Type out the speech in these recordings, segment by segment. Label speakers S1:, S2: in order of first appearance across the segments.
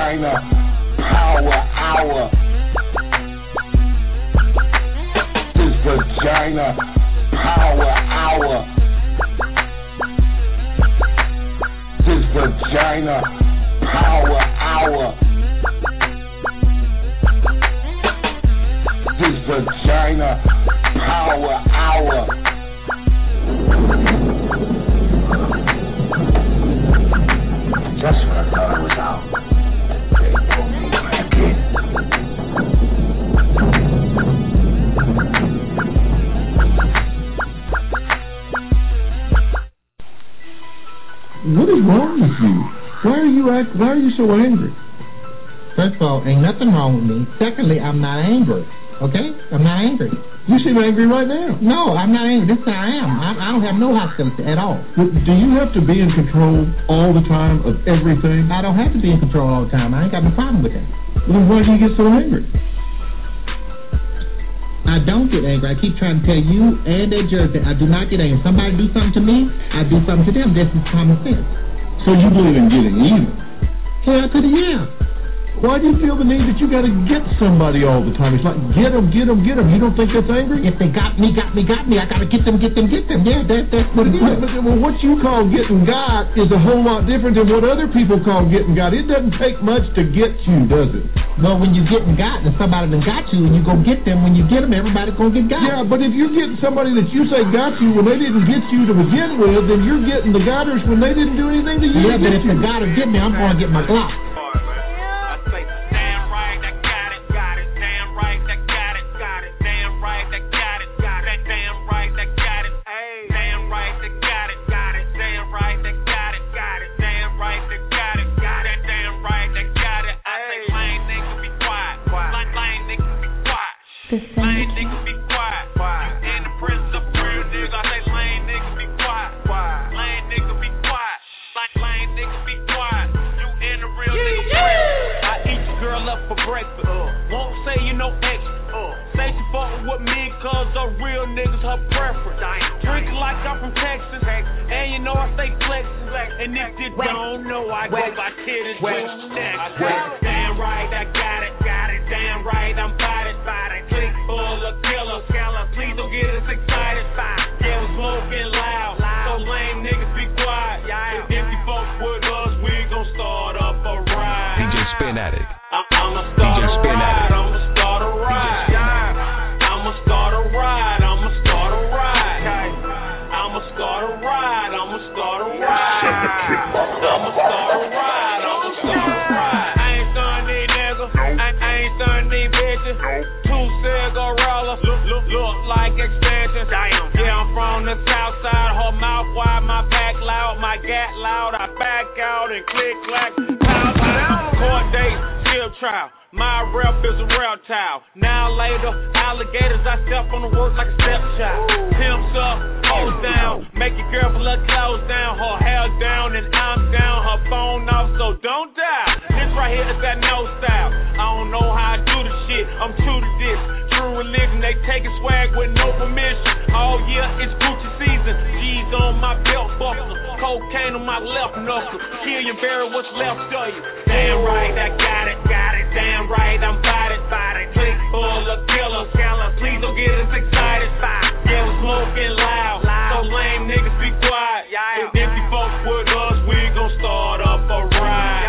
S1: vagina power hour. This vagina power hour. This vagina power hour. This vagina power hour. Just when I thought I was out, they pulled me back in.
S2: What is wrong with you? Why are you so angry?
S3: First of all, ain't nothing wrong with me. Secondly, I'm not angry. Okay? I'm not angry.
S2: You seem angry right now.
S3: No, I'm not angry. This is how I am. I don't have no hostility at all.
S2: But do you have to be in control all the time of everything?
S3: I don't have to be in control all the time. I ain't got no problem with that.
S2: Then why do you get so angry?
S3: I don't get angry. I keep trying to tell you and that judge that I do not get angry. Somebody do something to me, I do something to them. This is common sense.
S2: So you believe in getting even?
S3: Hell to the yeah.
S2: Why do you feel the need that you got to get somebody all the time? It's like, get them. You don't think that's angry?
S3: If they got me. I got to get them. Yeah, that's what it is.
S2: Well, what you call getting got is a whole lot different than what other people call getting got. It doesn't take much to get you, does it?
S3: Well, when you're getting got and somebody done got you and you go get them, when you get them, everybody's going to get got.
S2: Yeah, but if you're getting somebody that you say got you when they didn't get you to begin with, then you're getting the gotters when they didn't do anything to you.
S3: Yeah, but if the gotter get me, I'm going to get my Glock.
S4: Lame niggas be quiet. In the presence of real niggas, I say lame niggas be quiet. Lame niggas be quiet. Lame niggas be quiet. You in the real nigga presence. I eat your girl up for breakfast. Won't say you no extra. Say she fuckin' with me cause the real niggas her preference. Drinkin' like I'm from Texas. And you know I stay flexin'. And if you don't know, I go by titties with next. Damn right, I got it. Damn right, I'm body. Click full of killers. Please don't get us excited. Yeah, we're smoking loud. So lame niggas be quiet. If you fuck with us, we gon' start up a ride.
S5: DJ Spin Addict.
S4: I'ma start a ride. I'ma start a ride. I'ma start a ride. I'ma start a ride. I'ma start a ride. I'ma start a ride. I'ma start a ride. I'ma start a ride. I ain't done these niggas. I ain't done these bitches. Two cigarillas look like extensions. Yeah, I'm from the south side. Her mouth wide, my back loud, my gat loud. I back out and click clack. Court date, skip trial. My rep is a reptile. Now later, alligators, I step on the work like a stepchild. Pimps up, hoes down. Make your girl pull her clothes down. Her hair down and I'm down. Her phone off, so don't die. This right here is that no style. I don't know how I do the shit. I'm true to this. True religion, they taking swag with no permission. All year, it's Gucci season. G's on my belt buckle. Cocaine on my left knuckle. Kill you, bury what's left of you. Damn right, I got it. Damn right, I'm body. Click full of killers. Please don't get us excited. Yeah, we're smoking loud. So lame niggas be quiet. If you fuck with us, we gon' start up a ride.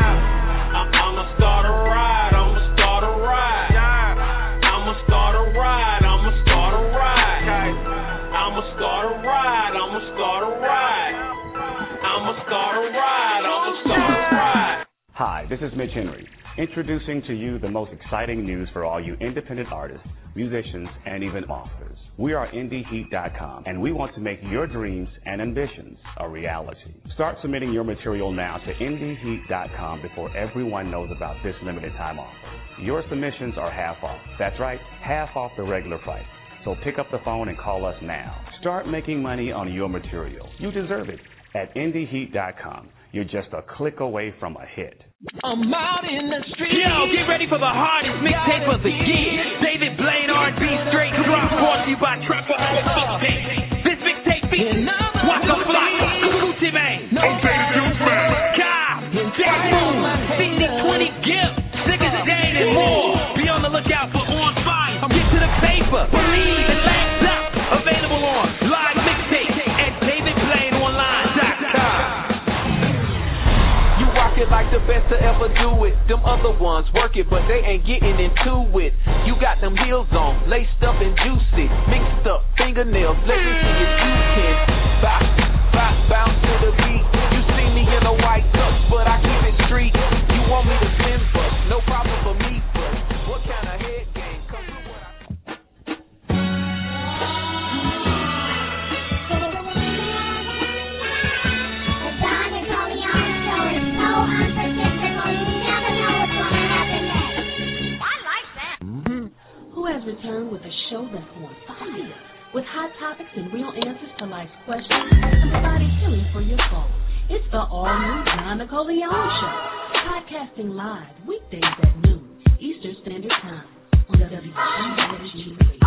S4: I'ma start a ride. I'ma start a ride. I'ma start a ride. I'ma start a ride. I'ma start a ride. I'ma start a ride. I'ma start a ride. I'ma start a ride.
S6: Hi, this is Mitch Henry, introducing to you the most exciting news for all you independent artists, musicians, and even authors. We are IndieHeat.com, and we want to make your dreams and ambitions a reality. Start submitting your material now to IndieHeat.com before everyone knows about this limited time offer. Your submissions are half off. That's right, half off the regular price. So pick up the phone and call us now. Start making money on your material. You deserve it at IndieHeat.com. You're just a click away from a hit.
S7: I'm out in the street. Yo, get ready for the hardest mixtape of the year. David Blaine, R&B straight drop, brought to you by Trapper Mixtape. This mixtape features Waka Flocka, Gucci Mane, Cobb, Jack Boone, 50-20 Work it like the best to ever do it. Them other ones work it, but they ain't getting into it. You got them heels on, laced up and juicy, mixed up fingernails. Let me see if you can bounce to the beat. You see me in a white tux, but I keep it street. You want me to spin, but no problem for me. But what kind of head game? Come with what I.
S5: Who has returned with a show that's on fire, with hot topics and real answers to life's questions, and providing healing for your soul. It's the all-new John Nicoleone Show, podcasting live weekdays at noon Eastern Standard Time on WGWG Radio.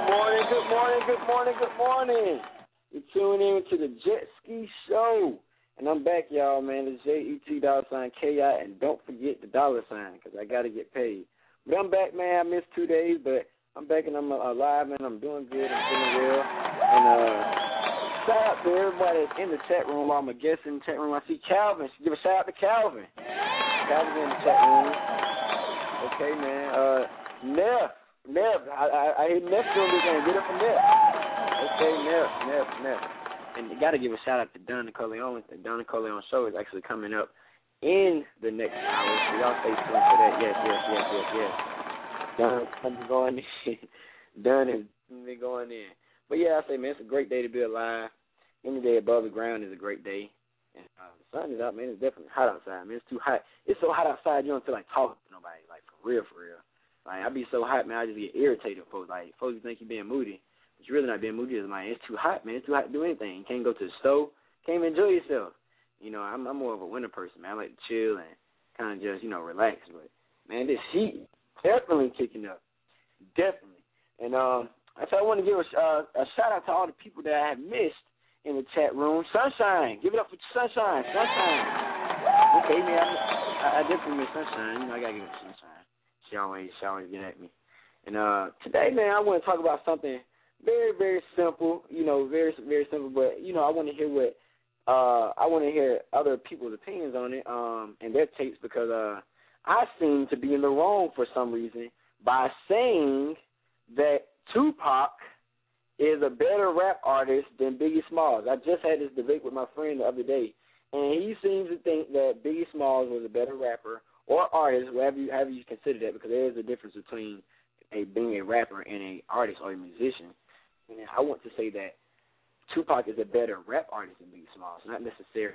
S8: Good morning. You're tuning in to the Jet Ski Show. And I'm back, y'all, man. It's JET$KI, and don't forget the $, because I got to get paid. But I'm back, man. I missed 2 days, but I'm back and I'm alive, man. I'm doing good. I'm feeling well. And shout out to everybody that's in the chat room while I'm a guest in the chat room. I see Calvin. Give a shout out to Calvin. Calvin's in the chat room. Okay, man. Neff. I hear Neff doing this game. Get it from Neff. Okay, Neff. And you got to give a shout out to Don Nicoleone. The Don Nicoleone show is actually coming up in the next hour. So y'all stay tuned for that. Yes. Don is going in. Don is going in. But yeah, I say, man, it's a great day to be alive. Any day above the ground is a great day. And the sun is out, man. It's definitely hot outside, man. It's too hot. It's so hot outside you don't feel like talking to nobody, like for real. Like I be so hot, man. I just get irritated with folks. Like folks think you being moody. But you're really not being moody, man. It's too hot, man. It's too hot to do anything. You can't go to the store. Can't even enjoy yourself. You know, I'm more of a winter person, man. I like to chill and kind of just, relax. But, man, this heat definitely kicking up. Definitely. And I want to give a shout-out to all the people that I have missed in the chat room. Sunshine. Give it up for Sunshine. Okay, man. I definitely miss Sunshine. I got to give it to Sunshine. She always get at me. And today, man, I want to talk about something very, very simple, very, very simple. But, I want to hear other people's opinions on it and their takes because I seem to be in the wrong for some reason by saying that Tupac is a better rap artist than Biggie Smalls. I just had this debate with my friend the other day, and he seems to think that Biggie Smalls was a better rapper or artist, however you consider that, because there is a difference between being a rapper and an artist or a musician. And I want to say that Tupac is a better rap artist than Biggie Smalls, not necessarily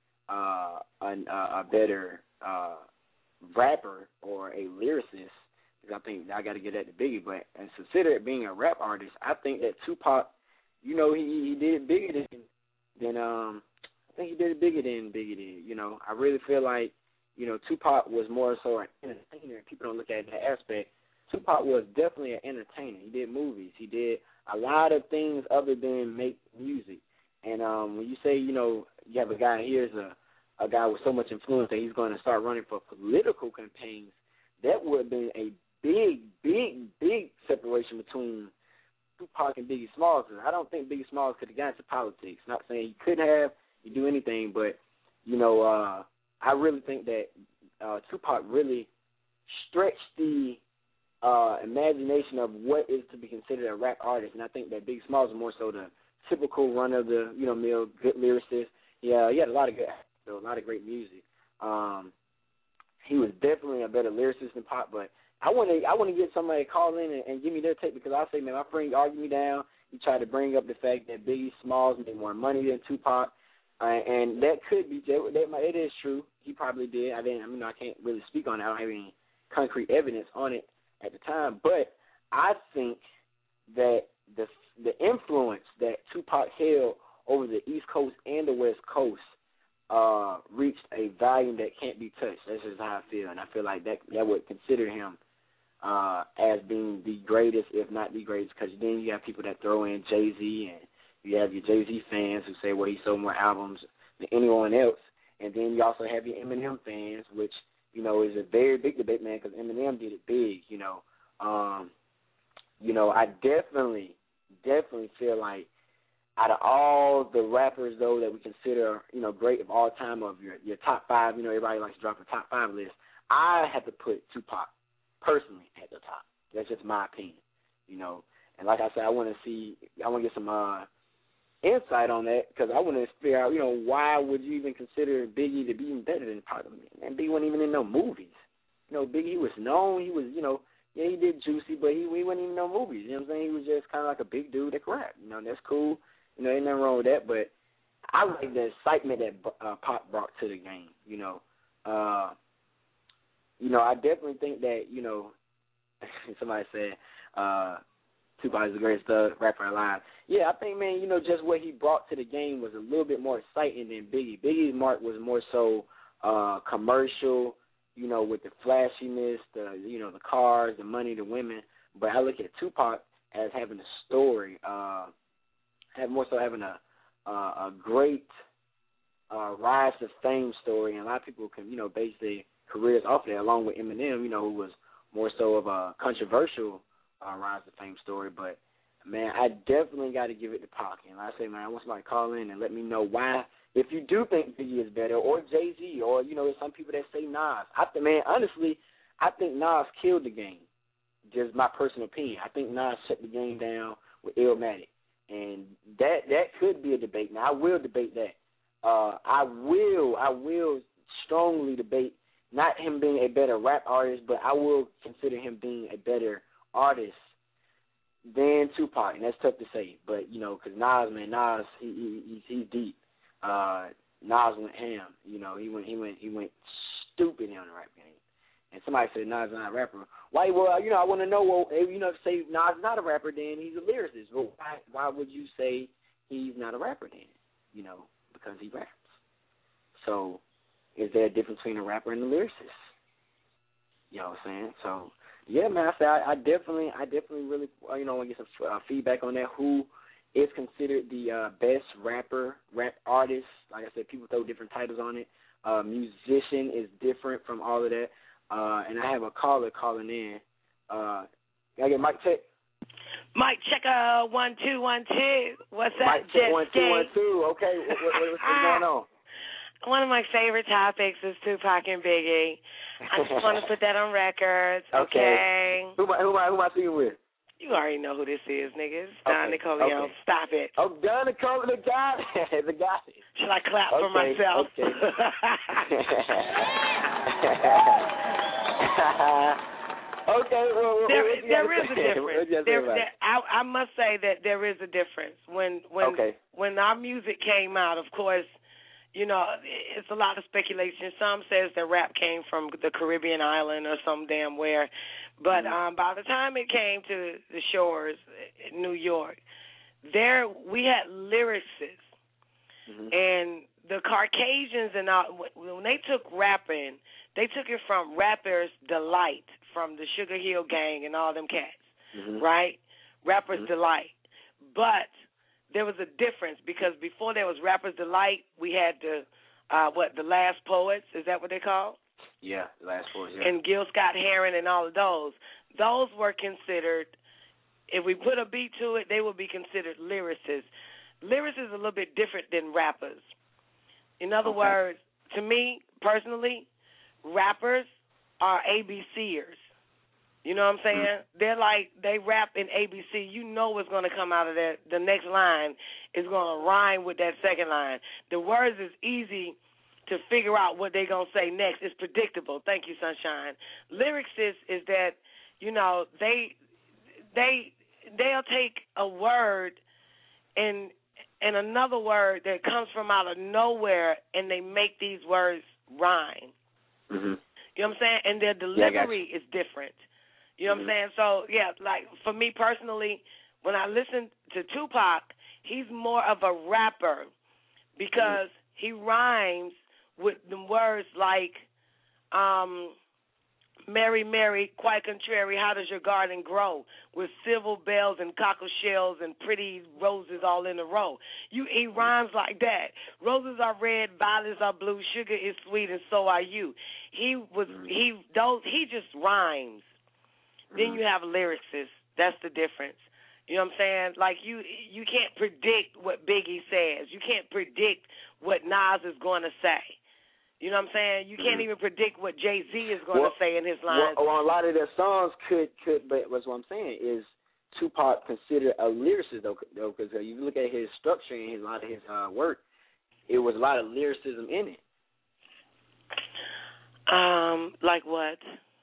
S8: a better rapper or a lyricist, because I think I got to get that to Biggie. But and consider it being a rap artist, I think that Tupac, he did it bigger than I think he did it bigger than Biggie did. I really feel like Tupac was more so an entertainer. People don't look at that aspect. Tupac was definitely an entertainer. He did movies. He did a lot of things other than make music. And when you say, you have a guy, here's a guy with so much influence that he's going to start running for political campaigns, that would have been a big separation between Tupac and Biggie Smalls. I don't think Biggie Smalls could have gotten into politics. Not saying he could have, he do anything, but, I really think that Tupac really stretched the imagination of what is to be considered a rap artist, and I think that Biggie Smalls is more so the typical run of the mill good lyricist. Yeah, he had a lot of great music. He was definitely a better lyricist than Pop, but I want to get somebody to call in and give me their take, because I say, man, my friend argued me down. He tried to bring up the fact that Biggie Smalls made more money than Tupac, and that could be it is true. He probably did. I can't really speak on it. I don't have any concrete evidence on it at the time, but I think that the influence that Tupac held over the East Coast and the West Coast reached a volume that can't be touched. That's just how I feel, and I feel like that would consider him as being the greatest, if not the greatest, because then you have people that throw in Jay-Z, and you have your Jay-Z fans who say, well, he sold more albums than anyone else, and then you also have your Eminem fans, which is a very big debate, man, because Eminem did it big. I definitely feel like out of all the rappers, though, that we consider, great of all time, of your top five, everybody likes to drop a top five list, I have to put Tupac personally at the top. That's just my opinion, And like I said, I want to get some insight on that, because I want to figure out, why would you even consider Biggie to be even better than Pac? And Biggie wasn't even in no movies. Biggie was known. He was, he did Juicy, but he wasn't even in no movies. You know what I'm saying? He was just kind of like a big dude that could rap. That's cool. Ain't nothing wrong with that. But I like the excitement that Pac brought to the game. I definitely think that, somebody said Tupac is the greatest rapper alive. Yeah, I think, man, just what he brought to the game was a little bit more exciting than Biggie. Biggie's mark was more so commercial, with the flashiness, the cars, the money, the women. But I look at Tupac as having a story, having a great rise to fame story, and a lot of people can, base their careers off that, along with Eminem, who was more so of a controversial rise to fame story. But, man, I definitely got to give it to Pac. And like I say, man, I want somebody to call in and let me know why, if you do think Biggie is better, or Jay-Z, or, there's some people that say Nas. Honestly, I think Nas killed the game. Just my personal opinion. I think Nas shut the game down with Illmatic. And that could be a debate. Now, I will debate that. I will strongly debate not him being a better rap artist, but I will consider him being a better artist than Tupac, and that's tough to say. But because Nas, he's deep. Nas went ham. He went stupid on the rap game. And somebody said Nas is not a rapper. Why? Well, I want to know. Well, say Nas is not a rapper, then he's a lyricist. Well, why would you say he's not a rapper then? Because he raps. So, is there a difference between a rapper and a lyricist? You know what I'm saying? So, yeah, man. I definitely really want to get some feedback on that. Who is considered the best rap artist? Like I said, people throw different titles on it. Musician is different from all of that. And I have a caller calling in. Can I get mic check?
S9: Mic checker 1 2 1 2. What's up,
S8: Mic check 1 2 1 2. Okay, what's going on?
S9: One of my favorite topics is Tupac and Biggie. I just want to put that on record. Okay.
S8: Who am I speaking with?
S9: You already know who this is, niggas. Don Nicoleone.
S8: Okay.
S9: Stop it.
S8: Oh, Don Nicoleone, the guy.
S9: Should I clap for myself?
S8: Okay. Okay, well,
S9: there is a difference. I must say that there is a difference. When our music came out, of course, it's a lot of speculation. Some says that rap came from the Caribbean island or some damn where. But by the time it came to the shores in New York, there we had lyricists. Mm-hmm. And the Caucasians and all, when they took rapping, they took it from Rapper's Delight, from the Sugar Hill Gang and all them cats, right? Rapper's Delight. But there was a difference, because before there was Rapper's Delight, we had the Last Poets. Is that what they call?
S8: Yeah, the Last Poets, yeah.
S9: And Gil Scott-Heron and all of those. Those were considered, if we put a beat to it, they would be considered lyricists. Lyricists are a little bit different than rappers. In other words, to me, personally, rappers are ABCers. You know what I'm saying? They're like, they rap in ABC. You know what's going to come out of that. The next line is going to rhyme with that second line. The words is easy to figure out what they're going to say next. It's predictable. Thank you, Sunshine. Lyricists is that, they'll take a word and another word that comes from out of nowhere, and they make these words rhyme. Mm-hmm. You know what I'm saying? And their delivery is different. You know what I'm saying? So, yeah, like for me personally, when I listen to Tupac, he's more of a rapper because he rhymes with the words like, Mary, Mary, quite contrary, how does your garden grow? With silver bells and cockle shells and pretty roses all in a row. He rhymes like that. Roses are red, violets are blue, sugar is sweet, and so are you. He just rhymes. Then you have lyricists. That's the difference. You know what I'm saying? Like you can't predict what Biggie says. You can't predict what Nas is going to say. You know what I'm saying? You can't even predict what Jay-Z is going to say in his lines.
S8: Well, a lot of their songs could, but what's what I'm saying is Tupac considered a lyricist, though, because you look at his structure and a lot of his work, it was a lot of lyricism in it.
S9: Like what?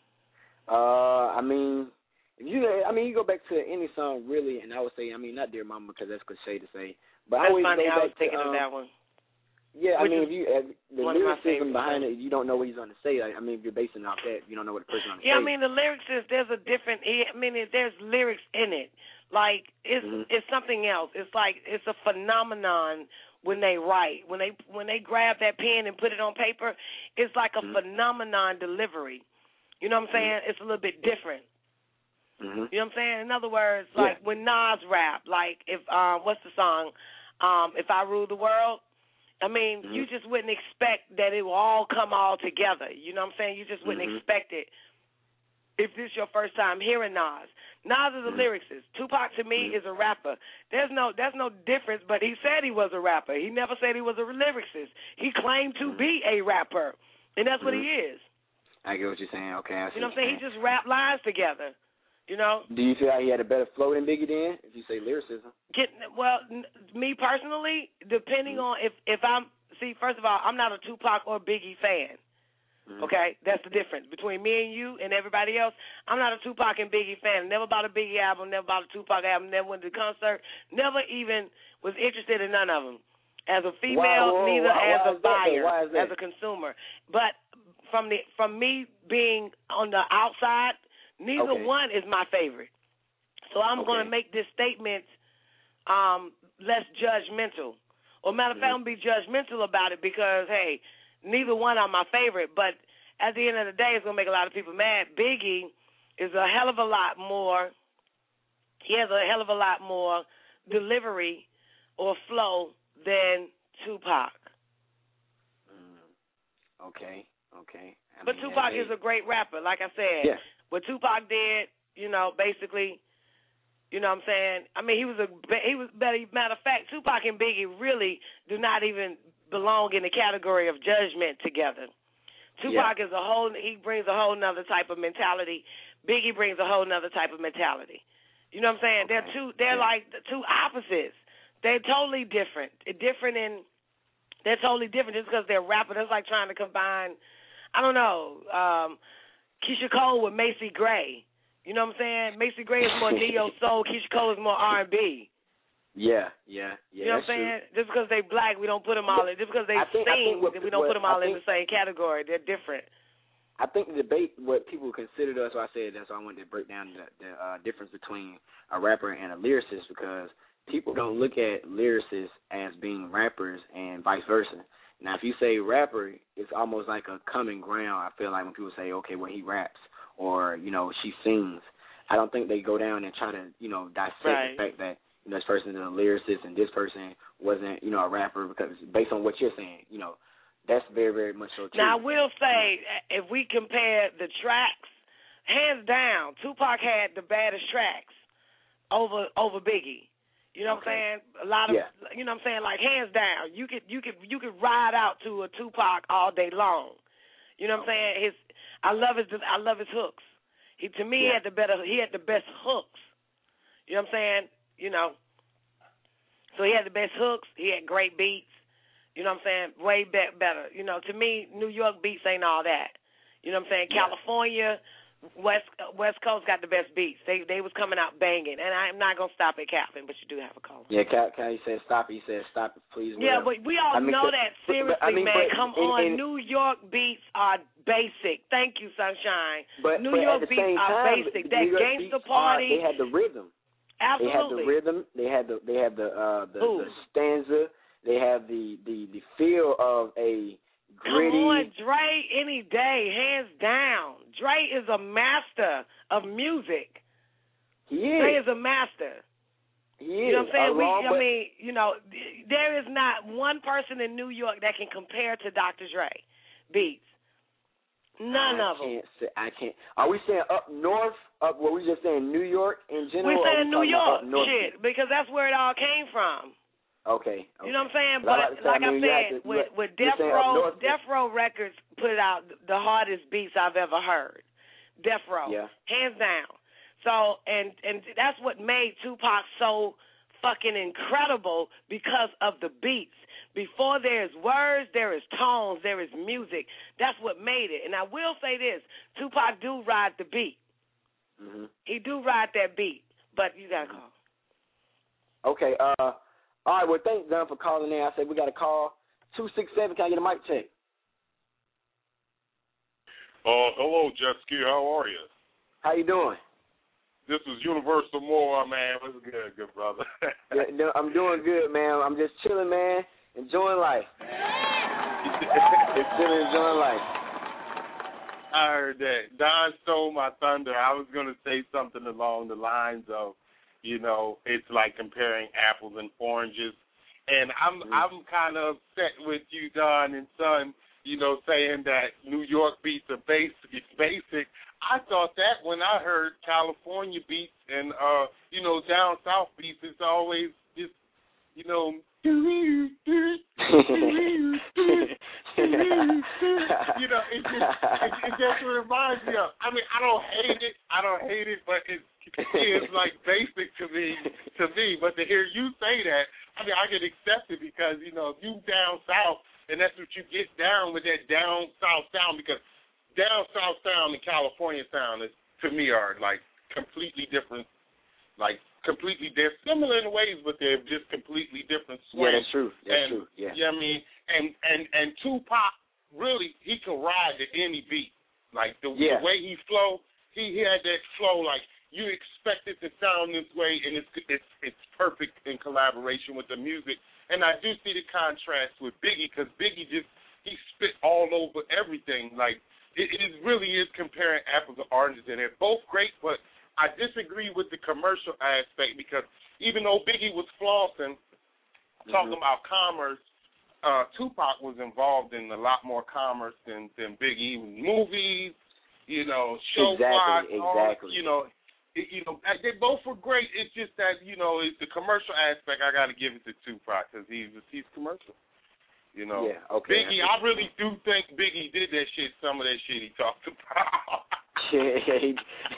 S8: You go back to any song, really, and I would say, not Dear Mama, because that's cliche to say. But
S9: that's
S8: I always
S9: funny.
S8: go back
S9: I was thinking of that one.
S8: Yeah, the lyricism behind it, you don't know what he's going to say. If you're basing it off that, you don't know what the person's going to say.
S9: Yeah, the lyrics there's a different. There's lyrics in it. Like it's something else. It's like it's a phenomenon when they write. When they grab that pen and put it on paper, it's like a phenomenon delivery. You know what I'm saying? It's a little bit different. You know what I'm saying? In other words, like when Nas rap, like if what's the song? If I Rule the World. I mean, you just wouldn't expect that it will all come all together. You know what I'm saying? You just wouldn't expect it if this is your first time hearing Nas. Nas is a lyricist. Tupac, to me, is a rapper. There's no difference, but he said he was a rapper. He never said he was a lyricist. He claimed to be a rapper, and that's what he is.
S8: I get what you're saying. Okay, I see.
S9: You know what I'm saying? He just rap lines together. You know?
S8: Do you feel like he had a better flow than Biggie then, if you say lyricism?
S9: Me personally, depending on if I'm, first of all, I'm not a Tupac or Biggie fan. Okay? That's the difference between me and you and everybody else. I'm not a Tupac and Biggie fan. Never bought a Biggie album, never bought a Tupac album, never went to the concert, never even was interested in none of them. As a female, neither as a buyer, as a consumer. But from me being on the outside, neither one is my favorite. So I'm going to make this statement less judgmental. Or matter of fact, I'm going to be judgmental about it because, hey, neither one are my favorite. But at the end of the day, it's going to make a lot of people mad. Biggie is a hell of a lot more. He has a hell of a lot more delivery or flow than Tupac.
S8: Okay.
S9: But Tupac is a great rapper, like I said.
S8: Yeah.
S9: What Tupac did, basically, you know what I'm saying? I mean, he was matter of fact, Tupac and Biggie really do not even belong in the category of judgment together. Tupac is he brings a whole nother type of mentality. Biggie brings a whole nother type of mentality. You know what I'm saying? Okay. They're like the two opposites. They're totally different. They're totally different just because they're rappers. That's like trying to combine, I don't know, Keisha Cole with Macy Gray. You know what I'm saying? Macy Gray is more neo soul. Keisha Cole is more R&B.
S8: Yeah.
S9: You know what I'm saying? True. Just because they black, we don't put them all in. Just because they sing, we don't put them all in the same category. They're different.
S8: I think the debate, what people consider us, so I said that's why I wanted to break down the difference between a rapper and a lyricist, because people don't look at lyricists as being rappers and vice versa. Now, if you say rapper, it's almost like a common ground. I feel like when people say, okay, well, he raps or, she sings, I don't think they go down and try to, dissect the fact that, this person is a lyricist and this person wasn't, a rapper, because based on what you're saying, that's very, very much so true.
S9: Now, I will say, if we compare the tracks, hands down, Tupac had the baddest tracks over Biggie. You know what I'm saying? A lot of, you know what I'm saying? Like, hands down, you could ride out to a Tupac all day long. You know what I'm saying? I love his hooks. He had the best hooks. You know what I'm saying? So he had the best hooks. He had great beats. You know what I'm saying? Way better. To me, New York beats ain't all that. You know what I'm saying? California, West Coast got the best beats. They was coming out banging, and I'm not gonna stop at Calvin, but you do have a call.
S8: Yeah, Calvin said stop. He said stop it, please.
S9: Yeah, but we all know that seriously, man. Come on, New York beats are basic. Thank you, Sunshine.
S8: But
S9: New York
S8: beats
S9: are basic. That Gangsta Party.
S8: They had the rhythm.
S9: Absolutely.
S8: They had the rhythm. They had the stanza. They have the feel of a gritty.
S9: Come on, Dre, any day, hands down. Dre is a master of music.
S8: He is.
S9: Dre is a master.
S8: He is.
S9: You know what I'm saying? There is not one person in New York that can compare to Dr. Dre beats. None of them.
S8: I can't. Are we saying up north? Were we just saying New York in general?
S9: We're saying New York, because that's where it all came from.
S8: Okay.
S9: You know what I'm saying? But like I said, with Death Row Records put out the hardest beats I've ever heard. Death Row, hands down. So and that's what made Tupac so fucking incredible, because of the beats. Before there's words, there is tones, there is music. That's what made it. And I will say this: Tupac do ride the beat. Mm-hmm. He do ride that beat. But you got to call.
S8: Okay. All right. Well, thanks, Don, for calling in. I said we got a call. 267. Can I get a mic check?
S10: Hello, Jet Ski. How are you?
S8: How you doing?
S10: This is Universal Moore, man. What's good brother?
S8: I'm doing good, man. I'm just chilling, man. Enjoying life. Just chilling, enjoying life.
S10: I heard that. Don stole my thunder. I was going to say something along the lines of, it's like comparing apples and oranges. And I'm kind of upset with you, Don and Son, saying that New York beats are basic. I thought that when I heard California beats and, down south beats, it's always just, it's just what it reminds me of. I mean, I don't hate it, but it's like basic to me. But to hear you say that, I mean, I can accept it because, if you down south, and that's what you get down with that down south sound, because down south sound and California sound is, to me, are like completely different. They're similar in ways, but they're just completely different swings.
S8: Yeah, that's true. That's true. Yeah.
S10: You know what I mean? And Tupac, really, he can ride to any beat. Like the way he flow, he had that flow. Like you expect it to sound this way, and it's perfect in collaboration with the music. And I do see the contrast with Biggie, because Biggie he spit all over everything. Like it really is comparing apples to oranges, and they're both great, but I disagree with the commercial aspect, because even though Biggie was flossing, talking about commerce, Tupac was involved in a lot more commerce than Biggie. Movies, show-wise,
S8: exactly.
S10: They both were great. It's just that it's the commercial aspect. I got to give it to Tupac because he's commercial.
S8: Yeah, okay.
S10: Biggie, I really do think Biggie did that shit. Some of that shit he talked about.
S8: Hey,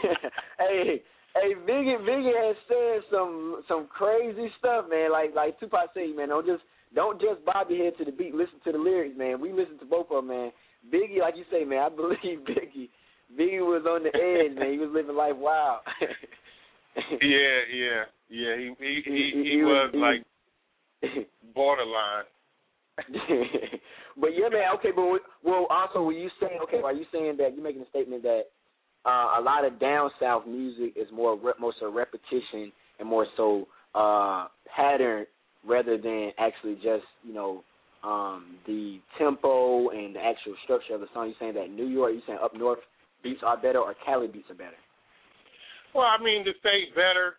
S8: Biggie has said some crazy stuff, man. Like Tupac said, man, don't just bob your head to the beat. Listen to the lyrics, man. We listen to both of them, man. Biggie, like you say, man, I believe Biggie was on the edge, man. He was living life wild.
S10: Yeah. He was like borderline.
S8: But yeah, man. Okay, but also, are you saying that you're making a statement that a lot of down south music is more so repetition and more so pattern rather than actually just the tempo and the actual structure of the song? You're saying that New York, you're saying up north beats are better, or Cali beats are better?
S10: Well, I mean, to say better,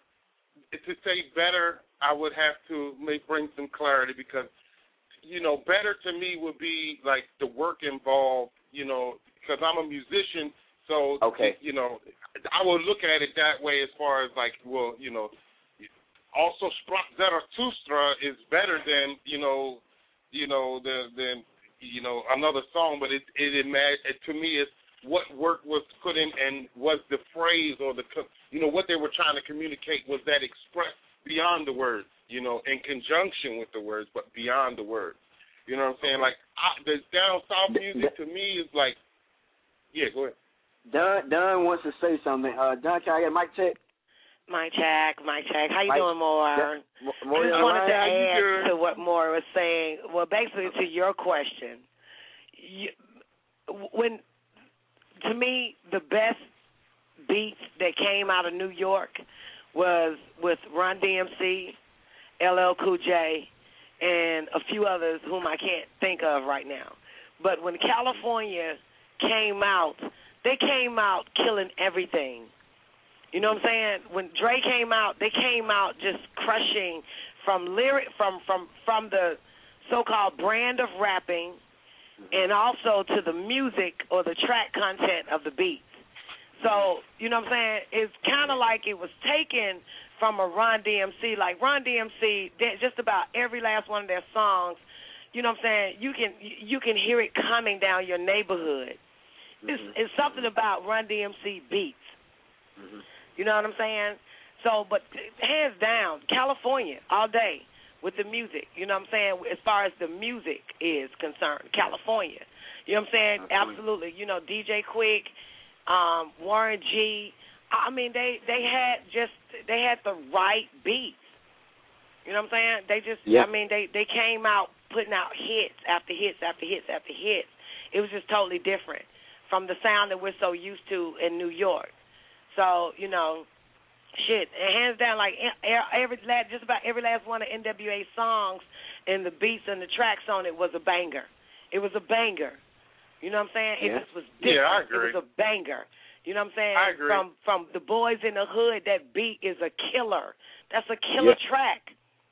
S10: I would have to bring some clarity, because better to me would be like the work involved, because I'm a musician, so,
S8: okay.
S10: I would look at it that way as far as like, well, also Zarathustra is better than, another song, but it to me is what work was put in, and was the phrase or what they were trying to communicate was that expressed beyond the words, in conjunction with the words, but beyond the words. You know what I'm saying? Like the down south music to me is like, yeah. Go ahead.
S8: Don wants to say something. Don, can I get a mic check?
S9: Mic check. How you doing, Moore?
S8: Yeah.
S9: I just wanted to add to what Moore was saying. Well, basically to your question, to me, the best beats that came out of New York was with Run DMC, LL Cool J, and a few others whom I can't think of right now. But when California came out, they came out killing everything. You know what I'm saying? When Dre came out, they came out just crushing from the so-called brand of rapping, and also to the music or the track content of the beats. So, you know what I'm saying? It's kind of like it was taken from a Run DMC. Like Run DMC, just about every last one of their songs, you know what I'm saying, you can hear it coming down your neighborhood. It's something about Run DMC beats. You know what I'm saying? So, but hands down, California all day with the music. You know what I'm saying? As far as the music is concerned, California. You know what I'm saying? Absolutely. DJ Quick, Warren G. I mean, they had the right beats. You know what I'm saying? They just, I mean, they came out putting out hits after hits after hits after hits. It was just totally different from the sound that we're so used to in New York. So, shit, and hands down, like just about every last one of NWA's songs and the beats and the tracks on it was a banger. It was a banger. You know what I'm saying? It just was different.
S10: Yeah, I agree.
S9: It was a banger. You know what I'm saying?
S10: I agree.
S9: From the Boys in the Hood, that beat is a killer. That's a killer track.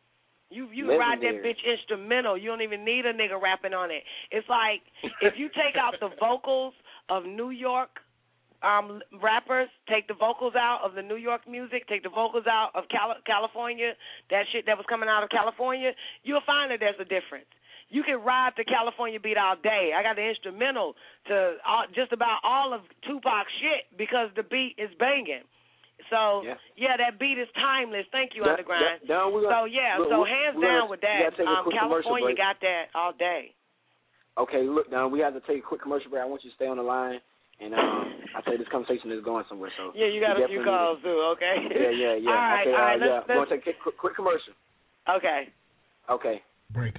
S9: You ride that bitch instrumental. You don't even need a nigga rapping on it. It's like if you take out the vocals of New York rappers, take the vocals out of the New York music, take the vocals out of California, that shit that was coming out of California, you'll find that there's a difference. You can ride the California beat all day. I got the instrumental to just about all of Tupac's shit because the beat is banging. So, yeah, that beat is timeless. Thank you, Underground. So hands down with that. California got that all day.
S8: Okay, look, Don, we have to take a quick commercial break. I want you to stay on the line. And I tell you, this conversation is going somewhere. So
S9: yeah, you got a few calls, too, okay?
S8: Yeah.
S9: All right,
S8: let's we're going to take a quick commercial.
S9: Okay.
S2: Break.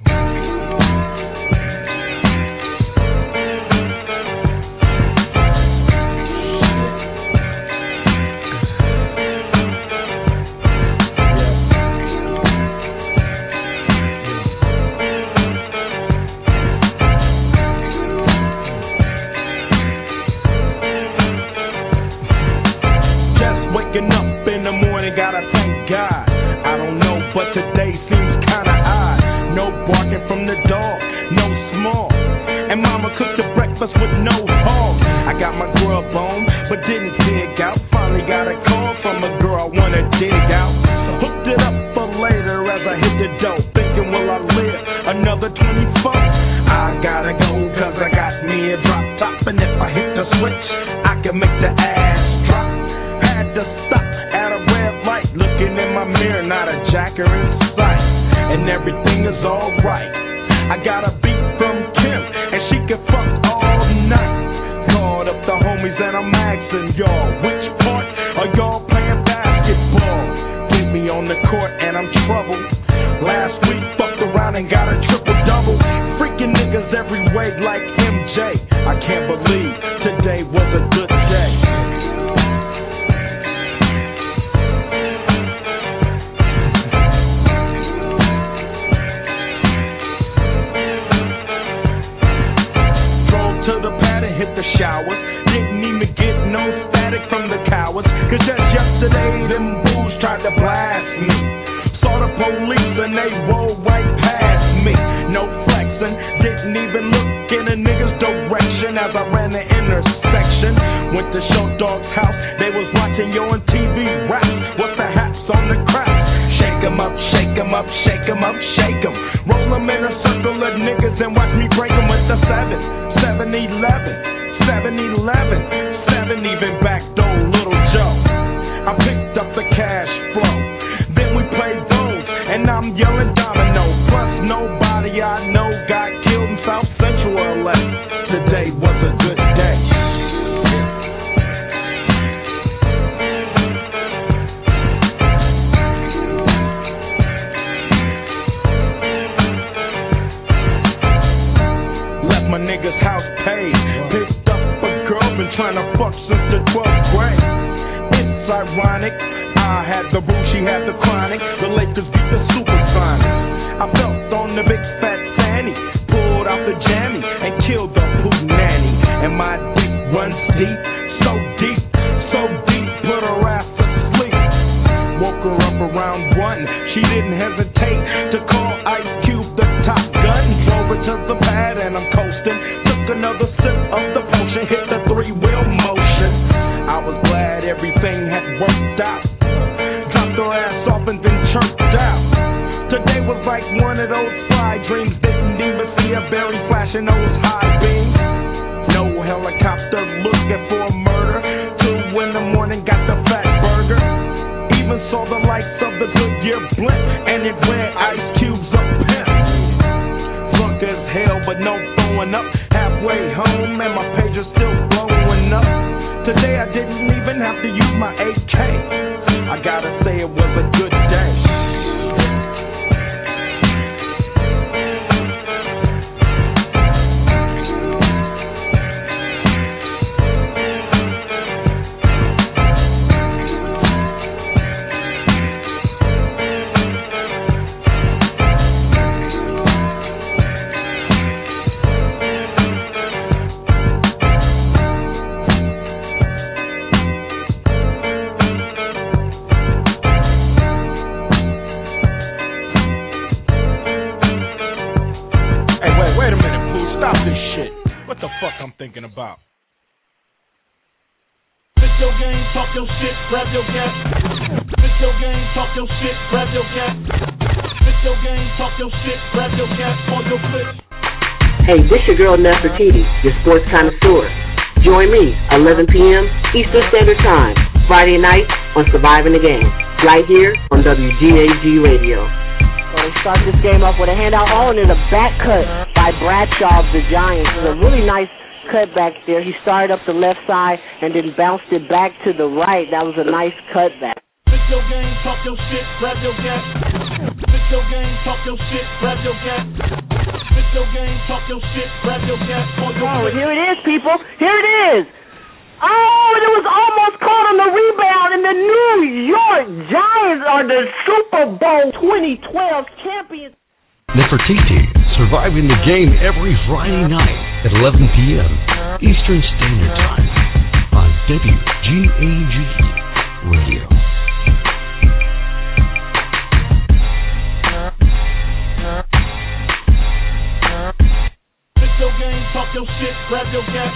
S11: Waking up in the morning, gotta thank God. I don't know, but today seems kinda odd. No barking from the dog, no small. And mama cooked the breakfast with no hog. I got my grub on, but didn't dig out. Finally got a call from a girl I wanna dig out. Hooked it up for later as I hit the dough. Thinking, will I live another 24? I gotta go, cause I got me a drop top. And if I hit the switch, I can make the ass drop. Had to stop at a red light, looking in my mirror, not a jacker in sight, and everything is alright. I got a beat from Kim, and she can fuck all night. Called up the homies and I'm asking y'all, which part are y'all playing basketball? Get me on the court and I'm troubled. Last week fucked around and got a triple-double. Freaking niggas every way like MJ. I can't believe today was a good day. Hit the showers, didn't even get no static from the cowards. Cause just yesterday, them bulls tried to blast me. Saw the police and they rolled right past me. No flexing, didn't even look in a nigga's direction as I ran the intersection. Went to Show Dog's house, they was watching you on TV rap. What's the hats on the crap? Shake 'em up, shake 'em up, shake 'em up, shake 'em. Roll 'em in a circle of niggas and watch me break 'em with the 7-11, 7 even backdoor Little Joe. I picked up the cash flow, then we played those, and I'm yelling domino. Plus nobody I know got killed in South Central LA. Today was a good day. Left my nigga's house paid, picked up a girl, been trying to fuck since the 12th grade. It's ironic, I had the boo, she had the chronic. The Lakers beat the Supersonics. I felt on the big fat fanny, pulled out the jammy and killed the poop nanny. And my dick runs deep, so deep, put her ass to sleep. Woke her up around 1, she didn't hesitate to call Ice Cube the Top Gun. Drove her to the pad and I'm coasting. Took another sip of the potion, hit the 3-wheel motion. I was glad everything had worked out. Dropped her ass off and then chirped out. Today was like one of those fly dreams. Didn't even see a berry flashing those high beams. No helicopter looking for a murder. 2 in the morning, got the fat burger. Even saw the lights of the Goodyear blimp, and it read Ice Cube's a pimp. Drunk as hell, but no throwing up. Halfway home, and my pager's still blowing up. Today I didn't even have to use my AK. I gotta say it was a good day. your game, talk your shit, grab your gap. Spit your game, talk your shit, grab your gap. Spit your game, talk your shit, grab your gap on your clip.
S12: Hey, this your girl Nefertiti, your sports connoisseur. Join me, 11 p.m. Eastern Standard Time, Friday night on Surviving the Game, right here on WGAG Radio.
S13: Well, they start this game off with a handout. Oh, and there's a back cut by Bradshaw of the Giants. It was a really nice cut back there. He started up the left side and then bounced it back to the right. That was a nice cut back.
S11: Spit your game, talk your shit, grab your gap. Spit your game, talk your shit, grab your gap. Spit your game, talk your shit, grab your gap.
S13: Oh, and here it is, people. Here it is. Oh, and it was almost caught on the rebound, and the New York Giants are the Super Bowl 2012 champions.
S14: Nefertiti, surviving the game every Friday night at 11 p.m. Eastern Standard Time on WGAG Radio.
S11: Spit your game, talk your shit, grab your gap.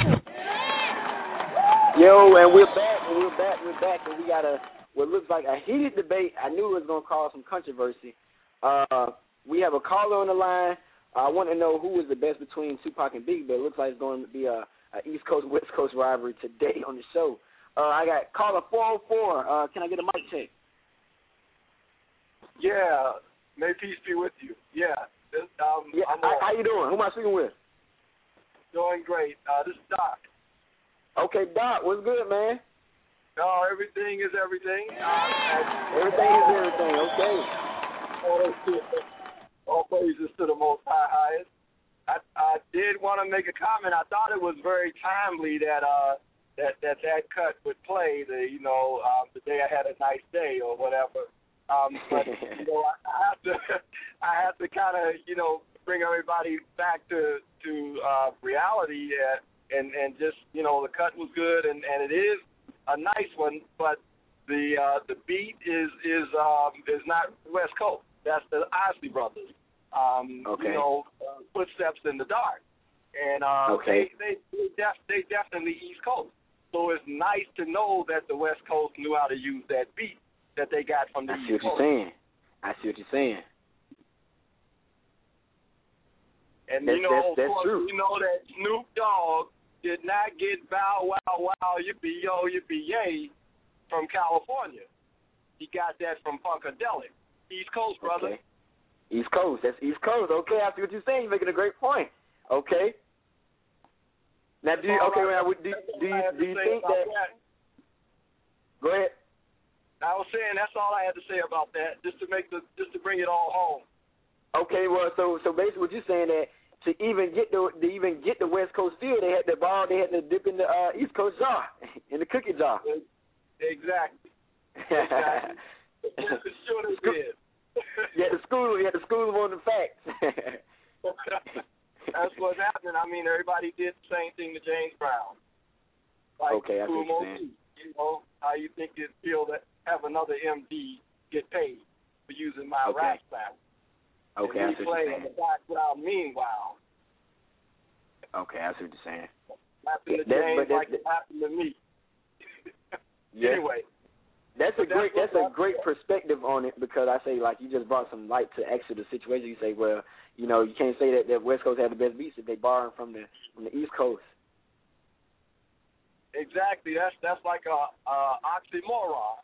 S8: Yo, and we're back, and we got what looks like a heated debate. I knew it was going to cause some controversy. We have a caller on the line. I want to know who was the best between Tupac and Biggie, but it looks like it's going to be a East Coast, West Coast rivalry today on the show. I got caller 404. Can I get a mic check?
S15: Yeah, may peace be with you. Yeah.
S8: How you doing? Who am I speaking with?
S15: Doing great. This is Doc.
S8: Okay, Doc, what's good, man?
S15: No, everything is everything.
S8: Everything is everything, okay.
S15: All praises to the Most Highest. I did want to make a comment. I thought it was very timely that cut would play the day I had a nice day or whatever. But I have to kind of bring everybody back to reality. And just the cut was good, and it is a nice one, but the beat is not West Coast. That's the Isley Brothers.
S8: Okay.
S15: Footsteps in the Dark, and they definitely East Coast. So it's nice to know that the West Coast knew how to use that beat that they got from the East Coast.
S8: I see what you're saying.
S15: And
S8: that's true.
S15: You know that Snoop Dogg did not get bow wow wow yippee yo yippee yay from California. He got that from Funkadelic. East Coast, brother.
S8: Okay. East Coast. That's East Coast. Okay, I see what you're saying. You're making a great point. Okay. Now, do you think that? Go ahead.
S15: I was saying that's all I had to say about that, just to bring it all home.
S8: Okay, well, so basically, what you're saying that to even get the West Coast feel, they had to dip in the East Coast jar, in the cookie jar.
S15: Exactly. Sure they did.
S8: You had to school them on the facts.
S15: That's what's happening. I mean, everybody did the same thing to James Brown. Like,
S8: okay, I see what you're saying.
S15: How you think it feel to have another MD get paid for using my rap sample?
S8: Okay, I see what you're saying.
S15: In the background, meanwhile.
S8: Okay, I see what you're saying.
S15: Happened to James like it happened to me. Anyway.
S8: That's a great perspective on it, because I say, like, you just brought some light to actually the situation. You say, well, you can't say that the West Coast had the best beats if they borrowing from the East Coast.
S15: Exactly. That's like a oxymoron.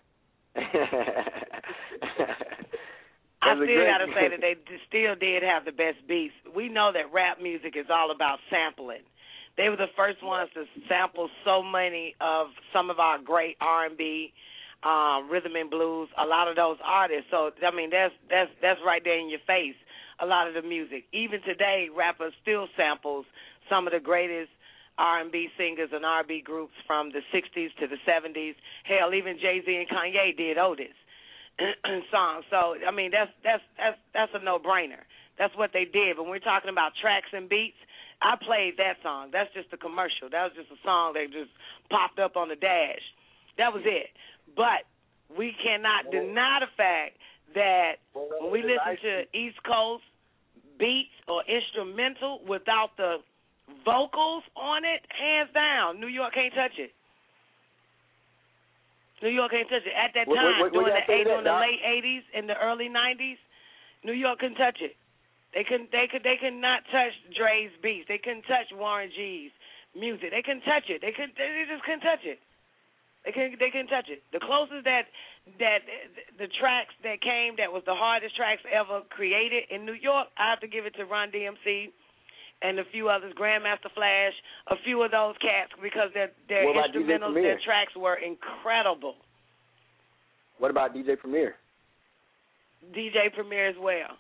S9: I still got to say that they still did have the best beats. We know that rap music is all about sampling. They were the first ones to sample so many of some of our great R&B, rhythm and blues, a lot of those artists. So, I mean, that's right there in your face, a lot of the music. Even today, rappers still samples some of the greatest R&B singers and R&B groups from the 60s to the 70s. Hell, even Jay-Z and Kanye did Otis songs. So, I mean, that's a no-brainer. That's what they did. When we're talking about tracks and beats, I played that song. That's just a commercial. That was just a song that just popped up on the dash. That was it. But we cannot deny the fact that when we listen to East Coast beats or instrumental without the vocals on it, hands down, New York can't touch it. New York can't touch it. At that time, during the late 80s and the early 90s, New York couldn't touch it. They could not touch Dre's beats. They couldn't touch Warren G's music. They couldn't touch it. They just couldn't touch it. They couldn't touch it. The closest that the tracks that came that was the hardest tracks ever created in New York, I have to give it to Run DMC and a few others, Grandmaster Flash, a few of those cats, because their instrumentals, their tracks were incredible.
S8: What about DJ Premier?
S9: DJ Premier as well.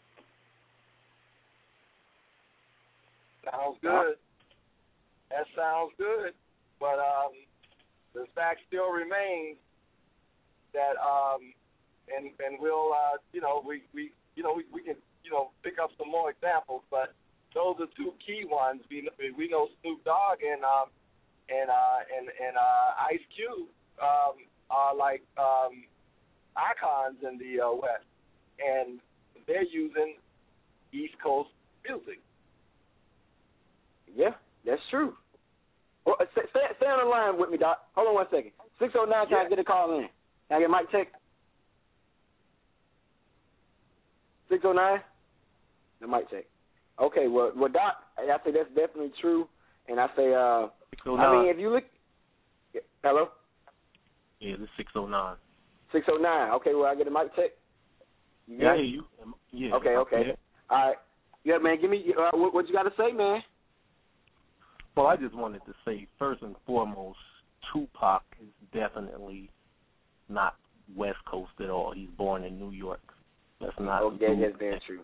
S15: Sounds good. That sounds good. But the fact still remains that and we'll we can pick up some more examples, but those are two key ones. We know Snoop Dogg and Ice Cube are like icons in the West, and they're using East Coast music.
S8: Yeah, that's true. Well, stay on the line with me, Doc. Hold on 1 second. 609, can I get a call in? Can I get Mike check? 609? The mic check. Okay, well, Doc, I say that's definitely true, and I say, I mean, if you look, hello?
S16: Yeah, this is 609.
S8: 609. Okay, well, I get a mic check.
S16: Yeah, I hear you. Yeah.
S8: Okay.
S16: Yeah.
S8: All right. Yeah, man, give me what you got to say, man.
S16: Well, I just wanted to say, first and foremost, Tupac is definitely not West Coast at all. He's born in New York. That's not
S8: that's very true.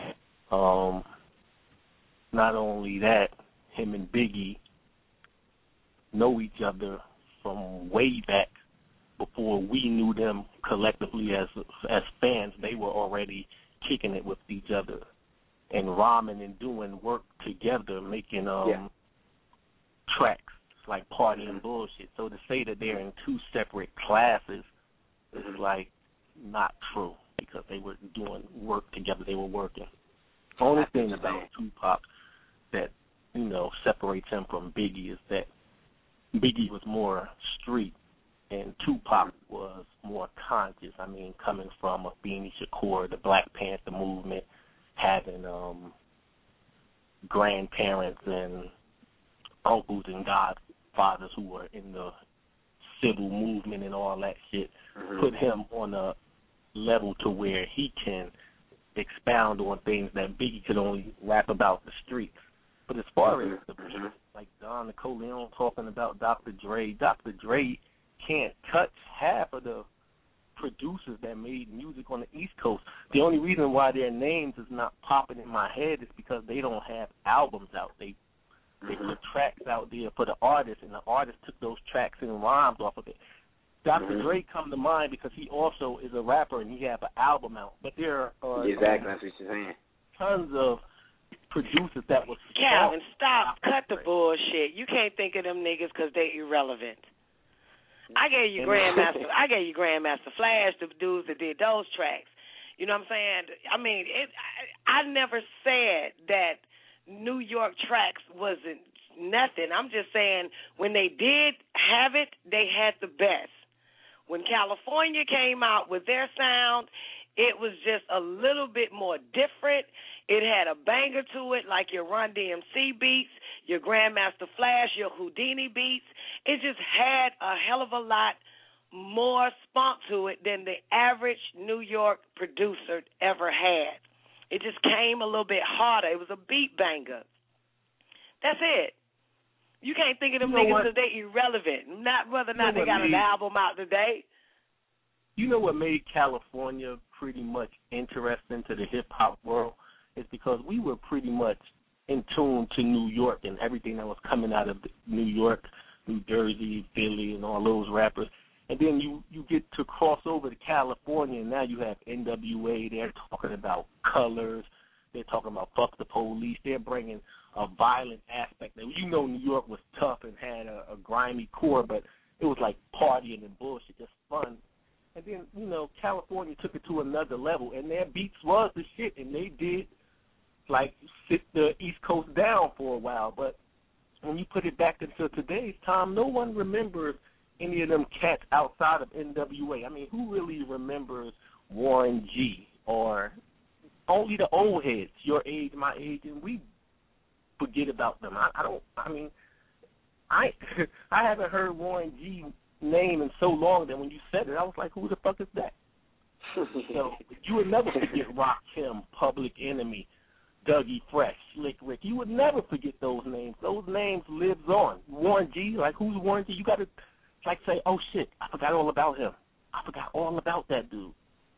S16: Not only that, him and Biggie know each other from way back before we knew them collectively as fans. They were already kicking it with each other and rhyming and doing work together, making tracks like Party and Bullshit. So to say that they're in two separate classes is like not true, because they were doing work together. They were working. The only thing about Tupac that, separates him from Biggie is that Biggie was more street and Tupac was more conscious. I mean, coming from a Beanie Shakur, the Black Panther movement, having grandparents and uncles and godfathers who were in the civil movement and all that shit, put him on a level to where he can expound on things that Biggie could only rap about the streets. But as far as like Don Nicoleone talking about Dr. Dre can't touch half of the producers that made music on the East Coast. The only reason why their names is not popping in my head is because they don't have albums out. They put tracks out there for the artists, and the artist took those tracks and rhymed off of it. Dr. Dre come to mind because he also is a rapper and he have an album out. But there are
S8: exactly that's what you're saying.
S16: Tons of producers that was
S9: Calvin, stop. Cut the bullshit. You can't think of them niggas because they irrelevant. I gave you Grandmaster Flash, the dudes that did those tracks. You know what I'm saying? I mean, I never said that New York tracks wasn't nothing. I'm just saying when they did have it, they had the best. When California came out with their sound, it was just a little bit more different. It had a banger to it, like your Run DMC beats, your Grandmaster Flash, your Houdini beats. It just had a hell of a lot more spunk to it than the average New York producer ever had. It just came a little bit harder. It was a beat banger. That's it. You can't think of them niggas because they irrelevant. Not whether or not they got an album out today.
S16: You know what made California pretty much interesting to the hip-hop world? It's because we were pretty much in tune to New York and everything that was coming out of New York, New Jersey, Philly, and all those rappers. And then you get to cross over to California, and now you have NWA. They're talking about colors. They're talking about fuck the police. They're bringing a violent aspect. Now, New York was tough and had a grimy core, but it was like partying and bullshit, just fun. And then, California took it to another level, and their beats was the shit, and they did, sit the East Coast down for a while. But when you put it back into today's time, no one remembers any of them cats outside of NWA. I mean, who really remembers Warren G? Or only the old heads, your age, my age, and we forget about them. I haven't heard Warren G name in so long that when you said it, I was like, who the fuck is that? So you would never forget Rakim, Public Enemy, Dougie Fresh, Slick Rick. You would never forget those names. Those names lives on. Warren G, like who's Warren G? You got to like say, oh shit, I forgot all about him. I forgot all about that dude.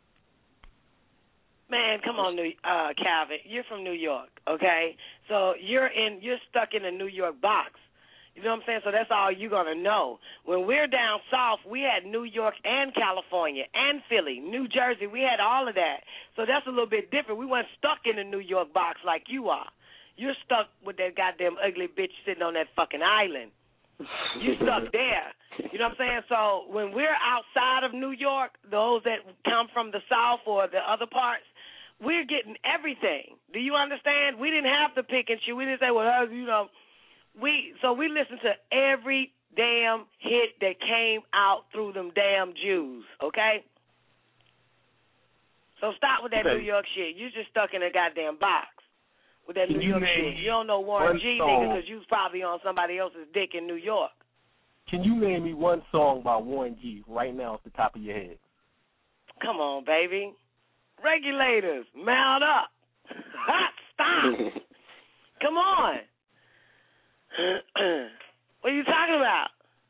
S9: Man, come on, Calvin. You're from New York, okay? So you're stuck in a New York box. You know what I'm saying? So that's all you're gonna know. When we're down south, we had New York and California and Philly, New Jersey. We had all of that. So that's a little bit different. We weren't stuck in the New York box like you are. You're stuck with that goddamn ugly bitch sitting on that fucking island. You stuck there. You know what I'm saying? So when we're outside of New York, those that come from the south or the other parts, we're getting everything. Do you understand? We didn't have to pick and choose. We didn't say, well, you know, we listened to every damn hit that came out through them damn Jews, okay? So stop with that New York shit. You just stuck in a goddamn box with that New York shit. You don't know Warren G, nigga, because you was probably on somebody else's dick in New York.
S16: Can you name me one song by Warren G right now off the top of your head?
S9: Come on, baby. Regulators, mount up. Stop. Come on. What are you talking about?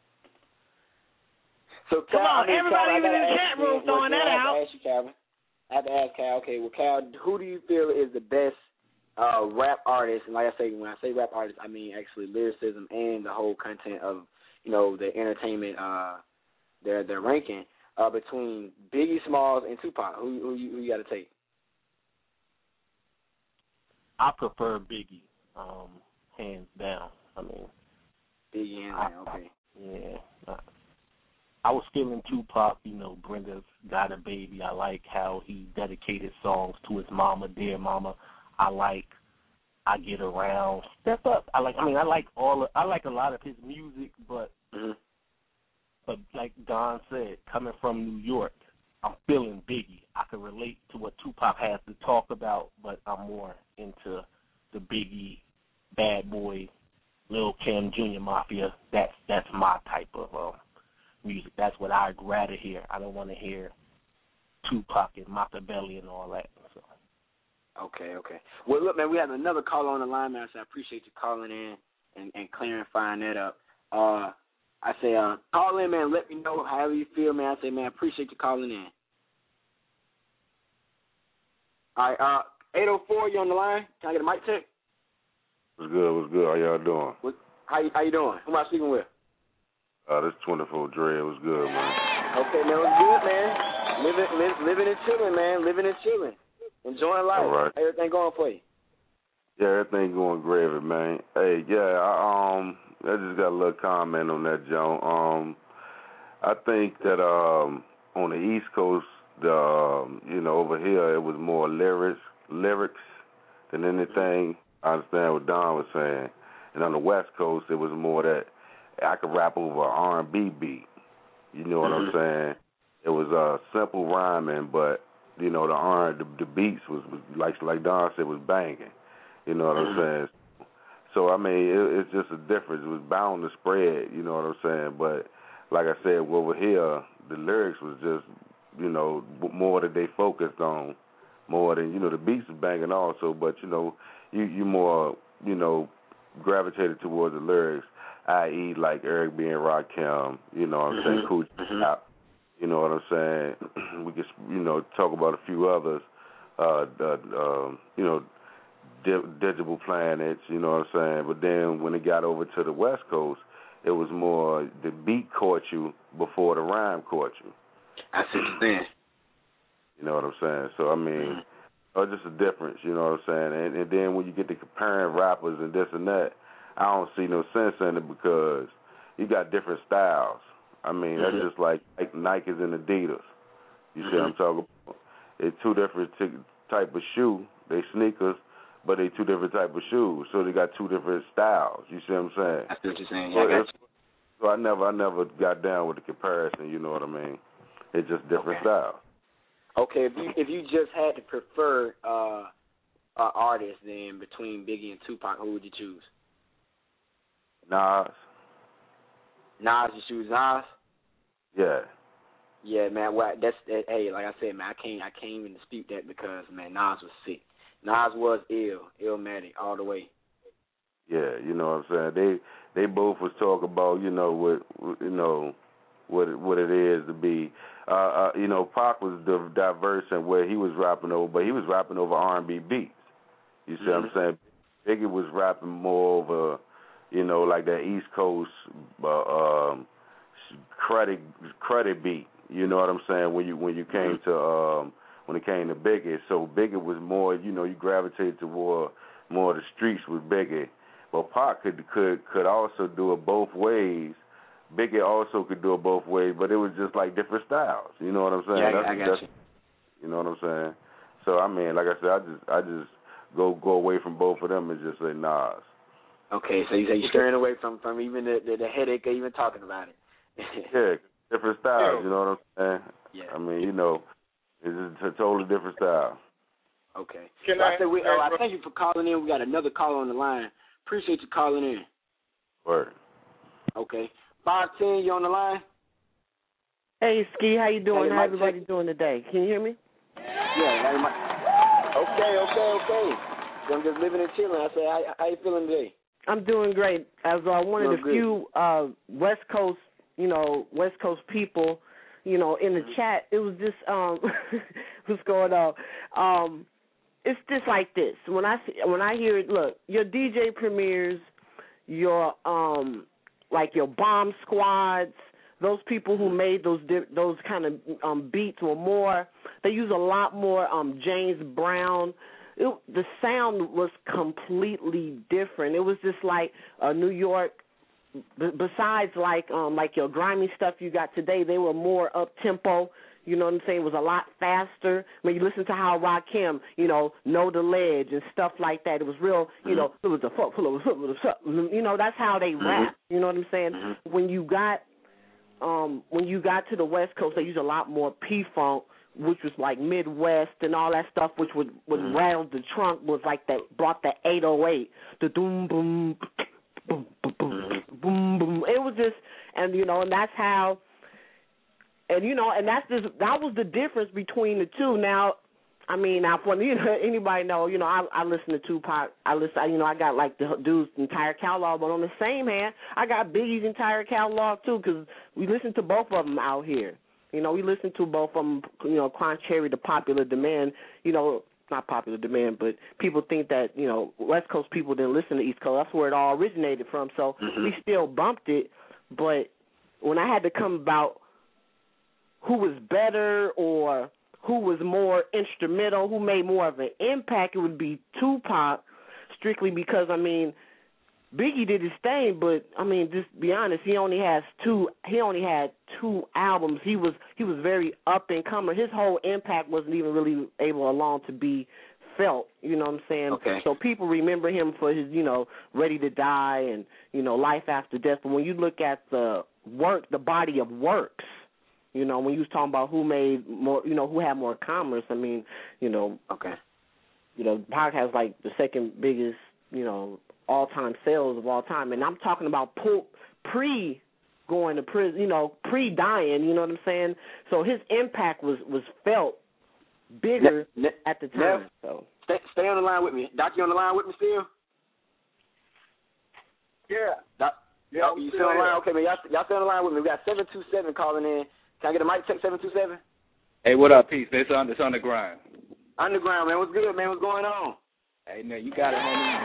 S8: So,
S9: come on, everybody even in the chat room throwing that out.
S8: I have to ask Cal. Okay, well, Cal, who do you feel is the best rap artist? And like I say, when I say rap artist, I mean actually lyricism and the whole content of, you know, the entertainment, their ranking between Biggie Smalls and Tupac. Who you got to take?
S16: I prefer Biggie, hands down. I mean,
S8: Biggie hands down. Okay.
S16: Yeah. I was feeling Tupac, you know, Brenda's Got a Baby. I like how he dedicated songs to his mama, Dear Mama. I like I Get Around, Step Up. I like a lot of his music, but but like Don said, coming from New York, I'm feeling Biggie. I can relate to what Tupac has to talk about, but I'm more into the Biggie, Bad Boy, Lil Kim, Junior Mafia. That's my type of music. That's what I'd rather hear. I don't want to hear Tupac and Machiavelli and all that. So.
S8: Okay. Well, look, man, we have another caller on the line, man, so I appreciate you calling in and clarifying that up. I say, call in, man, let me know however you feel, man. I say, man, I appreciate you calling in. All right, 804, you on the line? Can I get a mic check?
S17: What's good? How y'all doing?
S8: How you doing? Who am I speaking with?
S17: This 24 Dre. What's good, man?
S8: Okay, man, what's good, man? Living and chilling, man. Living and chilling. Enjoying life.
S17: All right.
S8: Everything going for you?
S17: Yeah, everything going gravy, man. Hey, yeah, I just got a little comment on that, John. I think that on the East Coast, over here, it was more lyrics than anything. I understand what Don was saying. And on the West Coast, it was more that I could rap over an R&B beat. You know what I'm saying? It was simple rhyming, but you know the beats was like Don said, was banging. You know what I'm saying? So I mean, it's just a difference. It was bound to spread. You know what I'm saying? But like I said, over here, the lyrics was just more that they focused on, more than the beats was banging also. But you more gravitated towards the lyrics, i.e. like Eric B. and Rakim. You know what I'm saying? Coochie Out. You know what I'm saying? We could talk about a few others. Digital Planets, you know what I'm saying? But then when it got over to the West Coast, it was more the beat caught you before the rhyme caught you.
S8: I see what you're saying.
S17: You know what I'm saying? So, I mean, just a difference, you know what I'm saying? And then when you get to comparing rappers and this and that, I don't see no sense in it because you got different styles. I mean, that's just like Nikes and Adidas. You see what I'm talking about? It's two different type of shoe. They sneakers, but they two different type of shoes. So they got two different styles. You see what I'm saying?
S8: I see what you're saying. Yeah,
S17: So I never got down with the comparison. You know what I mean? It's just different styles.
S8: Okay, if you just had to prefer artist then between Biggie and Tupac, who would you choose?
S17: Nas.
S8: Nas, you choose Nas?
S17: Yeah.
S8: Yeah, man. Well, hey, like I said, man, I can't even dispute that because, man, Nas was sick. Nas was illmatic all the way.
S17: Yeah, you know what I'm saying. They both was talking about what it is to be. Pac was diverse in where he was rapping over, but he was rapping over R&B beats. You see what I'm saying? Biggie was rapping more over, like that East Coast credit beat. You know what I'm saying? When you came to when it came to Biggie, so Biggie was more, you gravitated toward more of the streets with Biggie. But Pac could also do it both ways. Biggie also could do it both ways, but it was just like different styles. You know what I'm saying?
S8: Yeah, I got you.
S17: You know what I'm saying? So I mean, like I said, I just go away from both of them and just say Nas.
S8: Okay, so you say you're steering away from even the headache of even talking about it.
S17: Yeah, different styles. You know what I'm saying?
S8: Yeah.
S17: I mean, it's just a totally different style.
S8: Okay. I thank you for calling in. We got another caller on the line. Appreciate you calling in.
S17: Word.
S8: Okay. 510, you on the line?
S13: Hey, Ski, how you doing?
S8: Hey,
S13: how everybody doing today? Can you hear me?
S8: Yeah. Okay. So I'm just living and chilling. I say, how you feeling today?
S13: I'm doing great. As one of the few West Coast people, in the chat, it was just what's going on. It's just like this. When I hear it, look, your DJ premieres, your your bomb squads, those people who made those kind of beats were more. They use a lot more James Brown. The sound was completely different. It was just like New York. Besides like your grimy stuff you got today, they were more up tempo. You know what I'm saying? It was a lot faster. When you listen to how Rakim, Know the Ledge and stuff like that, it was real, it was a fuck, that's how they rap. You know what I'm saying? When you got to the West Coast, they used a lot more P-Funk, which was like Midwest and all that stuff, which would rattle the trunk, was like that, brought the 808, the doom, boom, boom, boom, boom, boom, boom. It was just, and that's how. And that was the difference between the two. Now, I mean, for anybody know, I listen to Tupac. I got like the dude's entire catalog, but on the same hand, I got Biggie's entire catalog too, because we listen to both of them out here. We listen to both of them, contrary to popular demand. Not popular demand, but people think that West Coast people didn't listen to East Coast. That's where it all originated from. So we still bumped it, but when I had to come about who was better or who was more instrumental, who made more of an impact, it would be Tupac, strictly because, Biggie did his thing, but, just be honest, he only had two albums. He was very up-and-comer. His whole impact wasn't even really able alone to be felt, you know what I'm saying?
S8: Okay.
S13: So people remember him for his, Ready to Die and, Life After Death. But when you look at the body of works, when you was talking about who made more, who had more commerce,
S8: Okay.
S13: Pac has like the second biggest, all-time sales of all time, and I'm talking about pre-going to prison, pre-dying. You know what I'm saying? So his impact was felt bigger at the time. So
S8: stay on the line with me, Doc. You on the line with me still?
S15: Yeah.
S8: Doc, you still on the line? Okay, man. Y'all stay on the line with me. We got 727 calling in. Can I get a mic check? 727.
S18: Hey, what up, Peace? It's on the grind.
S8: Underground, man. What's good, man? What's going on?
S18: Hey, man, you got it, homie.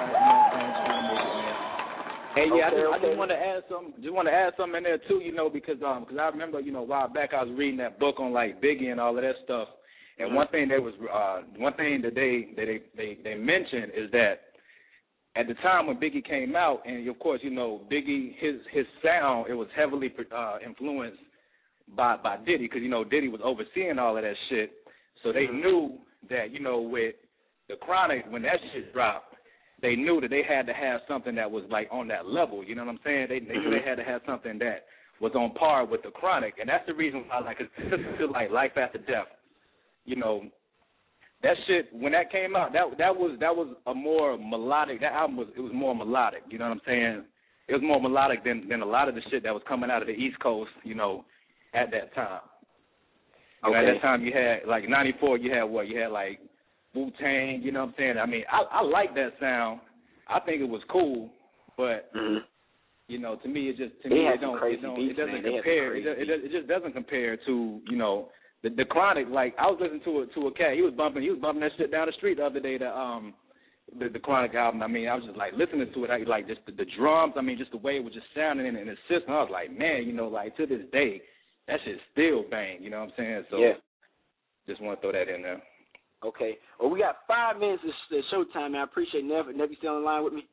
S18: Hey, yeah, I just want to add something. Just want to add something in there too, because I remember, a while back I was reading that book on like Biggie and all of that stuff, and one thing that they mentioned is that at the time when Biggie came out, and of course, Biggie his sound, it was heavily influenced by Diddy, because Diddy was overseeing all of that shit, so they knew that with the Chronic, when that shit dropped, they knew that they had to have something that was like on that level. You know what I'm saying? They knew they had to have something that was on par with the Chronic, and that's the reason why, like, it's to like Life After Death. You know, that shit when that came out, that was a more melodic. That album was more melodic. You know what I'm saying? It was more melodic than a lot of the shit that was coming out of the East Coast. You know, at that time. Okay. At that time, you had like '94. You had what? You had like Wu-Tang. You know what I'm saying? I mean, I like that sound. I think it was cool, but you know, to me, it doesn't compare. It just doesn't compare to, you know, the Chronic. Like, I was listening to a cat. He was bumping that shit down the street the other day. The Chronic album. I mean, I was just like listening to it. Like just the drums. I mean, just the way it was just sounding in the system. I was like, man, you know, like to this day, that shit still bang. You know what I'm saying? So just want to throw that in there.
S8: Okay. Well, we got 5 minutes of showtime, man. I appreciate Nev. Nev, you still on the line with me?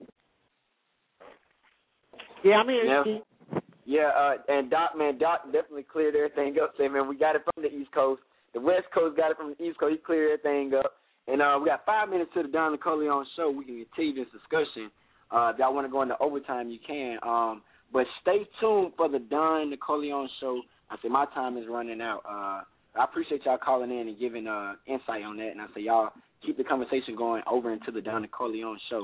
S13: Yeah, I'm here.
S8: Yeah, and Doc definitely cleared everything up. Say, man, we got it from the East Coast. The West Coast got it from the East Coast. He cleared everything up. And we got 5 minutes to the Don Nicoleon show. We can continue this discussion. If y'all want to go into overtime, you can. But stay tuned for the Don Nicoleon show. I say my time is running out. I appreciate y'all calling in and giving insight on that. And I say y'all keep the conversation going over into the Don Nicoleon show.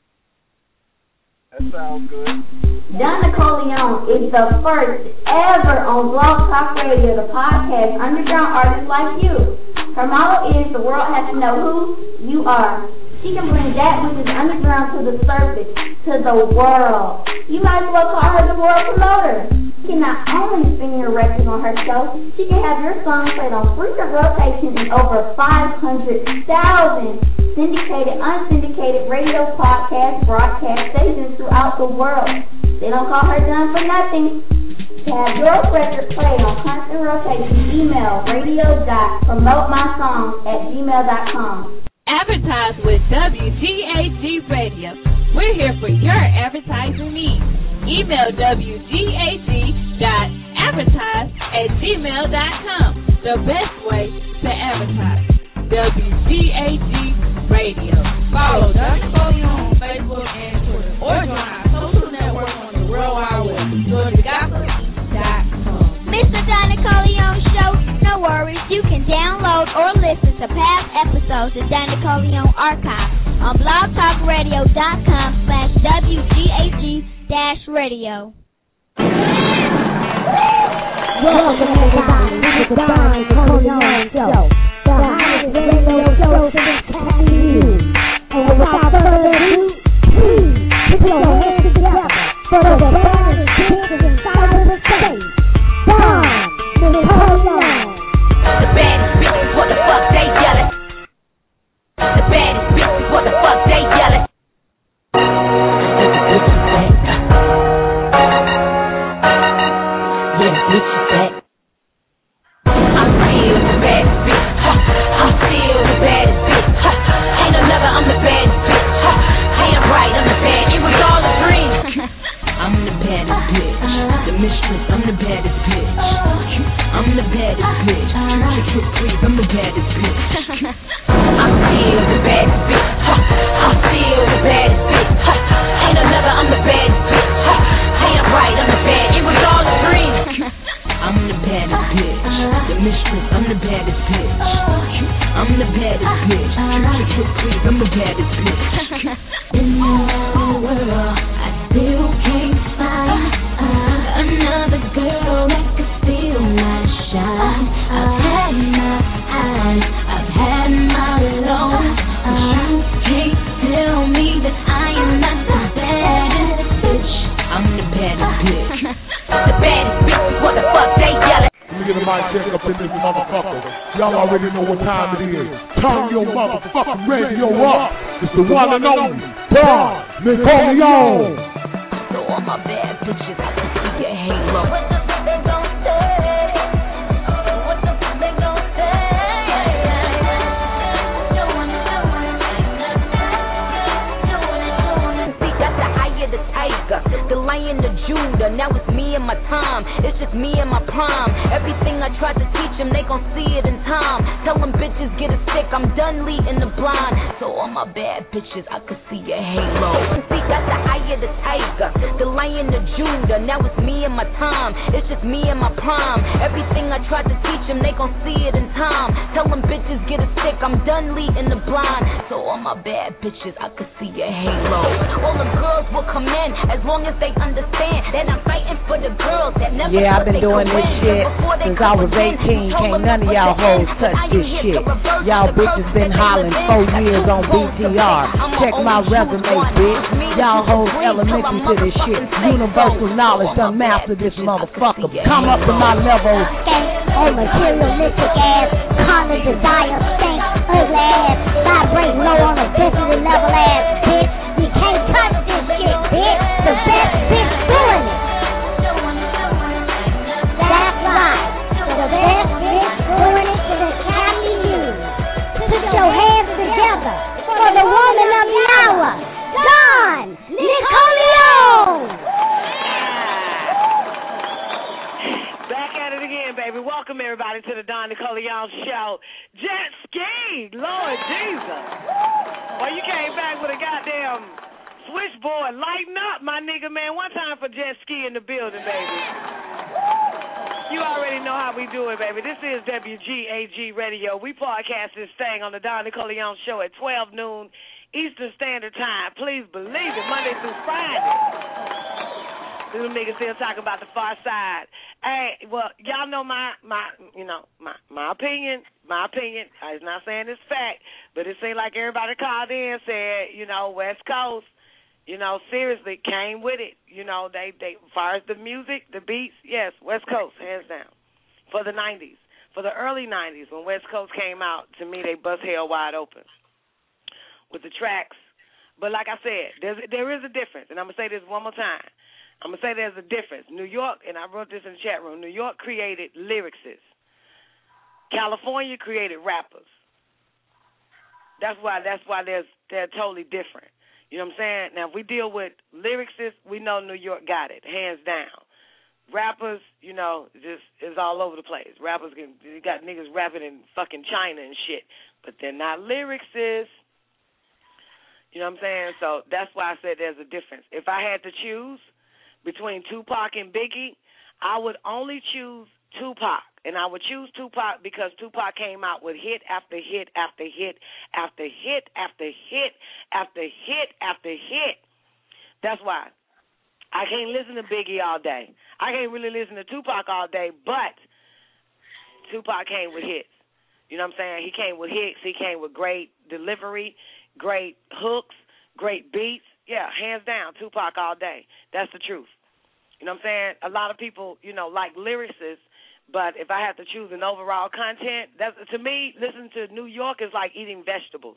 S15: That sounds good.
S5: Don Nicoleon is the first ever on Blog Talk Radio, the podcast, underground artists like you. Her motto is the world has to know who you are. She can bring that which is underground to the surface, to the world. You might as well call her the world promoter. She can not only sing your records on her show, she can have your song played on frequent rotation in over 500,000 syndicated, unsyndicated radio, podcast, broadcast stations throughout the world. They don't call her done for nothing. To have your record played on constant rotation, email radio.promotemysongs@gmail.com.
S19: Advertise with WGAG Radio. We're here for your advertising needs. Email wgag.advertise@gmail.com. The best way to advertise. WGAG Radio. Follow Don Nicoleon on Facebook and Twitter. Or join our social network on the World Wide Web. GeorgiaGospel.com.
S20: Mr. Don Nicoleon Show, no worries. You can download or listen to past episodes of Don Nicoleon Archive on blogtalkradio.com/WGAG-radio.
S21: Welcome to the Don Nicoleon Show, the hottest radio show since you. And without further ado, please put your hands together for the baddest bitches inside of the state, Don Nicoleon.
S19: The baddest bitches, what the fuck they yelling? The baddest bitches, what the fuck they yelling? Yeah, bitch, you back. I'm still the baddest bitch. I'm still the baddest bitch. Ain't another, I'm the baddest bitch. Damn right, I'm the bad. It was all a dream. I'm the baddest bitch. The mistress, I'm the baddest bitch. I'm the baddest bitch. Please, I'm the baddest bitch. I'm still the baddest bitch. I'm still the baddest bitch. Ain't another, I'm the baddest bitch. Damn right, I'm the bad. It was all a dream. I'm the baddest bitch. The mistress, I'm the baddest bitch. I'm the baddest bitch. Please, I'm the baddest bitch. In the world, I still can't find another girl that could steal my shine. I've had my eyes, I've had my lows. You can't tell me that I am not the baddest bitch. I'm the baddest bitch. The baddest bitch, what the fuck they yelling?
S11: Let me get a mic check up in this motherfucker. Y'all already know what time it is. Turn your motherfucking radio up. It's the one and only Don Nicoleon.
S19: So all my bad bitches, I can see your halo. What the fuck they gon' say? What the fuck they gon' say? See, that's the eye of the tiger. The lion Lion of Judah, now it's me and my time. It's just me and my prime. Everything I tried to teach them, they gon' see it in time. Tell them bitches get a stick, I'm done leading the blind. So all my bad bitches, I could see your halo. See, got the eye of the tiger, the Lion of Judah, now it's me and my time. It's just me and my prime. Everything I tried to teach them, they gon' see it in time. Tell them bitches get a stick, I'm done leading the blind. So all my bad bitches, I could see your halo. All the girls will come in as long as they understand that I'm fighting for the girls that never.
S1: Yeah, I've been doing this shit since I was 18. Can't none of y'all hoes touch this shit. Y'all bitches been hollering 4 years on BTR. Check my resume, bitch. Y'all hoes elementary to this shit. Universal knowledge done mastered this motherfucker. Come up to my level.
S21: Oh, materialistic ass, common desire, stank, ugly ass, vibrate low on a sensitive level ass, bitch. You can't touch this shit, bitch. The best bitch doing it. That's right. The best bitch doing it is a happy you. Put your hands together for the woman of the hour, Don Nicoleone.
S9: Back at it again, baby. Welcome everybody to the Don Nicoleone Show. Jet ski, Lord Jesus. Well, you came back with a goddamn switchboard. Lighten up, my nigga, man. One time for jet ski in the building, baby. You already know how we do it, baby. This is WGAG Radio. We podcast this thing on the Don Nicoleone Show at 12 noon Eastern Standard Time. Please believe it, Monday through Friday. Little niggas still talking about the far side. Hey, well, y'all know my opinion. My opinion. I'm not saying it's fact, but it seemed like everybody called in and said, West Coast, seriously came with it. They as far as the music, the beats, yes, West Coast, hands down. For the 90s. For the early 90s, when West Coast came out, to me, they bust hell wide open with the tracks. But like I said, there is a difference, and I'm going to say this one more time. I'm going to say there's a difference. New York, and I wrote this in the chat room, New York created lyricists. California created rappers. That's why they're totally different. You know what I'm saying? Now, if we deal with lyricists, we know New York got it, hands down. Rappers, just is all over the place. Rappers, you got niggas rapping in fucking China and shit, but they're not lyricists. You know what I'm saying? So that's why I said there's a difference. If I had to choose between Tupac and Biggie, I would only choose Tupac. And I would choose Tupac because Tupac came out with hit after hit after hit after hit after hit after hit after hit. That's why. I can't listen to Biggie all day. I can't really listen to Tupac all day, but Tupac came with hits. You know what I'm saying? He came with hits. He came with great delivery, great hooks, great beats. Yeah, hands down, Tupac all day. That's the truth. You know what I'm saying? A lot of people, like lyricists, but if I have to choose an overall content, to me, listening to New York is like eating vegetables.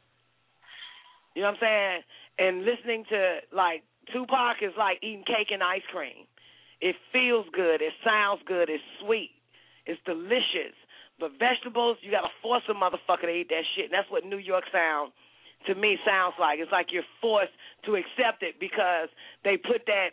S9: You know what I'm saying? And listening to, like, Tupac is like eating cake and ice cream. It feels good. It sounds good. It's sweet. It's delicious. But vegetables, you got to force a motherfucker to eat that shit. And that's what New York sound, to me, sounds like. It's like you're forced to accept it because they put that,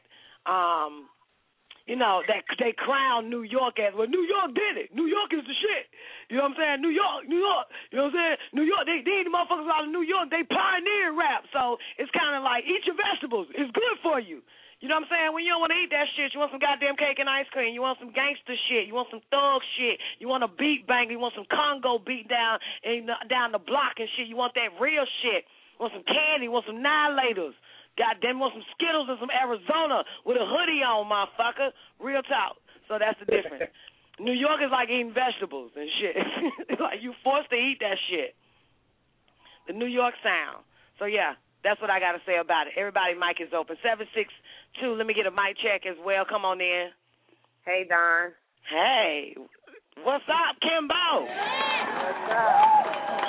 S9: that they crown New York as, well, New York did it. New York is the shit. You know what I'm saying? New York. You know what I'm saying? New York, these motherfuckers out of New York, they pioneer rap. So it's kind of like, eat your vegetables. It's good for you. You know what I'm saying? When you don't want to eat that shit, you want some goddamn cake and ice cream. You want some gangster shit. You want some thug shit. You want a beat bang. You want some Congo beat down the block and shit. You want that real shit. You want some candy. You want some Nihilators. Goddamn, you want some Skittles and some Arizona with a hoodie on, motherfucker. Real talk. So that's the difference. New York is like eating vegetables and shit. It's like you forced to eat that shit. The New York sound. So, yeah. That's what I got to say about it. Everybody, mic is open. 762, let me get a mic check as well. Come on in.
S22: Hey, Don.
S9: Hey. What's up, Kimbo?
S22: What's up?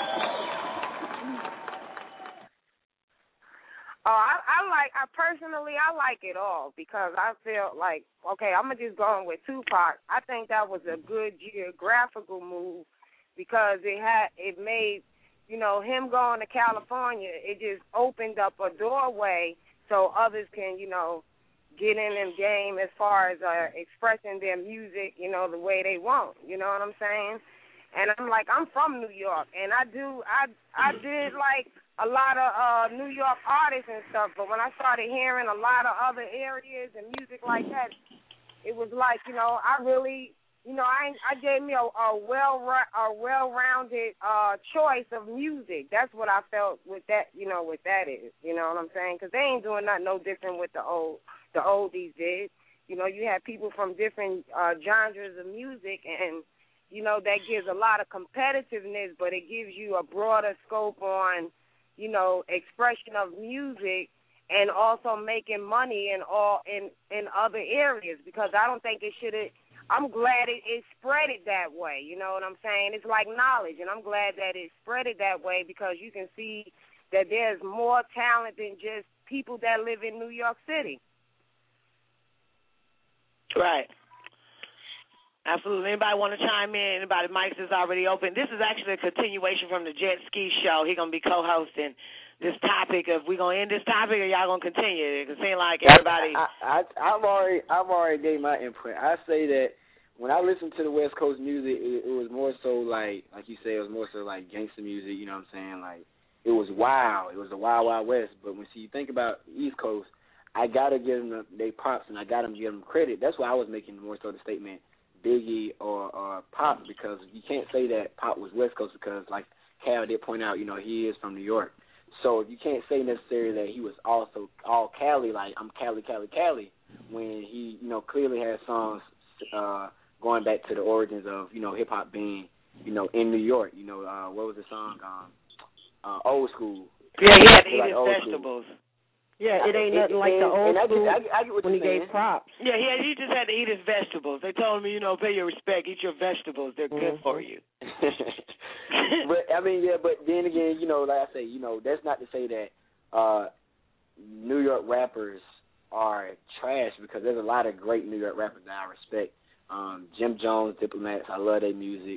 S22: I personally like it all because I feel like, okay, I'm going to just go in with Tupac. I think that was a good geographical move because it made, him going to California, it just opened up a doorway so others can, get in the game as far as expressing their music, you know, the way they want. You know what I'm saying? And I'm like, I'm from New York, and I did like a lot of New York artists and stuff, but when I started hearing a lot of other areas and music like that, it was like, you know, I really, you know, I gave me a well-rounded choice of music. That's what I felt with that, you know, with that is, you know what I'm saying? Because they ain't doing nothing no different with the oldies did. You know, you have people from different genres of music, and you know, that gives a lot of competitiveness, but it gives you a broader scope on, you know, expression of music and also making money in other areas, because I don't think it should have. I'm glad it spread it that way. You know what I'm saying? It's like knowledge, and I'm glad that it spread it that way, because you can see that there's more talent than just people that live in New York City.
S9: Right. Absolutely. Anybody want to chime in? Anybody? Mike's is already open. This is actually a continuation from the Jet Ski Show. He's going to be co-hosting this topic. If we're going to end this topic, or y'all going to continue? It seems like everybody...
S8: I've already gave my input. I say that when I listened to the West Coast music, it was more so like you say, it was more so like gangster music, you know what I'm saying? Like, it was wild. It was the Wild Wild West. But when you think about the East Coast, I got to give them their props, and I got to give them credit. That's why I was making more so the statement Biggie or Pop, because you can't say that Pop was West Coast, because like Cal did point out, you know, he is from New York. So you can't say necessarily that he was also all Cali, like I'm Cali, Cali, Cali, when he, you know, clearly has songs going back to the origins of, you know, hip-hop being, you know, in New York. You know, what was the song? Old School.
S9: Yeah, he had to eat his vegetables.
S13: Yeah, it ain't nothing like the old school when he gave props.
S9: Yeah, he just had to eat his vegetables. They told him, you know, pay your respect, eat your vegetables. They're good for you.
S8: But, I mean, yeah, but then again, you know, like I say, you know, that's not to say that New York rappers are trash, because there's a lot of great New York rappers that I respect. Jim Jones, Diplomats, I love their music.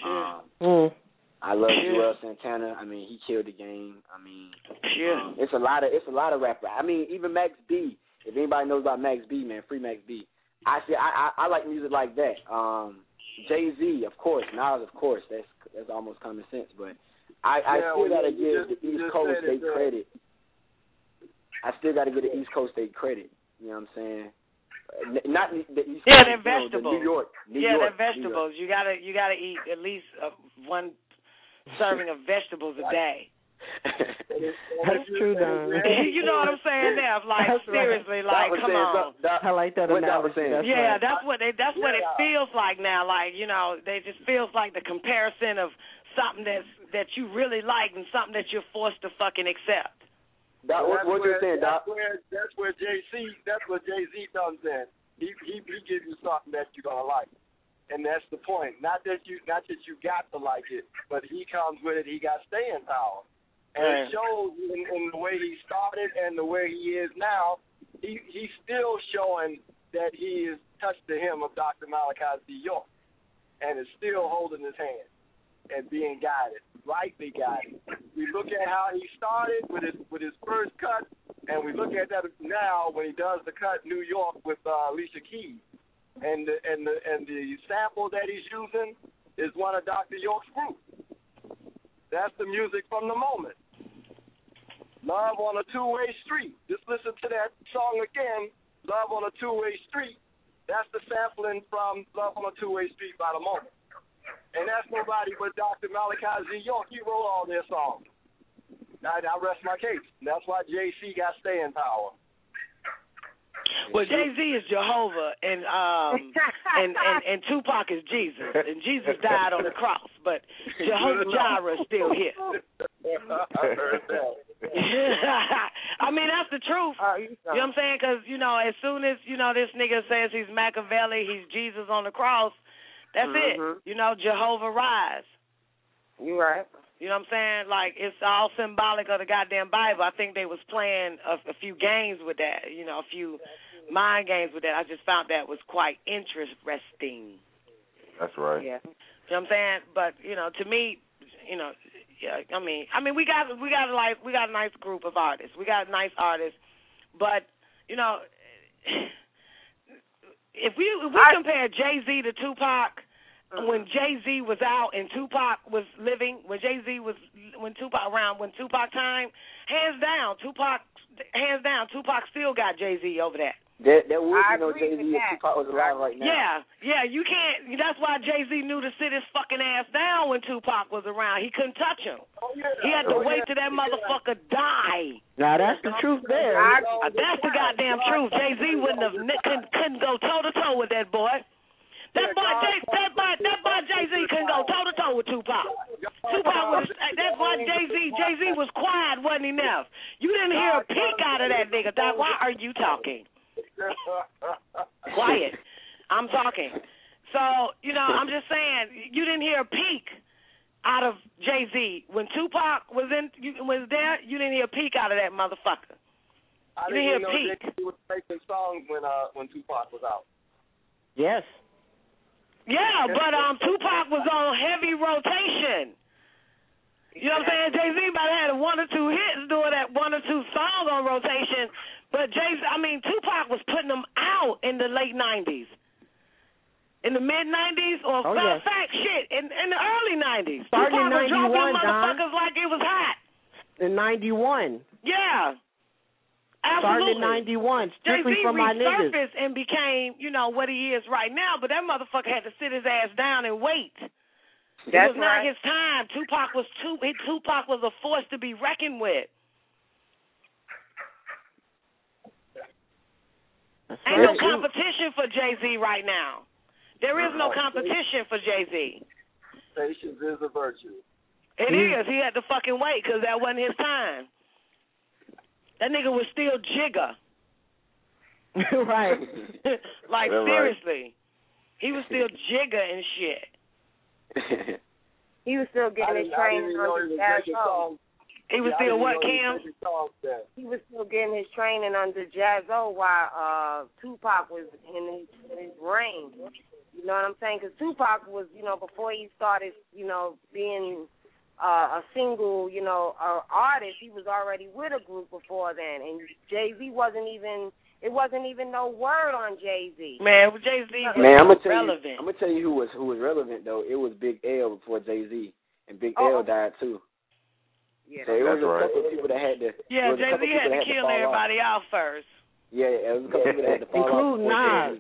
S8: I love Joel Santana. I mean, he killed the game. I mean, it's a lot of rappers. I mean, even Max B. If anybody knows about Max B, man, free Max B. I like music like that. Jay-Z, of course. Nas, of course. That's almost common sense. But I still gotta give the East Coast their credit. I still gotta give the East Coast their credit. You know what I'm saying? Not the East Coast.
S9: Yeah, they're vegetables.
S8: New York.
S9: They're vegetables. You gotta eat at least one serving of vegetables a day.
S13: That's true, Don.
S9: You know what I'm saying there? Like, seriously, like, come on.
S13: I like that analogy.
S9: Yeah, that's what it feels like now. Like, you know, it just feels like the comparison of something that you really like and something that you're forced to fucking accept.
S8: What you're saying, Doc?
S15: That's where Jay-Z comes in. He gives you something that you're gonna like. And that's the point. Not that you got to like it, but he comes with it. He got staying power, and it shows in the way he started and the way he is now. He's still showing that he is touched the hem of Dr. Malachi Z. York, and is still holding his hand and being guided, rightly guided. We look at how he started with his first cut, and we look at that now when he does the cut New York with Alicia Keys. And the sample that he's using is one of Dr. York's group. That's the music from the moment. Love on a Two-Way Street. Just listen to that song again, Love on a Two-Way Street. That's the sampling from Love on a Two-Way Street by the moment. And that's nobody but Dr. Malachi Z. York. He wrote all their songs. I rest my case. And that's why Jay-Z got staying power.
S9: Well, Jay-Z is Jehovah, and Tupac is Jesus, and Jesus died on the cross, but Jehovah Jireh is still here.
S15: I heard that.
S9: I mean, that's the truth. You know what I'm saying? Because, you know, as soon as, you know, this nigga says he's Machiavelli, he's Jesus on the cross, that's it. You know, Jehovah rise.
S22: You right.
S9: You know what I'm saying? Like, it's all symbolic of the goddamn Bible. I think they was playing a few games with that, you know, a few mind games with that. I just found that was quite interesting.
S17: That's right.
S22: Yeah.
S9: You know what I'm saying? But, you know, to me, you know, yeah, I mean, we got a nice group of artists. We got nice artists. But, you know, if we compare Jay-Z to Tupac, when Jay-Z was out and Tupac was living, when Tupac time, hands down, Tupac still got Jay-Z over that.
S8: That would, Jay-Z and Tupac was alive right now.
S9: Yeah, you can't. That's why Jay-Z knew to sit his fucking ass down when Tupac was around. He couldn't touch him. He had to wait till that motherfucker die.
S13: Now that's the truth there.
S9: That's the goddamn truth. Jay-Z couldn't go toe to toe with that boy. That boy Jay-Z couldn't go toe to toe with Tupac. That's why Jay-Z was quiet, wasn't enough. You didn't hear a peep out of that nigga. Why are you talking? Quiet. I'm talking. So, I'm just saying, you didn't hear a peek out of Jay-Z. When Tupac was there, you didn't hear a peek out of that motherfucker. You didn't hear a peek.
S15: He was making songs when Tupac was out.
S13: Yes.
S9: Yeah, but Tupac was on heavy rotation. You know what I'm saying? Jay-Z might have had 1 or 2 hits doing that 1 or 2 songs on rotation, but Tupac was putting them out in the late 90s. In the mid-90s or in the early 90s.
S13: Starting
S9: Tupac
S13: in 91,
S9: was dropping motherfuckers like it was hot.
S13: In 91.
S9: Yeah. Absolutely.
S13: Started in 91, strictly
S9: Jay-Z
S13: from my niggas.
S9: resurfaced and became, what he is right now, but that motherfucker had to sit his ass down and wait. It was not his time. Tupac was a force to be reckoned with. Ain't no competition for Jay-Z right now. There is no competition for Jay-Z.
S15: Patience is a virtue.
S9: It is. He had to fucking wait because that wasn't his time. That nigga was still Jigga.
S13: Right.
S9: Like, seriously. He was still Jigga and shit.
S22: He was still getting his training under Jaz-O.
S9: He was still what, Kim?
S22: He was still getting his training under Jaz-O while Tupac was in his reign. You know what I'm saying? Because Tupac was, before he started, being a single, artist, he was already with a group before then. And Jay-Z wasn't even no word on Jay-Z.
S9: Man, Jay-Z
S8: was
S9: relevant.
S8: I'm going to tell you who was relevant, though. It was Big L before Jay-Z. And Big L died, too.
S22: Yeah,
S8: so it was a couple of people that had to...
S9: Yeah, Jay-Z had to kill everybody out first.
S8: Yeah, it was a couple of people that had to fall
S13: including
S8: off.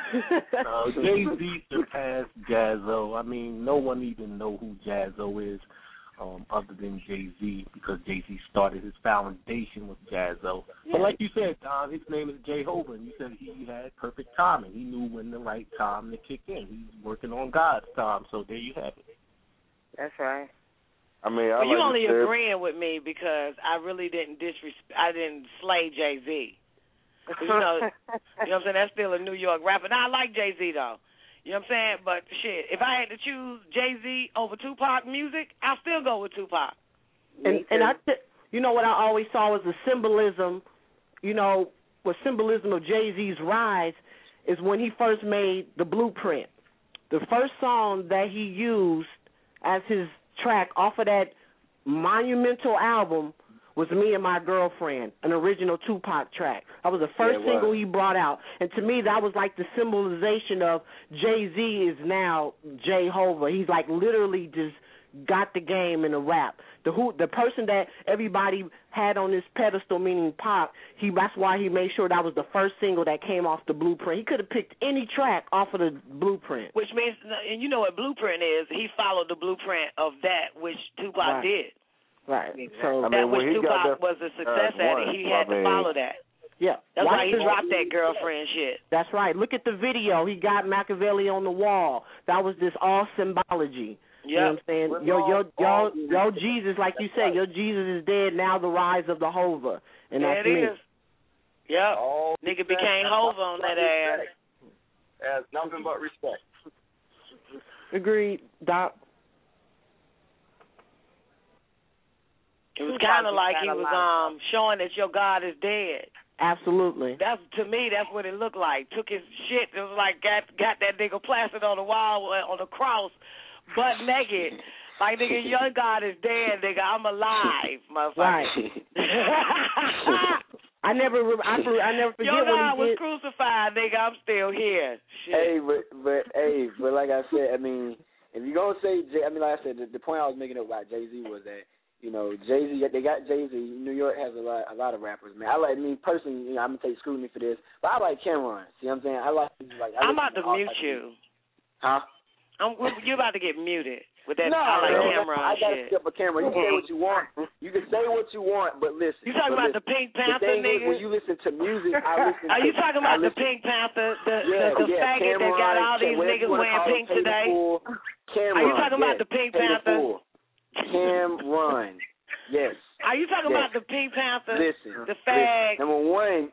S16: Jay-Z surpassed Jaz-O. I mean, no one even know who Jaz-O is other than Jay-Z, because Jay-Z started his foundation with Jaz-O. Yeah. But like you said, his name is Jehovah, and you said he had perfect timing. He knew when the right time to kick in. He's working on God's time, so there you have it.
S22: That's right.
S17: I mean,
S9: you only agreeing with me because I really didn't I didn't slay Jay-Z. You know what I'm saying? That's still a New York rapper. Now, I like Jay-Z, though. You know what I'm saying? But, shit, if I had to choose Jay-Z over Tupac music, I'll still go with Tupac.
S13: And you know what I always saw was the symbolism, what symbolism of Jay-Z's rise is when he first made The Blueprint. The first song that he used as his track off of that monumental album was Me and My Girlfriend, an original Tupac track. That was the first single he brought out. And to me, that was like the symbolization of Jay-Z is now Jehovah. He's like literally just got the game in the rap. The person that everybody had on this pedestal, meaning Pac, that's why he made sure that was the first single that came off the Blueprint. He could have picked any track off of the Blueprint.
S9: Which means, and you know what Blueprint is, he followed the blueprint of that which Tupac did.
S13: Right.
S9: So that which Tupac was a success at it, he had to follow that.
S13: Yeah.
S9: That's why he dropped that girlfriend shit.
S13: That's right. Look at the video. He got Machiavelli on the wall. That was just all symbology. Yep. You know what I'm saying? Your Jesus, like you said, your Jesus is dead, now the rise of the Hova. And that's me.
S9: Is. Yep. Nigga became Hova on that ass.
S15: As nothing but respect.
S13: Agreed, Doc.
S9: It was kind of like he was showing that your God is dead.
S13: Absolutely.
S9: To me, that's what it looked like. Took his shit. It was like got that nigga plastered on the wall on the cross, butt naked. Like, nigga, your God is dead, nigga. I'm alive, motherfucker.
S13: Right. I never forget
S9: Your
S13: what he
S9: God was
S13: did.
S9: crucified, nigga. I'm still here. Shit.
S8: Hey, but like I said, I mean, if you're gonna say, like I said, the point I was making up about Jay-Z was that, you know, Jay-Z, they got Jay-Z. New York has a lot of rappers, man. I like me personally. You know, I'm gonna take scrutiny for this, but I like Cameron. See what I'm saying? I'm
S9: about to mute you.
S8: Huh?
S9: You're about to get muted with that.
S8: No,
S9: I like Cameron
S8: I gotta
S9: shit.
S8: skip a camera. You can say what you want. You can say what you want, but listen.
S9: You talking about the Pink Panther nigga?
S8: When you listen to music, I listen.
S9: Are you talking about the Pink Panther, the faggot that got all these niggas wearing pink today?
S8: Cameron,
S9: are you talking about the Pink Panther?
S8: Cameron, yes.
S9: Are you talking about the Pink Panther?
S8: Listen,
S9: the fag.
S8: Number one.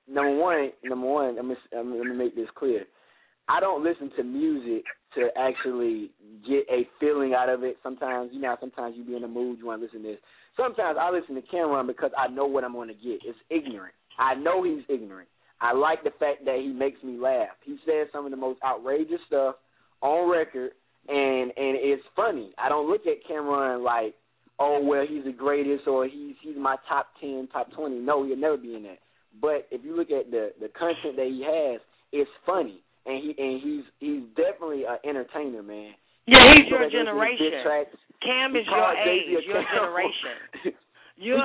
S8: Let me make this clear. I don't listen to music to actually get a feeling out of it. Sometimes you be in a mood, you want to listen to this. Sometimes I listen to Cameron because I know what I'm going to get. It's ignorant. I know he's ignorant. I like the fact that he makes me laugh. He says some of the most outrageous stuff on record, and it's funny. I don't look at Cameron like, oh, well, he's the greatest or he's my top 10, top 20. No, he'll never be in that. But if you look at the content that he has, it's funny. And he's definitely an entertainer, man.
S9: Yeah, he's your generation. Cam is your age, your generation. You're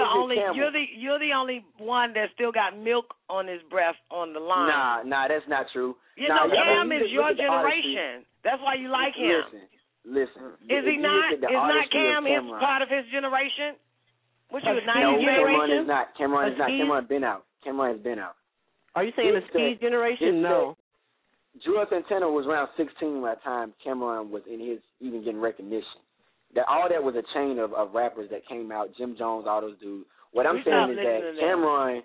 S9: the only one that still got milk on his breath on the line.
S8: Nah, that's not true.
S9: Cam is your generation. That's why you like him.
S8: Listen.
S9: Is he not? Is not Cam his part of his generation? What you 90s generation?
S8: Cameron is not. Cameron has been out.
S13: Are you saying the Ski generation? No.
S8: Juelz Santana was around 16 by the time Cameron was in his even getting recognition. All that was a chain of rappers that came out. Jim Jones, all those dudes. What I'm saying is that Cameron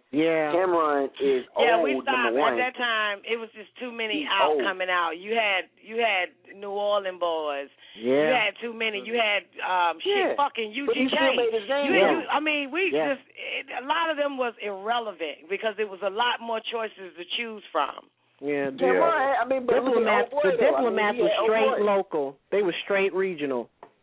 S8: is old.
S9: Yeah, we stopped
S8: number one.
S9: at that time. It was just too many coming out. You had New Orleans Boys.
S13: Yeah.
S9: You had too many. You had fucking UGK. A lot of them was irrelevant because there was a lot more choices to choose from.
S13: Yeah,
S8: Diplomats
S13: were straight local. They were straight regional.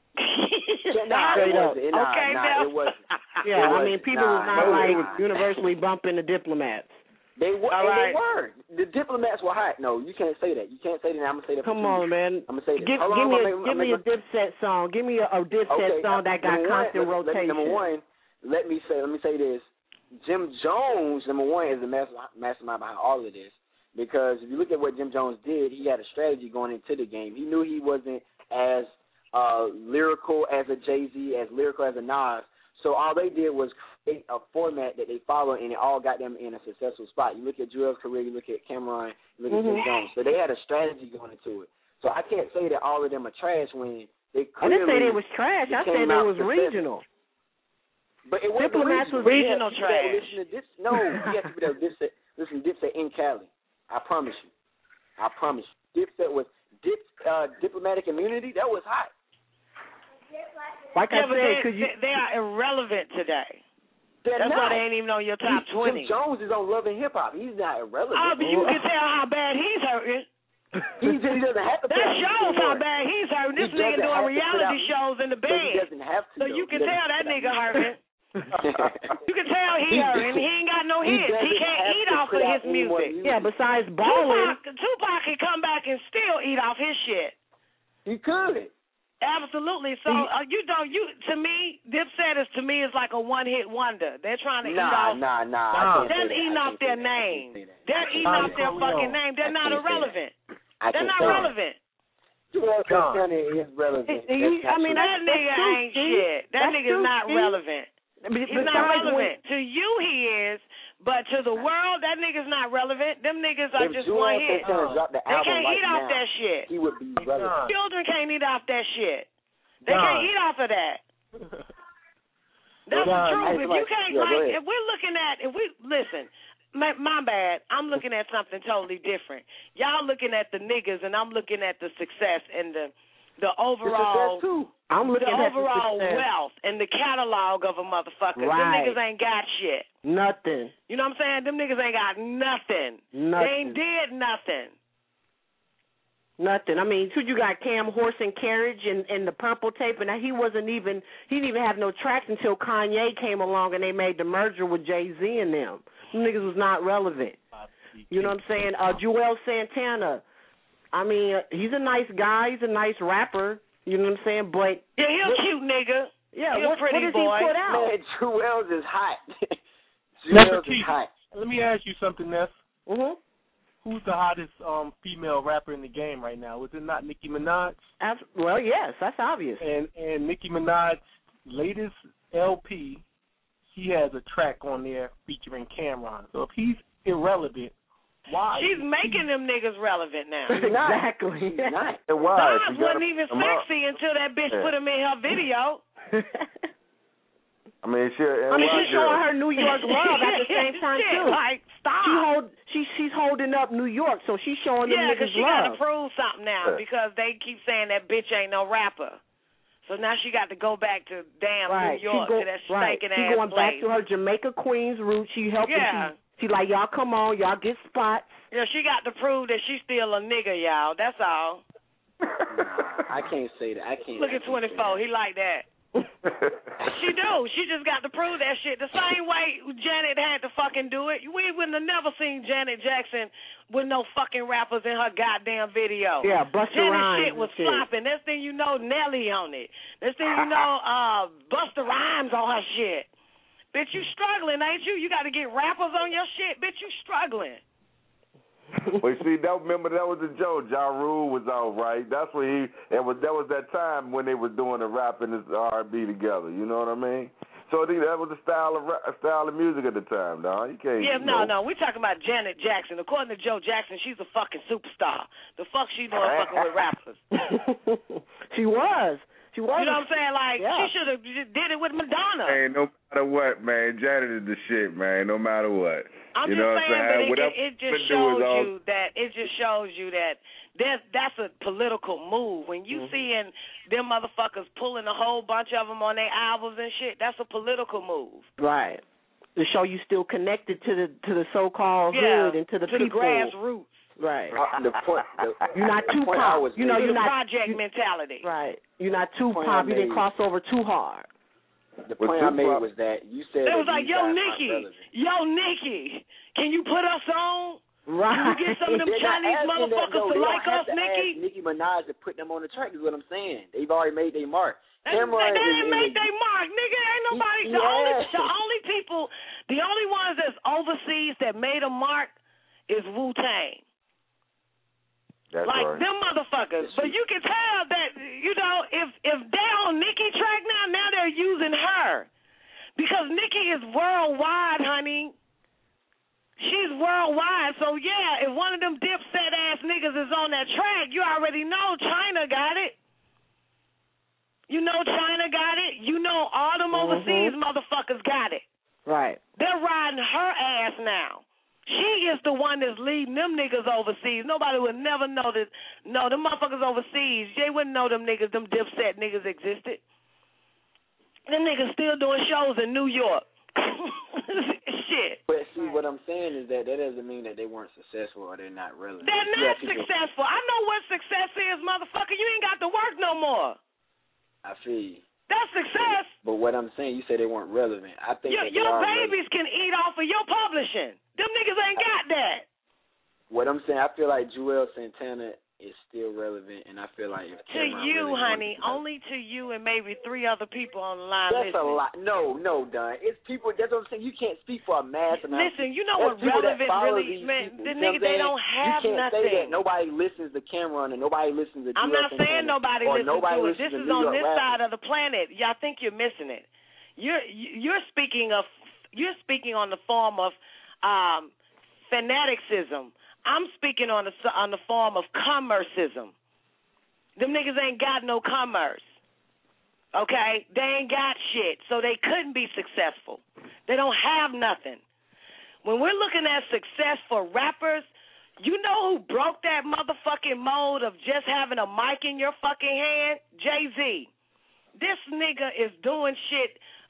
S8: Straight up. It wasn't.
S13: Yeah, people was not like universally bumping the Diplomats.
S8: They were. They were. The Diplomats were hot. No, you can't say that. You can't say that. I'm gonna say that.
S13: Come on, man.
S8: I'm gonna say that.
S13: Give me a Dipset song. Give me a Dipset song that got constant rotation.
S8: Number one, let me say this. Jim Jones, number one, is the mastermind behind all of this. Because if you look at what Jim Jones did, he had a strategy going into the game. He knew he wasn't as lyrical as a Jay-Z, as lyrical as a Nas. So all they did was create a format that they followed, and it all got them in a successful spot. You look at Juelz's career, you look at Cameron, you look at Jim Jones. So they had a strategy going into it. So I can't say that all of them are trash when they clearly...
S13: I didn't say they was trash. I said they was regional.
S8: But it wasn't
S13: Diplomats
S8: regional.
S13: was regional trash.
S8: You have to be able to listen to Dipset in Cali. I promise you. Dipset was diplomatic immunity. That was hot.
S13: Like I said,
S9: they are irrelevant today.
S8: That's
S9: why they ain't even on your top 20.
S8: Jim Jones is on Love and Hip Hop. He's not irrelevant.
S9: Oh, but you can tell how bad he's hurting.
S8: He doesn't have to.
S9: That shows how bad he's hurting. This nigga doing reality shows in the bed.
S8: He doesn't have to.
S9: So you can tell that nigga hurting. You can tell he hurting. He ain't got no hits. He can't eat off of his music.
S13: Yeah, besides balling.
S9: Tupac can come back and still eat off his shit.
S8: He could.
S9: Absolutely. So to me, Dipset is like a one-hit wonder. They're trying to eat off. They're eating off their name. They're eating off their fucking name. They're not irrelevant. They're not relevant.
S8: Is relevant.
S9: That nigga ain't shit. That nigga's not relevant. He's not relevant. To you, he is. But to the world, that nigga's not relevant. Them niggas are just one hit. They can't eat off that shit.
S8: He would be relevant.
S9: Children can't eat off that shit. They can't eat off of that. That's the truth. If you can't, if we're looking at, listen, my bad, I'm looking at something totally different. Y'all looking at the niggas, and I'm looking at the success and the overall.
S13: I'm looking at the
S9: overall wealth and the catalog of a motherfucker.
S13: Right.
S9: Them niggas ain't got shit.
S13: Nothing.
S9: You know what I'm saying? Them niggas ain't got nothing. They ain't did nothing.
S13: Nothing. I mean, you got Cam Horse and Carriage and the Purple Tape, and he didn't even have no tracks until Kanye came along and they made the merger with Jay-Z and them. Them niggas was not relevant. You know what I'm saying? Joel Santana. I mean, he's a nice guy. He's a nice rapper. You know what I'm saying? But
S9: yeah, he's a cute nigga.
S13: Yeah,
S9: what does he
S13: put out?
S8: Man, Joel's is hot.
S16: Joel's is hot. Let me ask you something, Ness.
S13: Mm-hmm.
S16: Who's the hottest female rapper in the game right now? Was it not Nicki Minaj?
S13: Well, yes, that's obvious.
S16: And Nicki Minaj's latest LP, she has a track on there featuring Cameron. So if he's irrelevant, why?
S9: She's making them niggas relevant now.
S13: Exactly.
S17: And why?
S9: Styles wasn't even sexy until that bitch put him in her video.
S17: I mean,
S13: she's showing her New York love at the same time too.
S9: Like, stop.
S13: She's holding up New York, so she's showing them niggas
S9: she
S13: love.
S9: got to prove something now because they keep saying that bitch ain't no rapper. So now she got to go back to New York to that stinking ass place.
S13: She's going back to her Jamaica Queens roots. She helping.
S9: Yeah.
S13: She like, y'all come on, y'all get spots.
S9: Yeah, she got to prove that she's still a nigga, y'all. That's all.
S8: I can't say that. I can't.
S9: Look at 24. He like that. She do. She just got to prove that shit. The same way Janet had to fucking do it. We wouldn't have never seen Janet Jackson with no fucking rappers in her goddamn video.
S13: Yeah, Busta Rhymes.
S9: Shit was flopping. Next thing you know, Nelly on it. Next thing you know, Busta Rhymes on her shit. Bitch, you struggling, ain't you? You got to get rappers on your shit. Bitch, you struggling.
S17: Well, see, remember that was the joke. Ja Rule was all right. That's when that was that time when they was doing the rap and the R&B together. You know what I mean? So I think that was the style of music at the time, dog. You can't.
S9: Yeah, no, we're talking about Janet Jackson. According to Joe Jackson, she's a fucking superstar. The fuck she doing fucking with rappers?
S13: She was.
S9: You know what I'm saying? Like, she should have did it with Madonna.
S17: Hey, no matter what, man, Janet is the shit, man. No matter what.
S9: I'm
S17: just
S9: saying, but it just shows you that that's a political move. When you seeing them motherfuckers pulling a whole bunch of them on their albums and shit, that's a political move.
S13: Right. To show you still connected to the so-called hood and to the people.
S9: To the grassroots.
S13: Right.
S8: You're
S13: not too pop. You're not
S9: project mentality.
S13: Right. You're not too pop. You didn't cross over too hard.
S8: The point I made was that you said
S9: it was like, yo, Nikki, can you put us on?
S13: Right.
S9: Can you get some of them Chinese motherfuckers to like us, Nikki?
S8: Nicki Minaj to put them on the track is what I'm saying. They've already made their mark.
S9: They ain't made their mark, nigga. Ain't nobody. The only ones that's overseas that made a mark is Wu-Tang.
S17: That's
S9: like
S17: right.
S9: Them motherfuckers. But you can tell that, if they're on Nicki track now they're using her. Because Nicki is worldwide, honey. She's worldwide. So, yeah, if one of them dipset ass niggas is on that track, you already know China got it. You know China got it. You know all them overseas motherfuckers got it.
S13: Right.
S9: They're riding her ass now. She is the one that's leading them niggas overseas. Nobody would never know that. No, them motherfuckers overseas, they wouldn't know them niggas, them dipset niggas existed. Them niggas still doing shows in New York. Shit.
S8: But see, what I'm saying is that doesn't mean that they weren't successful or they're not relevant.
S9: They're not successful. I know what success is, motherfucker. You ain't got to work no more.
S8: I feel you.
S9: That's success.
S8: But what I'm saying, you said they weren't relevant. I think
S9: your babies can eat off of your publishing. Them niggas ain't got that.
S8: What I'm saying, I feel like Joel Santana is still relevant, and I feel like if
S9: to you, honey, only to you and maybe 3 other people on the line.
S8: That's
S9: listening.
S8: A lot. No, Don. It's people. That's what I'm saying. You can't speak for a mass amount.
S9: Listen, you know what relevant really meant? The niggas, they don't have
S8: nothing. You can't say that nobody listens to Cameron and nobody listens to.
S9: I'm not saying nobody listens to it. This is on this side of the planet. Y'all think you're missing it. You're speaking on the form of fanaticism. I'm speaking on the form of commerceism. Them niggas ain't got no commerce. Okay? They ain't got shit, so they couldn't be successful. They don't have nothing. When we're looking at success for rappers, you know who broke that motherfucking mold of just having a mic in your fucking hand? Jay-Z. This nigga is doing shit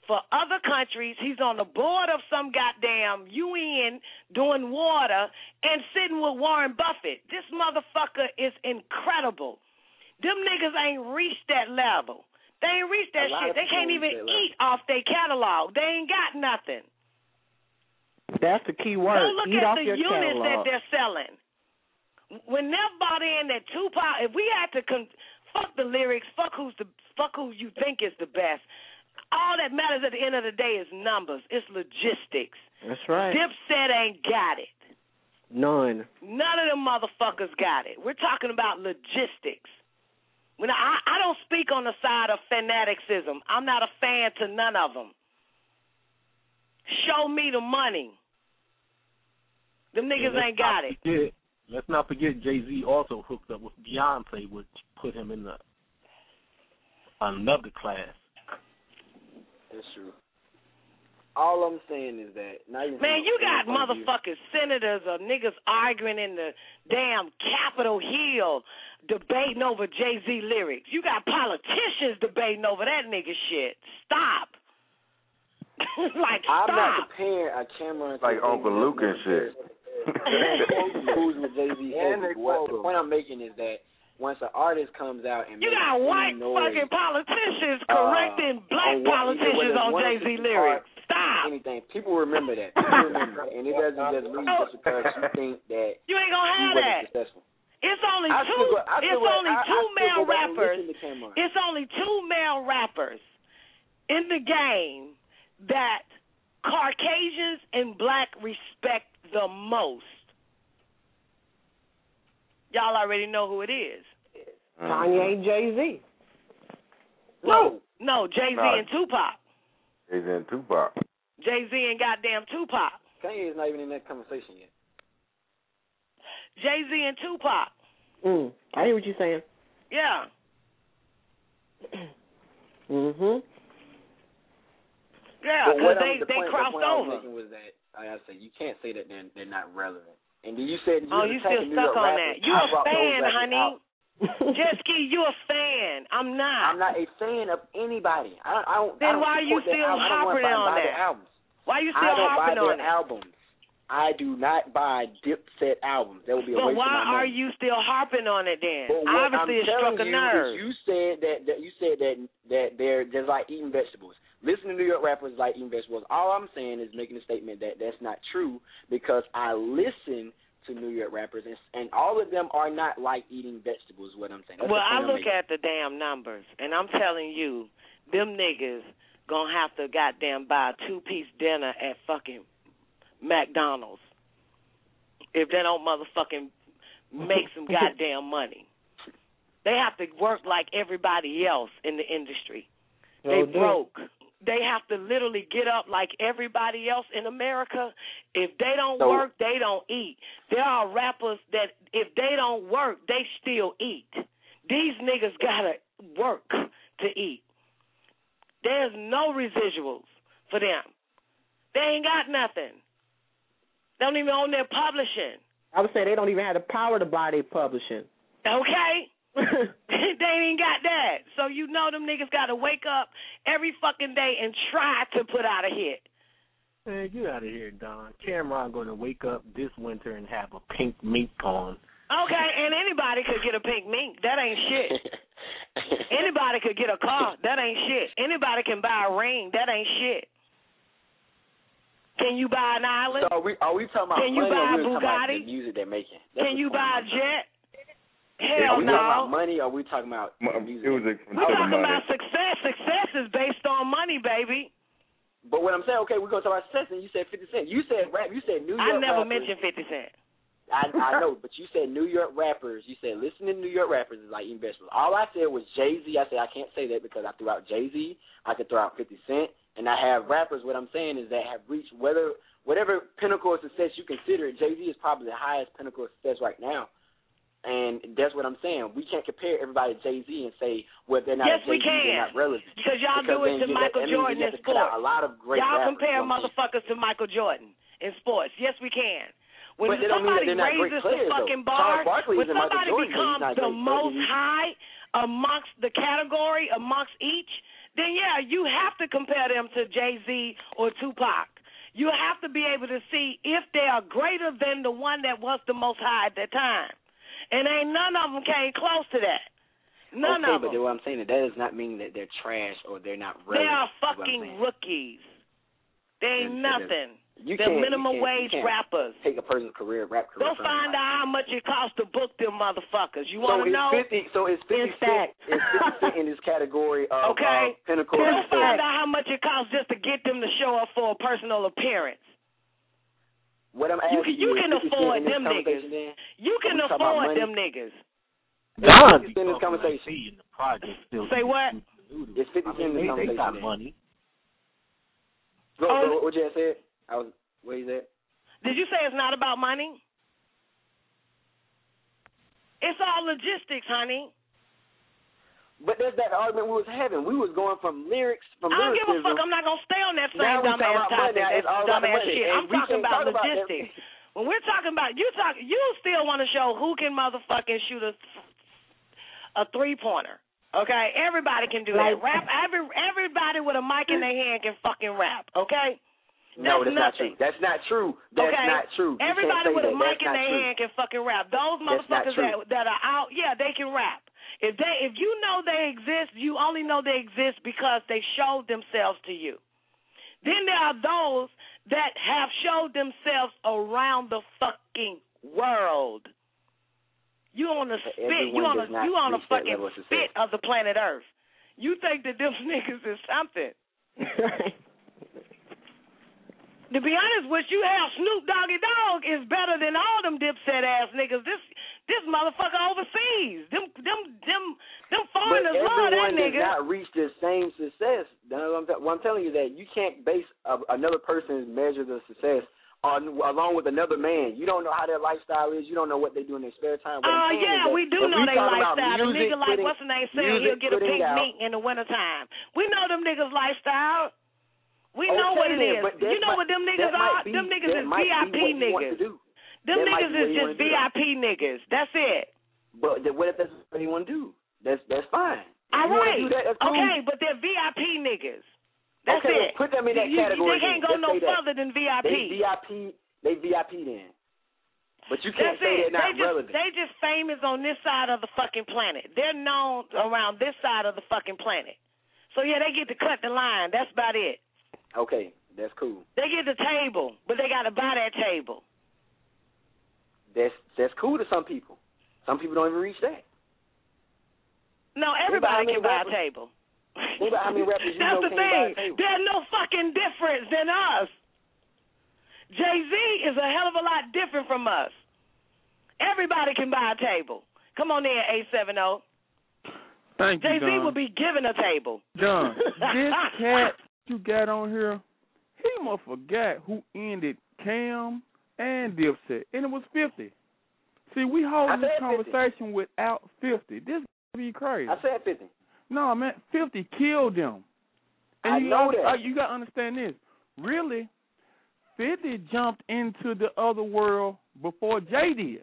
S9: for other countries. He's on the board of some goddamn UN doing water and sitting with Warren Buffett. This motherfucker is incredible. Them niggas ain't reached that level. They ain't reached that shit. They can't even eat off their catalog. They ain't got nothing.
S13: That's the key word.
S9: Go look
S13: eat
S9: at
S13: off
S9: the
S13: your
S9: units
S13: catalog.
S9: that they're selling. When they're bought in that Tupac, if we had to fuck the lyrics, fuck who you think is the best. All that matters at the end of the day is numbers. It's logistics.
S13: That's right.
S9: Dipset ain't got it.
S13: None
S9: of them motherfuckers got it. We're talking about logistics. When I don't speak on the side of fanaticism. I'm not a fan to none of them. Show me the money. Them niggas ain't got it.
S16: Let's not forget Jay-Z also hooked up with Beyonce, which put him in another class.
S8: That's true. All I'm saying is that
S9: man, you got motherfucking senators or niggas arguing in the damn Capitol Hill debating over Jay-Z lyrics. You got politicians debating over that nigga shit. Stop.
S8: I'm not comparing a Cameron
S17: like Uncle Luke and shit.
S8: Who's with Jay-Z? The point I'm making is that once an artist comes out and
S9: you got white fucking politicians correcting black politicians on Jay-Z lyrics. Stop.
S8: Anything. People remember that. And it doesn't just leave just because you think that
S9: you ain't gonna have that.
S8: Successful.
S9: It's only two male rappers. It's only two male rappers in the game that Caucasians and black respect the most. Y'all already know who it is.
S13: Kanye, Jay-Z.
S9: No, Jay-Z and Tupac.
S17: Jay-Z and Tupac.
S9: Jay-Z and goddamn Tupac.
S8: Kanye is not even in that conversation yet.
S9: Jay-Z and Tupac.
S13: I hear what you're saying.
S9: Yeah. Yeah, because they crossed over.
S8: Was that, like I said, you can't say that they're not relevant. And then you said
S9: you still stuck on that. You a fan, honey. Jetski, you a fan. I'm not.
S8: I'm not a fan of anybody. I don't.
S9: Then why are you still harping on that? Why are you still harping on that?
S8: Albums. I do not buy Dipset albums. That would be a waste of my money.
S9: But why are you still harping on it then? Obviously, it struck a nerve.
S8: You said that they're just like eating vegetables. Listen to New York rappers like eating vegetables. All I'm saying is making a statement that that's not true because I listen to New York rappers and all of them are not like eating vegetables. What I'm saying. That's
S9: I look at the damn numbers and I'm telling you, them niggas gonna have to goddamn buy a 2-piece dinner at fucking McDonald's if they don't motherfucking make some goddamn money. They have to work like everybody else in the industry. They broke. They have to literally get up like everybody else in America. If they don't work, they don't eat. There are rappers that if they don't work, they still eat. These niggas gotta work to eat. There's no residuals for them. They ain't got nothing. They don't even own their publishing.
S13: I would say they don't even have the power to buy their publishing.
S9: Okay. They ain't got that. So you know them niggas got to wake up every fucking day and try to put out a hit.
S16: Man, get out of here, Don. Cameron going to wake up this winter and have a pink mink on.
S9: Okay, and anybody could get a pink mink. That ain't shit. Anybody could get a car. That ain't shit. Anybody can buy a ring. That ain't shit. Can you buy an island?
S8: So are we talking about
S9: can you buy a
S8: the
S9: Bugatti?
S8: music they're making?
S9: Can you buy a jet?
S8: Hell
S9: no.
S8: Are we talking about money or are we talking about music?
S9: We're talking about success. Success is based on money, baby.
S8: But what I'm saying, okay, we're going to talk about success, and you said 50 Cent. You said rap. You said New York
S9: I never
S8: rappers.
S9: mentioned 50 Cent.
S8: I know, but you said New York rappers. You said listening to New York rappers is like eating vegetables. All I said was Jay-Z. I said I can't say that because I threw out Jay-Z. I could throw out 50 Cent. And I have rappers. What I'm saying is that have reached whatever pinnacle of success you consider it. Jay-Z is probably the highest pinnacle of success right now. And that's what I'm saying. We can't compare everybody to Jay-Z and say, well, they're not Jay-Z, they're not relevant.
S9: Because y'all do it to Michael Jordan in sports.
S8: A lot of great
S9: y'all
S8: rappers,
S9: compare motherfuckers to Michael Jordan in sports. Yes, we can. When somebody raises the fucking bar, when somebody becomes the most high amongst the category, amongst each, then yeah, you have to compare them to Jay-Z or Tupac. You have to be able to see if they are greater than the one that was the most high at that time. And ain't none of them came close to that. None of them.
S8: Okay, but what I'm saying, that does not mean that they're trash or they're not relevant.
S9: They are fucking rookies. They ain't nothing. They're minimum wage rappers.
S8: Take a person's rap career.
S9: Go find out how much it costs to book them motherfuckers. You want to know?
S8: So it's 50 Cent in this category of pinnacle.
S9: Go find out how much it costs just to get them to show up for a personal appearance.
S8: What I'm asking
S9: you can afford them niggas. You can afford them niggas.
S8: Don, in this conversation.
S9: Say what?
S8: It's 50 Cent in this conversation.
S16: They got money.
S8: What you said? What you said?
S9: Did you say it's not about money? It's all logistics, honey.
S8: But that's that argument we was having. We was going from lyrics,
S9: I don't give a fuck. I'm not going to stay on that same dumbass topic. That's dumbass shit. I'm talking about logistics. When we're talking about, you still want to show who can motherfucking shoot a three-pointer. Okay? Everybody can do that. Rap. Everybody with a mic in their hand can fucking rap. Okay?
S8: No, that's not true. That's not true. That's not true.
S9: Everybody with a mic in their hand can fucking rap. Those motherfuckers that are out, yeah, they can rap. If you know they exist, you only know they exist because they showed themselves to you. Then there are those that have showed themselves around the fucking world. You on the spit. You on a fucking spit of the planet Earth. You think that them niggas is something. To be honest with you, hell, Snoop Doggy Dogg is better than all them Dipset ass niggas. This motherfucker overseas. Them foreigners love that nigga.
S8: But everyone does not reach the same success. What I'm telling you that you can't base another person's measure of success along with another man. You don't know how their lifestyle is. You don't know what they do in their spare time.
S9: Yeah, we do know their lifestyle. The nigga like what's the name saying he'll get a pink mink in the wintertime. We know them niggas' lifestyle. We know what it is. You know what them niggas are? Them niggas is VIP niggas. Them niggas is just VIP niggas. That's it.
S8: But what if that's what you want to do? That's fine.
S9: All right.
S8: Cool.
S9: Okay, but they're VIP niggas. That's it.
S8: Put them in that category.
S9: They can't go no further than VIP.
S8: They VIP then. But you can't say they're not relevant.
S9: They just famous on this side of the fucking planet. They're known around this side of the fucking planet. So yeah, they get to cut the line. That's about it.
S8: Okay, that's cool.
S9: They get the table, but they got to buy that table.
S8: That's cool to some people. Some people don't even reach that.
S9: No, everybody can buy a table.
S8: Think about how many rappers you know
S9: That's the thing. There's no fucking difference than us. Jay-Z is a hell of a lot different from us. Everybody can buy a table. Come on in, 870.
S3: Thank you,
S9: Jay-Z will be given a table.
S3: John, this cat you got on here, he must forgot who ended Cam and Dipset, and it was 50. See, we holding this conversation 50. Without 50. This be crazy.
S8: I said 50.
S3: No, man, 50 killed them. And
S8: I know that.
S3: You got to understand this. Really, 50 jumped into the other world before Jay did.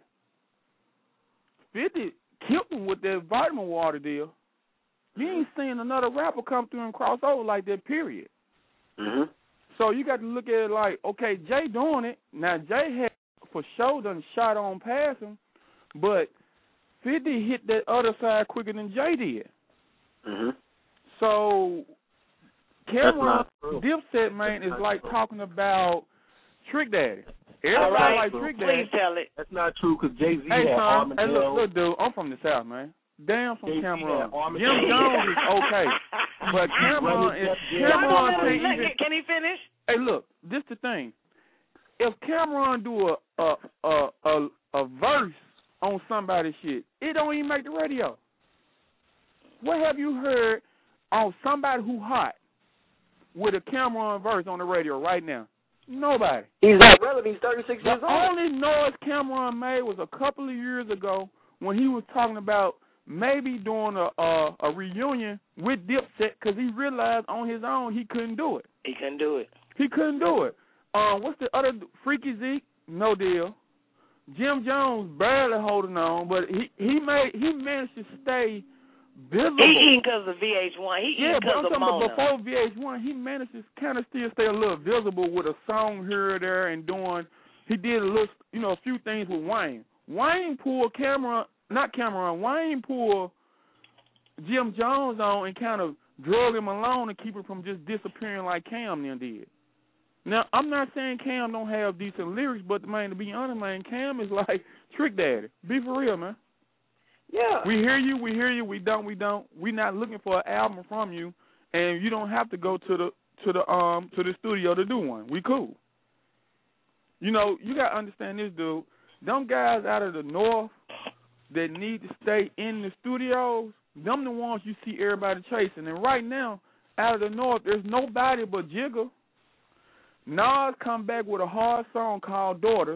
S3: 50 killed him with that vitamin water deal. You ain't seen another rapper come through and cross over like that, period.
S8: Mm-hmm.
S3: So you got to look at it like, okay, Jay doing it. Now, Jay had for sure done shot on past him, but 50 hit that other side quicker than Jay did.
S8: Mm-hmm.
S3: So Cameron Dipset, man, is like talking about Trick Daddy. Everybody like Trick Daddy.
S9: Please tell it.
S16: That's not true because Jay-Z
S3: had
S16: Armadale.
S3: Hey, look, dude, I'm from the South, man. Damn from Cameron. Jim Jones is okay, but Cameron
S9: Can he finish?
S3: Hey, look, this the thing. If Cameron do a verse on somebody's shit, it don't even make the radio. What have you heard on somebody who hot with a Cameron verse on the radio right now? Nobody.
S8: He's not relevant. He's 36 years old.
S3: The only noise Cameron made was a couple of years ago when he was talking about maybe doing a reunion with Dipset because he realized on his own he couldn't do it.
S9: He couldn't do it.
S3: He couldn't do it. What's the other? Freaky Zeke? No deal. Jim Jones barely holding on, but he managed to stay visible.
S9: He eating because of VH1. He eating because of Mona.
S3: Before VH1, he managed to kind of still stay a little visible with a song here or there and doing. He did a few things with Wayne. Wayne pulled Wayne pulled Jim Jones on and kind of drug him along and keep him from just disappearing like Cam then did. Now, I'm not saying Cam don't have decent lyrics, but, man, to be honest, man, Cam is like Trick Daddy. Be for real, man.
S8: Yeah.
S3: We hear you, we don't. We're not looking for an album from you, and you don't have to go to the studio to do one. We cool. You know, you got to understand this, dude. Them guys out of the North that need to stay in the studios, them the ones you see everybody chasing. And right now, out of the North, there's nobody but Jigga. Nas come back with a hard song called Daughters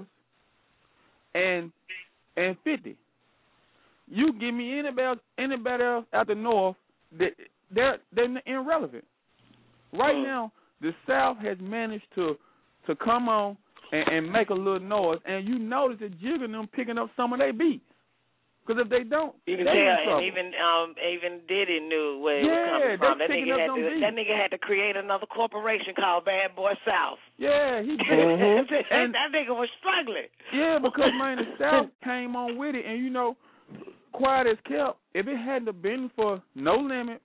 S3: and 50. You give me anybody else out the North, they're irrelevant. Right now, the South has managed to come on and make a little noise, and you notice that Jigga and them picking up some of their beats. Because if they don't,
S9: you can tell, and even Diddy knew where it was coming from. That nigga had to create another corporation called Bad Boy South.
S3: Yeah, he did.
S9: And that nigga was struggling.
S3: Yeah, because, man, the South came on with it, and, you know, quiet as kept. If it hadn't have been for No Limit,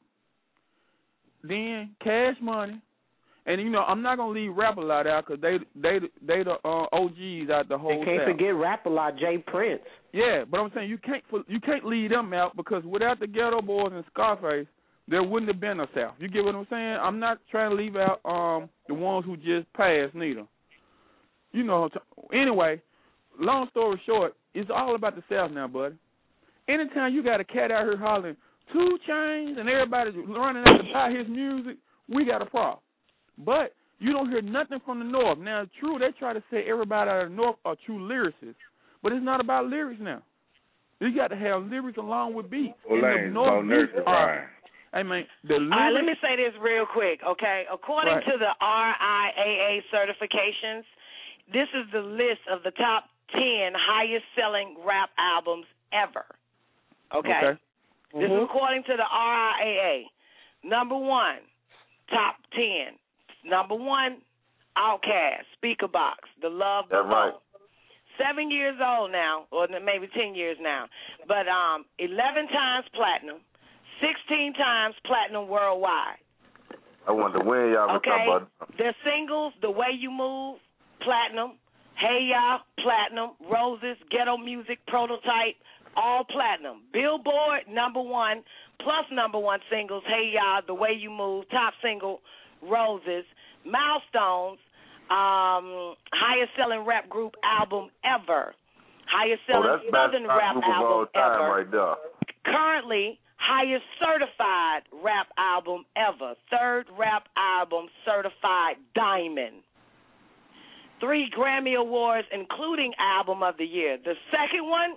S3: then Cash Money, and, you know, I'm not going to leave Rap-A-Lot out because they the OGs out the whole
S13: You can't forget Rap-A-Lot, Jay Prince.
S3: Yeah, but I'm saying you can't leave them out because without the Ghetto Boys and Scarface, there wouldn't have been a South. You get what I'm saying? I'm not trying to leave out the ones who just passed neither. You know, anyway, long story short, it's all about the South now, buddy. Anytime you got a cat out here hollering 2 Chainz and everybody's running out to buy his music, we got a problem. But you don't hear nothing from the North. Now, true, they try to say everybody out of the North are true lyricists, but it's not about lyrics now. You got to have lyrics along with beats.
S17: Well, the North beats are,
S3: I mean, the lyrics.
S9: All right, let me say this real quick, okay? According to the RIAA certifications, this is the list of the top 10 highest-selling rap albums ever. Okay? This is according to the RIAA. Number 1, top 10. Number 1, Outkast, Speaker Box, The Love Below.
S17: Right.
S9: 7 years old now, or maybe 10 years now, but 11 times platinum, 16 times platinum worldwide.
S17: I wonder when y'all
S9: okay?
S17: talk about.
S9: Their singles, The Way You Move, platinum. Hey Ya, platinum. Roses, Ghetto Music, Prototype, all platinum. Billboard, number 1, plus number 1 singles, Hey Ya, The Way You Move, top single, Roses. Milestones, highest selling rap group album ever. Highest selling Southern rap album ever.
S17: Right there.
S9: Currently, highest certified rap album ever. 3rd rap album certified diamond. 3 Grammy Awards, including Album of the Year. The second one,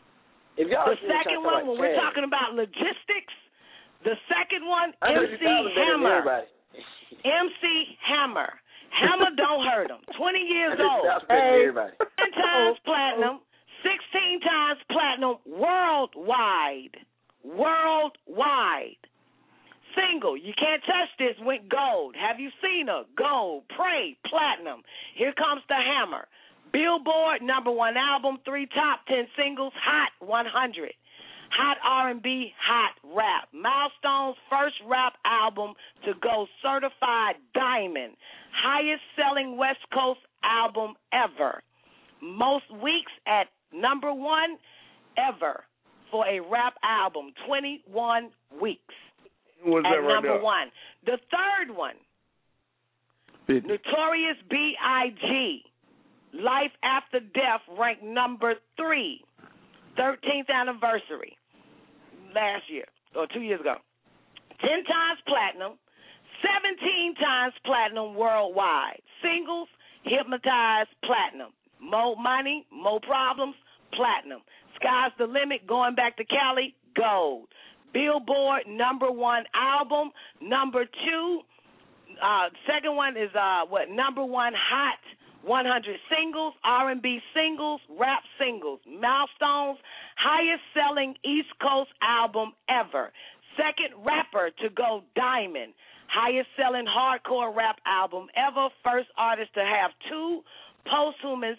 S9: when we're talking about logistics, the second one, MC Hammer. MC Hammer. Hammer don't hurt him. 20 years old. 10 times platinum, 16 times platinum worldwide. Worldwide. Single, You Can't Touch This, went gold. Have You Seen Her? Gold. Pray, platinum. Here Comes the Hammer. Billboard, number 1 album, 3 top 10 singles, Hot 100. Hot R&B, hot rap. Milestones, first rap album to go certified diamond. Highest selling West Coast album ever. Most weeks at number 1 ever for a rap album. 21 weeks at number 1. The third one, Notorious B.I.G., Life After Death, ranked number 3. 13th anniversary last year, or 2 years ago. 10 times platinum, 17 times platinum worldwide. Singles, Hypnotized, platinum. More money, more problems, platinum. Sky's the Limit, Going Back to Cali, gold. Billboard, number 1 album. Number 2, second one is number 1 hot 100 singles, R&B singles, rap singles. Milestones, highest selling East Coast album ever. second rapper to go diamond. Highest selling hardcore rap album ever. First artist to have 2 posthumous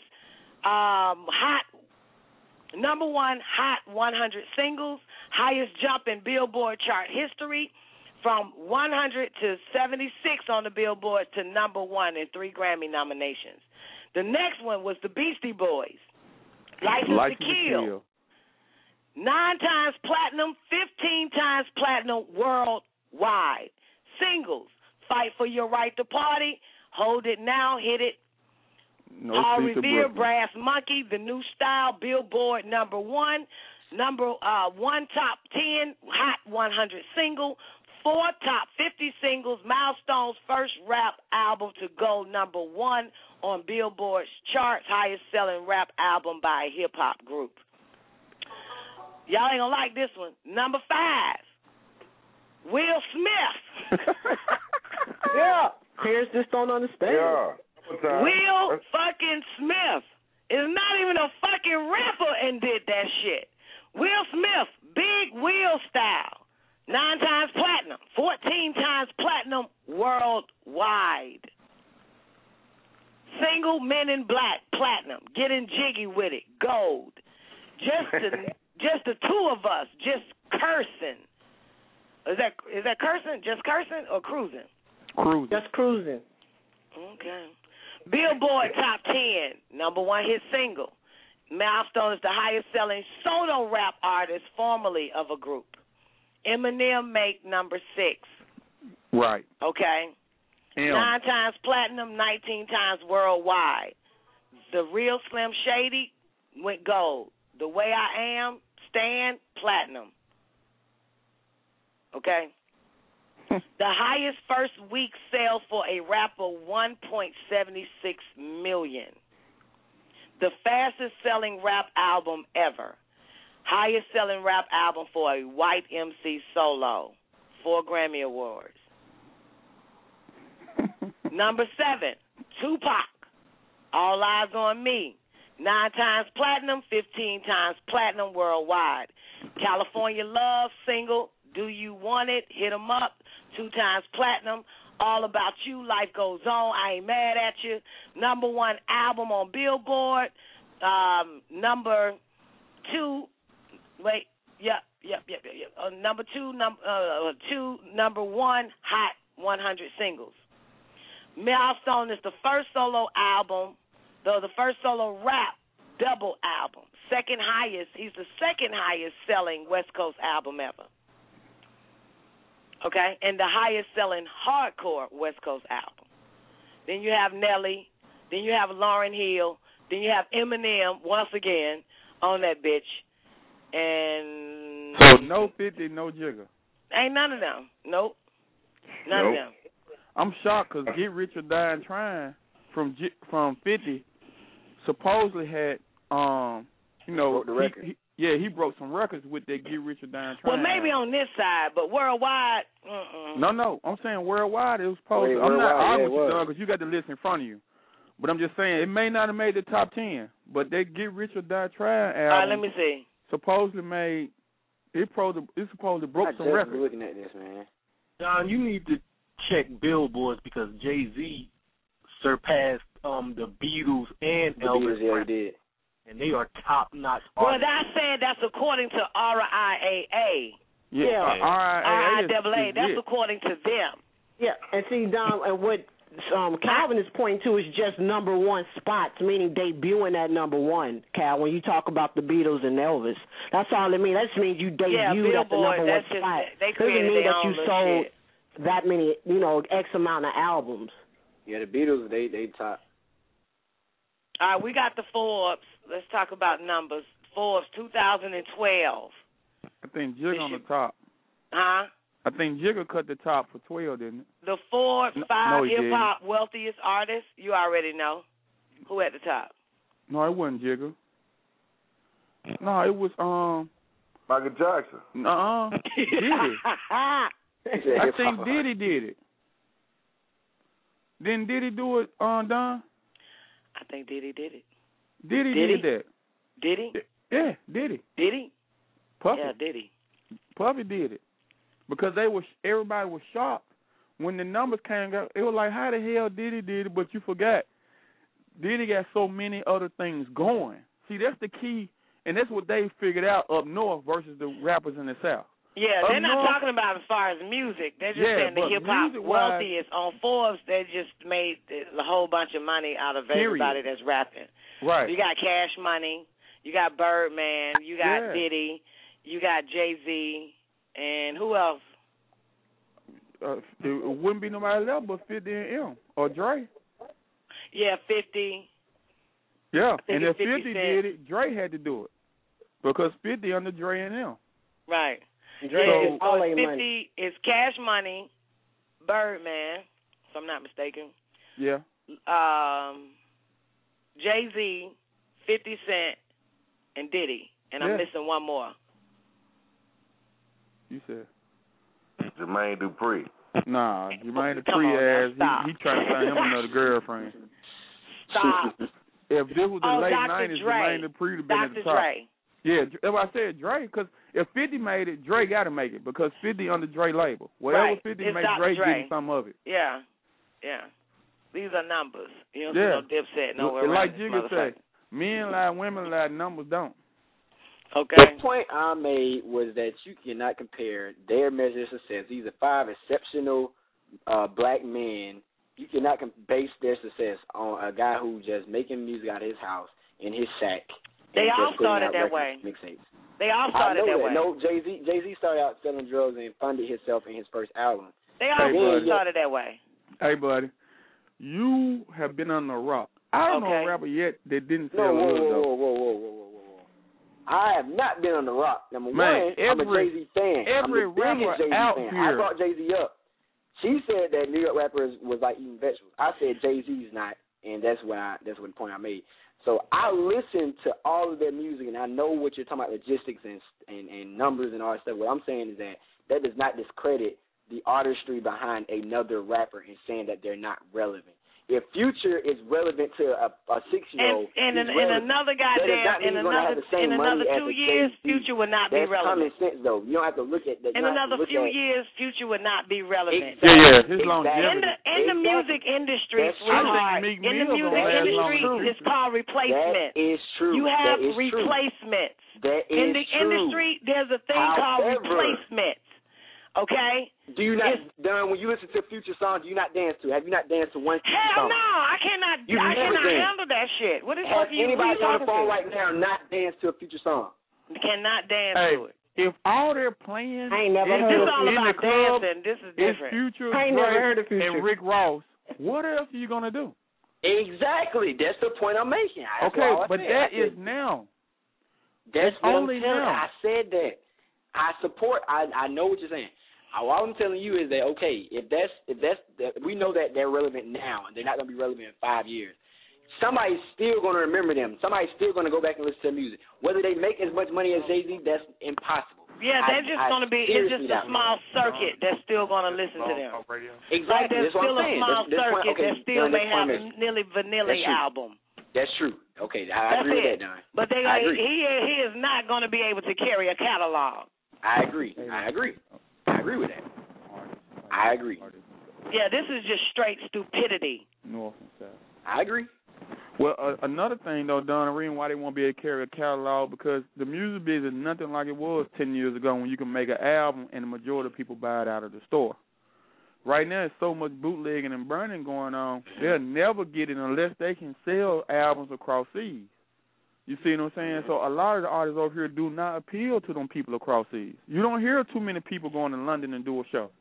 S9: number 1 Hot 100 singles. Highest jump in Billboard chart history from 100 to 76 on the Billboard to number 1 in 3 Grammy nominations. The next one was the Beastie Boys. License to Kill. 9 times platinum, 15 times platinum worldwide. Singles, Fight for Your Right to Party, Hold It Now, Hit It. Paul Revere, Brass Monkey, The New Style, Billboard number 1. Number 1 top 10 Hot 100 single. 4 top 50 singles. Milestone's first rap album to go number 1 on Billboard's charts. Highest selling rap album by a hip hop group. Y'all ain't gonna like this one. Number 5, Will Smith.
S13: Yeah, parents just don't understand.
S17: Yeah.
S9: Will fucking Smith is not even a fucking rapper and did that shit. Will Smith, Big Will style. 9 times platinum, 14 times platinum worldwide. Single, Men in Black, platinum. Getting Jiggy with It, gold. Just the 2 of us, just cursing. Is that cursing? Just cursing or cruising?
S3: Cruising.
S13: Just cruising.
S9: Okay. Billboard top 10, number 1 hit single. Milestone is the highest selling solo rap artist formerly of a group. Eminem make number 6.
S3: Right.
S9: Okay. 9 times platinum, 19 times worldwide. The Real Slim Shady went gold. The Way I Am, Stan, platinum. Okay. The highest first week sales for a rapper, 1.76 million. The fastest selling rap album ever. Highest selling rap album for a white MC solo. 4 Grammy Awards. Number 7, Tupac. All Eyes on Me. 9 times platinum, 15 times platinum worldwide. California Love single, Do You Want It? Hit 'em Up. 2 times platinum. All About You, Life Goes On, I Ain't Mad at You. Number 1 album on Billboard. Number 2, number 2, number 1 Hot 100 singles. Milestone is the first solo album, though the first solo rap double album. Second highest, he's the second highest selling West Coast album ever. Okay, and the highest selling hardcore West Coast album. Then you have Nelly, then you have Lauryn Hill, then you have Eminem once again on that bitch, and
S3: so no 50, no Jigga.
S9: Ain't none of them. Nope, none of them.
S3: I'm shocked because Get Rich or Die Trying from 50 supposedly had he broke some records with that Get Rich or Die Trying.
S9: Well, maybe on this side, but worldwide,
S3: No, I'm saying worldwide it was supposed to. I'm not arguing with you, Doug, because you got the list in front of you. But I'm just saying it may not have made the top 10, but that Get Rich or Die Trying album.
S9: All right, let me see.
S3: Supposedly made it supposedly broke some records.
S8: I'm looking at this, man.
S16: John, you need to check Billboards because Jay-Z surpassed the Beatles and Elvis.
S8: Yeah, he did.
S16: And they are top-notch
S9: Well,
S16: artists.
S9: I said that's according to RIAA. RIAA. That's according to them.
S13: Yeah, and see, Dom, and what Calvin is pointing to is just number 1 spots, meaning debuting at number 1, Cal, when you talk about the Beatles and Elvis. That's all it means. That just means you debuted at the number 1 spot.
S9: They created
S13: doesn't mean
S9: their
S13: that you
S9: own
S13: sold
S9: shit.
S13: that many, X amount of albums.
S8: Yeah, the Beatles, they top.
S9: All right, we got the Forbes. Let's talk about numbers. Forbes 2012.
S3: I think Jigga on the top.
S9: Huh?
S3: I think Jigga cut the top for 12, didn't it?
S9: The Forbes 5
S3: no,
S9: hip-hop wealthiest artists, you already know. Who at the top?
S3: No, it wasn't Jigga. No, it was,
S17: Michael Jackson.
S3: Diddy. I think Diddy did it. Didn't Diddy do it, Don?
S9: I think Diddy did it.
S3: Diddy did that.
S9: Did he?
S3: Yeah, Diddy.
S9: Did he?
S3: Puffy.
S9: Yeah, Diddy.
S3: Puffy did it. because everybody was shocked when the numbers came out. It was like, how the hell Diddy did it? But you forgot, Diddy got so many other things going. See, that's the key, and that's what they figured out up north versus the rappers in the South.
S9: Yeah, they're not talking about as far as music. They're just saying the hip-hop wealthiest. On Forbes, they just made a whole bunch of money out of everybody that's rapping.
S3: Right.
S9: You got Cash Money, you got Birdman, you got Diddy, you got Jay-Z, and who else?
S3: It wouldn't be nobody else but 50 and M or Dre.
S9: Yeah, 50.
S3: Yeah, and if 50 did it, Dre had to do it because 50 under Dre and M.
S9: Right.
S13: Dre
S9: so 50 is Cash Money, Birdman, if I'm not mistaken.
S3: Yeah.
S9: Jay-Z, 50 Cent, and Diddy, and I'm missing one more.
S3: You said
S17: Jermaine Dupri.
S3: Nah, Jermaine Dupri ass. He trying to find him another girlfriend.
S9: Stop.
S3: If this was the late
S9: Dr.
S3: 90s,
S9: Dre.
S3: Jermaine Dupri would have been at the top.
S9: Dre.
S3: Yeah, that's why I said Dre, because if 50 made it, Dre got to make it, because 50 under Dre label. Whatever 50
S9: it's
S3: makes, Dre getting some of it.
S9: Yeah, yeah. These are numbers. You don't see no Dipset nowhere around
S3: like Jigga say, men lie, women lie, numbers don't.
S9: Okay.
S8: The point I made was that you cannot compare their measure of success. These are 5 exceptional black men. You cannot base their success on a guy who just making music out of his house in his shack.
S9: They all started that way.
S8: Mixtapes.
S9: They all started that way.
S8: No, Jay-Z started out selling drugs and funded himself in his first album.
S9: They all started that way.
S3: Hey, buddy, you have been on the rock. I don't know a rapper yet that didn't sell
S8: whoa. I have not been on the rock. Number one, I'm a Jay-Z fan.
S3: Every
S8: I'm the
S3: rapper
S8: Jay-Z
S3: out
S8: fan.
S3: here.
S8: I brought Jay-Z up. She said that New York rappers was like eating vegetables. I said Jay-Z's not, and that's what the point I made. So I listen to all of their music, and I know what you're talking about, logistics and numbers and all that stuff. What I'm saying is that does not discredit the artistry behind another rapper and saying that they're not relevant. If Future is relevant to a 6-year-old,
S9: in another 2 years, Future would not be relevant.
S8: That's common sense, though. You don't have to look at that.
S9: In another few years, Future would not be relevant.
S3: Yeah, his longevity.
S9: In the music industry, sweetheart, it's called replacement.
S8: That is true.
S9: You have replacements. In the industry, there's a thing called replacements. Okay?
S8: Do you not, when you listen to Future songs, do you not dance to? Have you not danced to one Future song?
S9: Hell no, I cannot handle that shit. What is
S8: anybody on the phone right now not dance to a Future song?
S9: Cannot dance to it.
S3: If all they're playing
S13: I ain't never heard
S9: this
S13: of
S9: all about dancing, this is different.
S3: Future,
S13: I ain't never heard of Future.
S3: And Rick Ross, what else are you going to do?
S8: Exactly. That's the point I'm making.
S3: That is now.
S8: That's
S3: only now.
S8: I said that. I support. I know what you're saying. All I'm telling you is that if we know that they're relevant now and they're not going to be relevant in 5 years, somebody's still going to remember them. Somebody's still going to go back and listen to their music. Whether they make as much money as Jay-Z, that's impossible.
S9: Yeah, they're just going to be. It's just a small circuit that's still going to listen to them.
S8: Exactly.
S9: There's still a small circuit that still may have a Nilly Vanilli album.
S8: That's true. Okay, I agree with that, Don.
S9: But he is not going to be able to carry a catalog.
S8: I agree with that. I agree.
S9: Yeah, this is just straight stupidity.
S3: North and South.
S8: I agree.
S3: Well, another thing, though, Don, the reason why they won't be able to carry a catalog, because the music business is nothing like it was 10 years ago when you can make an album and the majority of people buy it out of the store. Right now, there's so much bootlegging and burning going on, they'll never get it unless they can sell albums across seas. You see what I'm saying? So a lot of the artists over here do not appeal to them people across seas. You don't hear too many people going to London and do a show.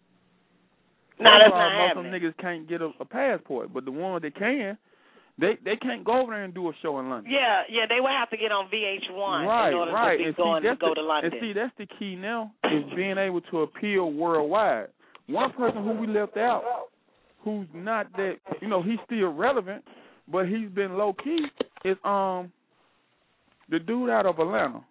S9: No, that's not
S3: most
S9: happening.
S3: of them niggas can't get a passport, but the ones that can, they can't go over there and do a show in London.
S9: Yeah, they would have to get on VH1 in order to go to London.
S3: And see, that's the key now, is being able to appeal worldwide. One person who we left out, who's not that, he's still relevant, but he's been low-key, is the dude out of Atlanta.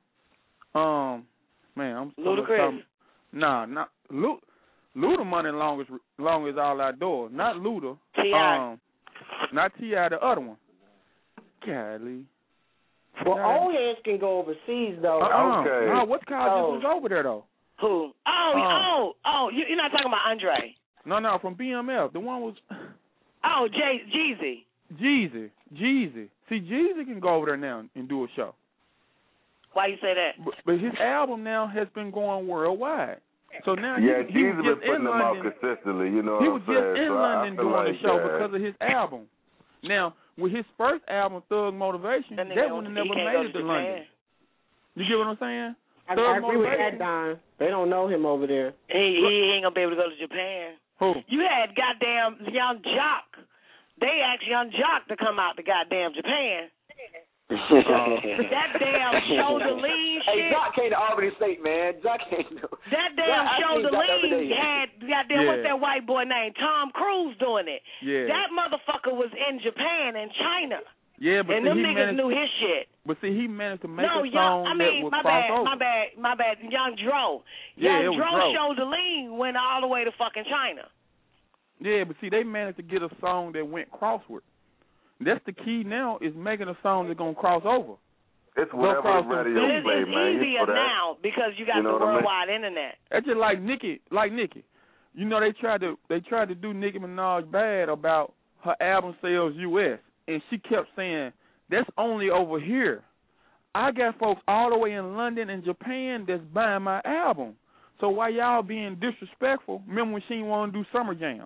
S9: Ludacris.
S3: Nah, not Luda money long as all outdoors. Not Luda.
S9: T.I.
S3: Not T.I., the other one. Golly.
S13: Well, old heads can go overseas, though.
S17: Okay.
S3: No, what's college was over there, though?
S9: Who? Oh, you're not talking about Andre?
S3: No, from BMF. The one was.
S9: Oh, Jeezy.
S3: Jeezy. See, Jeezy can go over there now and do a show.
S9: Why you say that?
S3: But his album now has been going worldwide. So now he was
S17: been
S3: just
S17: putting
S3: in
S17: them
S3: London.
S17: out consistently, you know.
S3: He was just in
S17: so
S3: London doing a show
S17: that.
S3: because of his album. Now, with his first album, Thug Motivation, that would have never made it to London. You get what I'm saying?
S13: I agree with that, Don. They don't know him over there.
S9: He ain't gonna be able to go to Japan.
S3: Who?
S9: You had goddamn Young Jock. They asked Young Jock to come out to goddamn Japan. That damn Shoulder Lean shit.
S4: Hey, Jock came to Albany State, man. Jock came.
S9: That damn Shoulder Lean had goddamn what's that white boy named Tom Cruise doing it.
S3: Yeah.
S9: That motherfucker was in Japan and China.
S3: Yeah, but
S9: and them niggas knew his shit.
S3: But see, he managed to make a song that was crossover.
S9: My bad. Young Dro.
S3: Yeah,
S9: Young Dro Shoulder Lean went all the way to fucking China.
S3: Yeah, but see, they managed to get a song that went crossword. That's the key now, is making a song that's going to cross over.
S17: It's whatever the radio play,
S9: man. It's easier now because you got the worldwide internet.
S3: That's just like Nicki. You know, they tried to do Nicki Minaj bad about her album sales U.S., and she kept saying, that's only over here. I got folks all the way in London and Japan that's buying my album. So why y'all being disrespectful? Remember when she didn't want to do Summer Jam?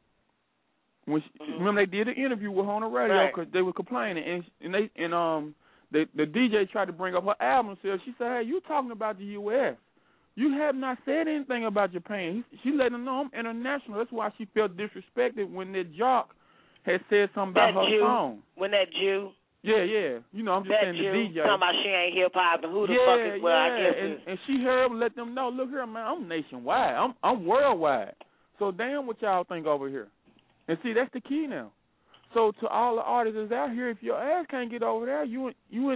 S3: Remember they did an interview with her on the radio because they were complaining, and the DJ tried to bring up her album sales. She said, hey, you talking about the U.S. You have not said anything about Japan. She let them know I'm international. That's why she felt disrespected when that jock had said something about her song.
S9: When that Jew?
S3: Yeah. You know, I'm just saying
S9: Jew,
S3: the DJ.
S9: talking about she ain't hip-hop and who the fuck is, well, I guess
S3: and she heard him let them know, look here, man, I'm nationwide. I'm worldwide. So damn what y'all think over here. And see, that's the key now. So to all the artists that's out here, if your ass can't get over there, you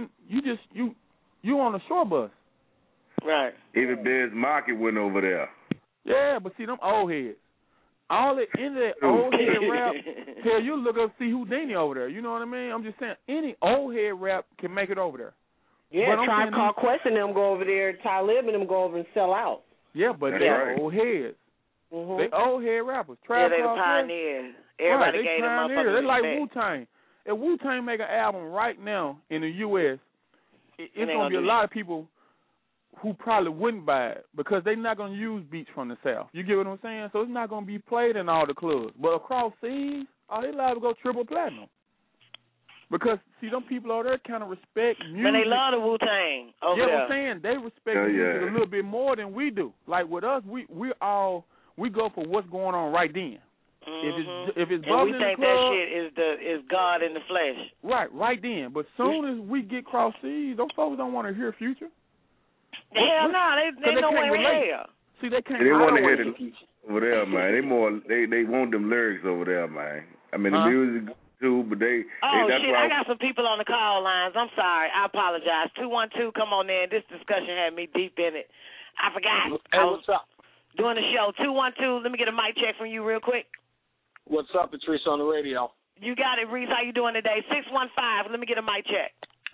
S3: on a shore bus.
S9: Right.
S17: Even Biz Market went over there.
S3: Yeah, but see them old heads. All the into that old head rap, hell, you look up see Houdini over there. You know what I mean? I'm just saying any old head rap can make it over there.
S13: Yeah, Tribe Called Quest and them go over there, Talib and them go over and sell out.
S3: Yeah, but they're old heads. Mm-hmm. They old head rappers.
S9: Tribe they the pioneers. Everybody gave them motherfuckers.
S3: They're like Wu-Tang. If Wu-Tang make an album right now in the U.S., it's going to be a lot of people who probably wouldn't buy it because they're not going to use beats from the South. You get what I'm saying? So it's not going to be played in all the clubs. But across seas, they allowed to go triple platinum. Because, see, them people over there kind of respect music.
S9: Man, they love the Wu-Tang over there.
S3: I'm saying they respect music a little bit more than we do. Like with us, we go for what's going on right then.
S9: Mm-hmm.
S3: If it's
S9: and we
S3: in
S9: think
S3: the club,
S9: that shit is God in the flesh.
S3: Right then. But soon as we get cross seas, those folks don't want to hear Future.
S9: Hell no, they know where they are.
S3: See, they can't.
S17: They want to hear the over there, man. They want them lyrics over there, man. I mean the music too, but they.
S9: That's shit! I got some people on the call lines. I'm sorry. I apologize. 212, come on in. This discussion had me deep in it. I forgot.
S4: Hey, what's up?
S9: Doing the show. 212. Let me get a mic check from you real quick.
S4: What's up, Patrice on the radio?
S9: You got it, Reese. How you doing today? 615. Let me get a mic check.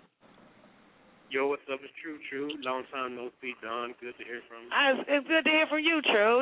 S6: Yo, what's up? It's True. Long time no see, Don. Good to hear from you.
S9: It's good to hear from you, True.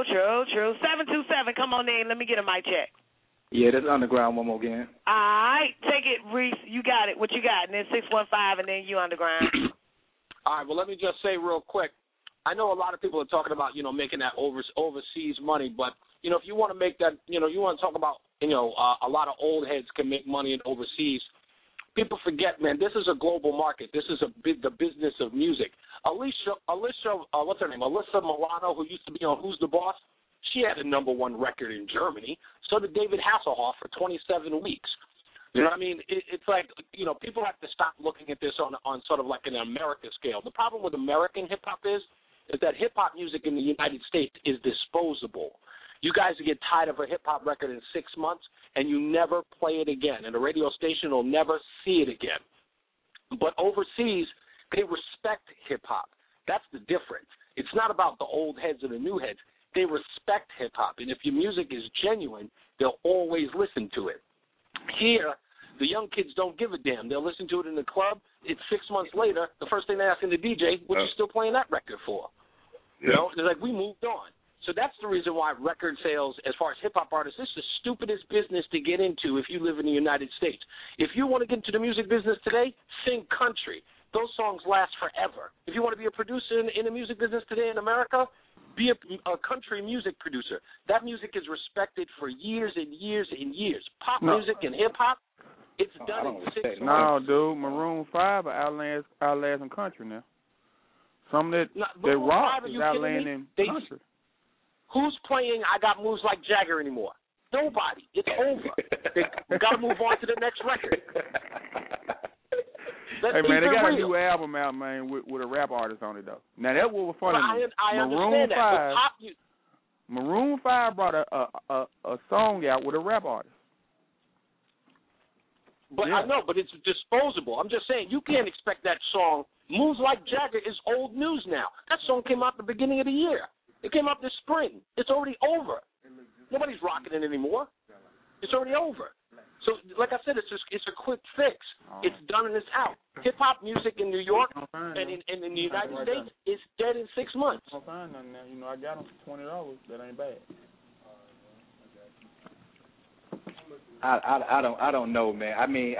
S9: 727. Come on in. Let me get a mic check.
S18: Yeah, that's Underground one more again.
S9: All right. Take it, Reese. You got it. What you got? And then 615, and then you Underground.
S4: All right. Well, let me just say real quick. I know a lot of people are talking about, making that overseas money, but, if you want to make that, you want to talk about, a lot of old heads can make money in overseas. People forget, man, this is a global market. This is the business of music. Alyssa, what's her name? Alyssa Milano, who used to be on Who's the Boss, she had a #1 record in Germany. So did David Hasselhoff for 27 weeks. You know what I mean? It's like, people have to stop looking at this on sort of like an American scale. The problem with American hip-hop is that hip-hop music in the United States is disposable. You guys get tired of a hip-hop record in 6 months, and you never play it again, and the radio station will never see it again. But overseas, they respect hip-hop. That's the difference. It's not about the old heads and the new heads. They respect hip-hop, and if your music is genuine, they'll always listen to it. Here, the young kids don't give a damn. They'll listen to it in the club. It's 6 months later. The first thing they're asking the DJ, what you still playing that record for? You know, they're like, we moved on. So that's the reason why record sales, as far as hip-hop artists, this is the stupidest business to get into if you live in the United States. If you want to get into the music business today, sing country. Those songs last forever. If you want to be a producer in the music business today in America, be a country music producer. That music is respected for years and years and years. Pop music and hip-hop, it's done in 6 months.
S3: No, dude, Maroon 5 are outlasting country now. Some that rock is outlasting country.
S4: Who's playing I Got Moves Like Jagger anymore? Nobody. It's over. They got to move on to the next record.
S3: Hey, man, they got a new album out, man, with a rap artist on it, though. Now, that was funny.
S4: I understand that.
S3: Maroon 5 brought a song out with a rap artist.
S4: But I know, but it's disposable. I'm just saying, you can't expect that song. Moves Like Jagger is old news now. That song came out at the beginning of the year. It came out this spring. It's already over. Nobody's rocking it anymore. It's already over. So, like I said, it's a quick fix. It's done and it's out. Hip-hop music in New York and in the United States is dead in 6 months.
S3: I don't find nothing now. You know, I got them for $20. That ain't bad.
S18: I don't know, man. I mean,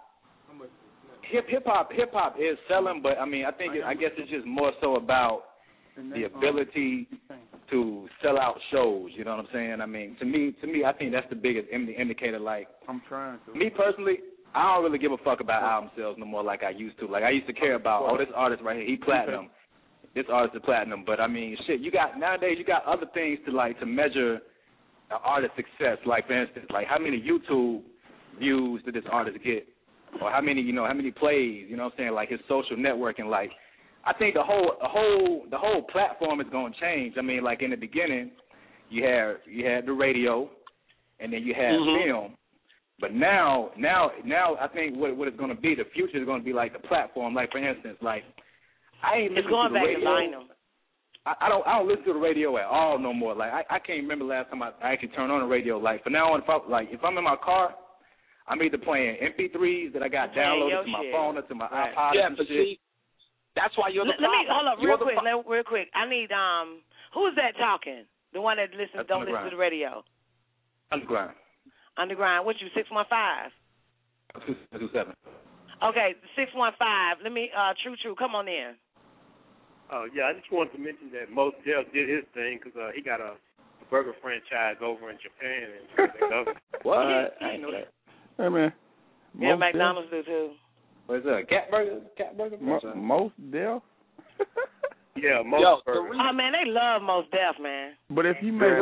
S18: hip hop is selling, but I mean, I guess it's just more so about the ability to sell out shows. You know what I'm saying? I mean, to me, I think that's the biggest indicator. Like,
S3: I'm trying to.
S18: Me personally, I don't really give a fuck about album sales no more like I used to. Like, I used to care about, this artist right here, he platinum. This artist is platinum. But I mean, shit, nowadays you got other things to measure an artist's success. Like, for instance, like how many YouTube views did this artist get, or how many plays. You know what I'm saying? Like his social networking. Like, I think the whole platform is going to change. I mean, like in the beginning, you had the radio, and then you had film. But now I think what it's going to be, the future is going to be like the platform. Like, for instance, like I ain't listening to the radio. It's going back to Vinyl. I don't listen to the radio at all no more. Like I can't remember last time I actually turned on the radio. Like from now on, if I'm in my car, I'm either playing MP3s that I got downloaded to my phone or to my iPod.
S4: Yeah, but see, that's why you're the problem.
S9: Let me hold up real quick. I need who's that talking? The one that don't listen to the radio.
S18: Underground.
S9: What you 615?
S18: 227.
S9: Okay, 615. Let me True. Come on in.
S6: Oh, yeah, I just wanted to mention that Mos Def did his thing because he got a burger franchise over in Japan. And
S18: what? I didn't know that.
S3: Hey, man.
S9: Yeah, McDonald's do, too.
S18: What is that? Cat burger?
S3: Mos Def?
S6: Yeah, Mos Burger.
S9: Oh, man, they love Mos Def, man.
S3: But if you make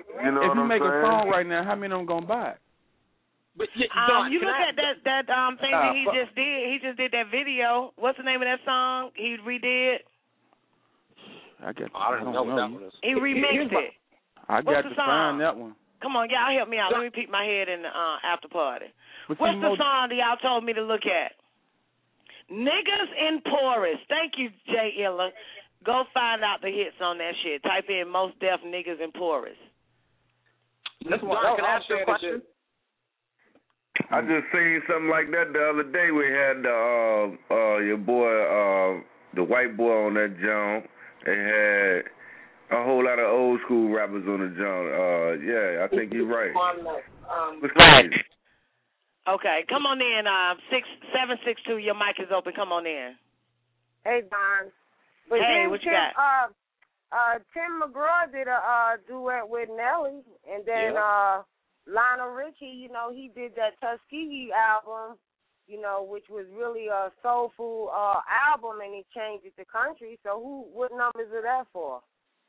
S3: a song right now, how many of them going to buy it?
S4: But
S9: you look at that thing that he just did. He just did that video. What's the name of that song he redid?
S3: I
S4: don't know what that one is.
S9: He remixed it.
S3: I got to find that one.
S9: Come on, y'all help me out. Let me peek my head in the after party. What's the song that y'all told me to look at? Niggas in Porous. Thank you, Jay Illa. Go find out the hits on that shit. Type in Mos Def Niggas in Porous.
S4: Can I ask you a question?
S17: I just seen something like that the other day. We had your boy, the white boy on that joint. They had a whole lot of old school rappers on the joint. Yeah, I think you're right.
S9: Okay, come on in. 6762. Your mic is open. Come on in.
S22: Hey, Don.
S9: Hey, what you got?
S22: Tim McGraw did a duet with Nelly, and then Lionel Richie, he did that Tuskegee album, which was really a soulful album, and he changed it to country. So what numbers are that for?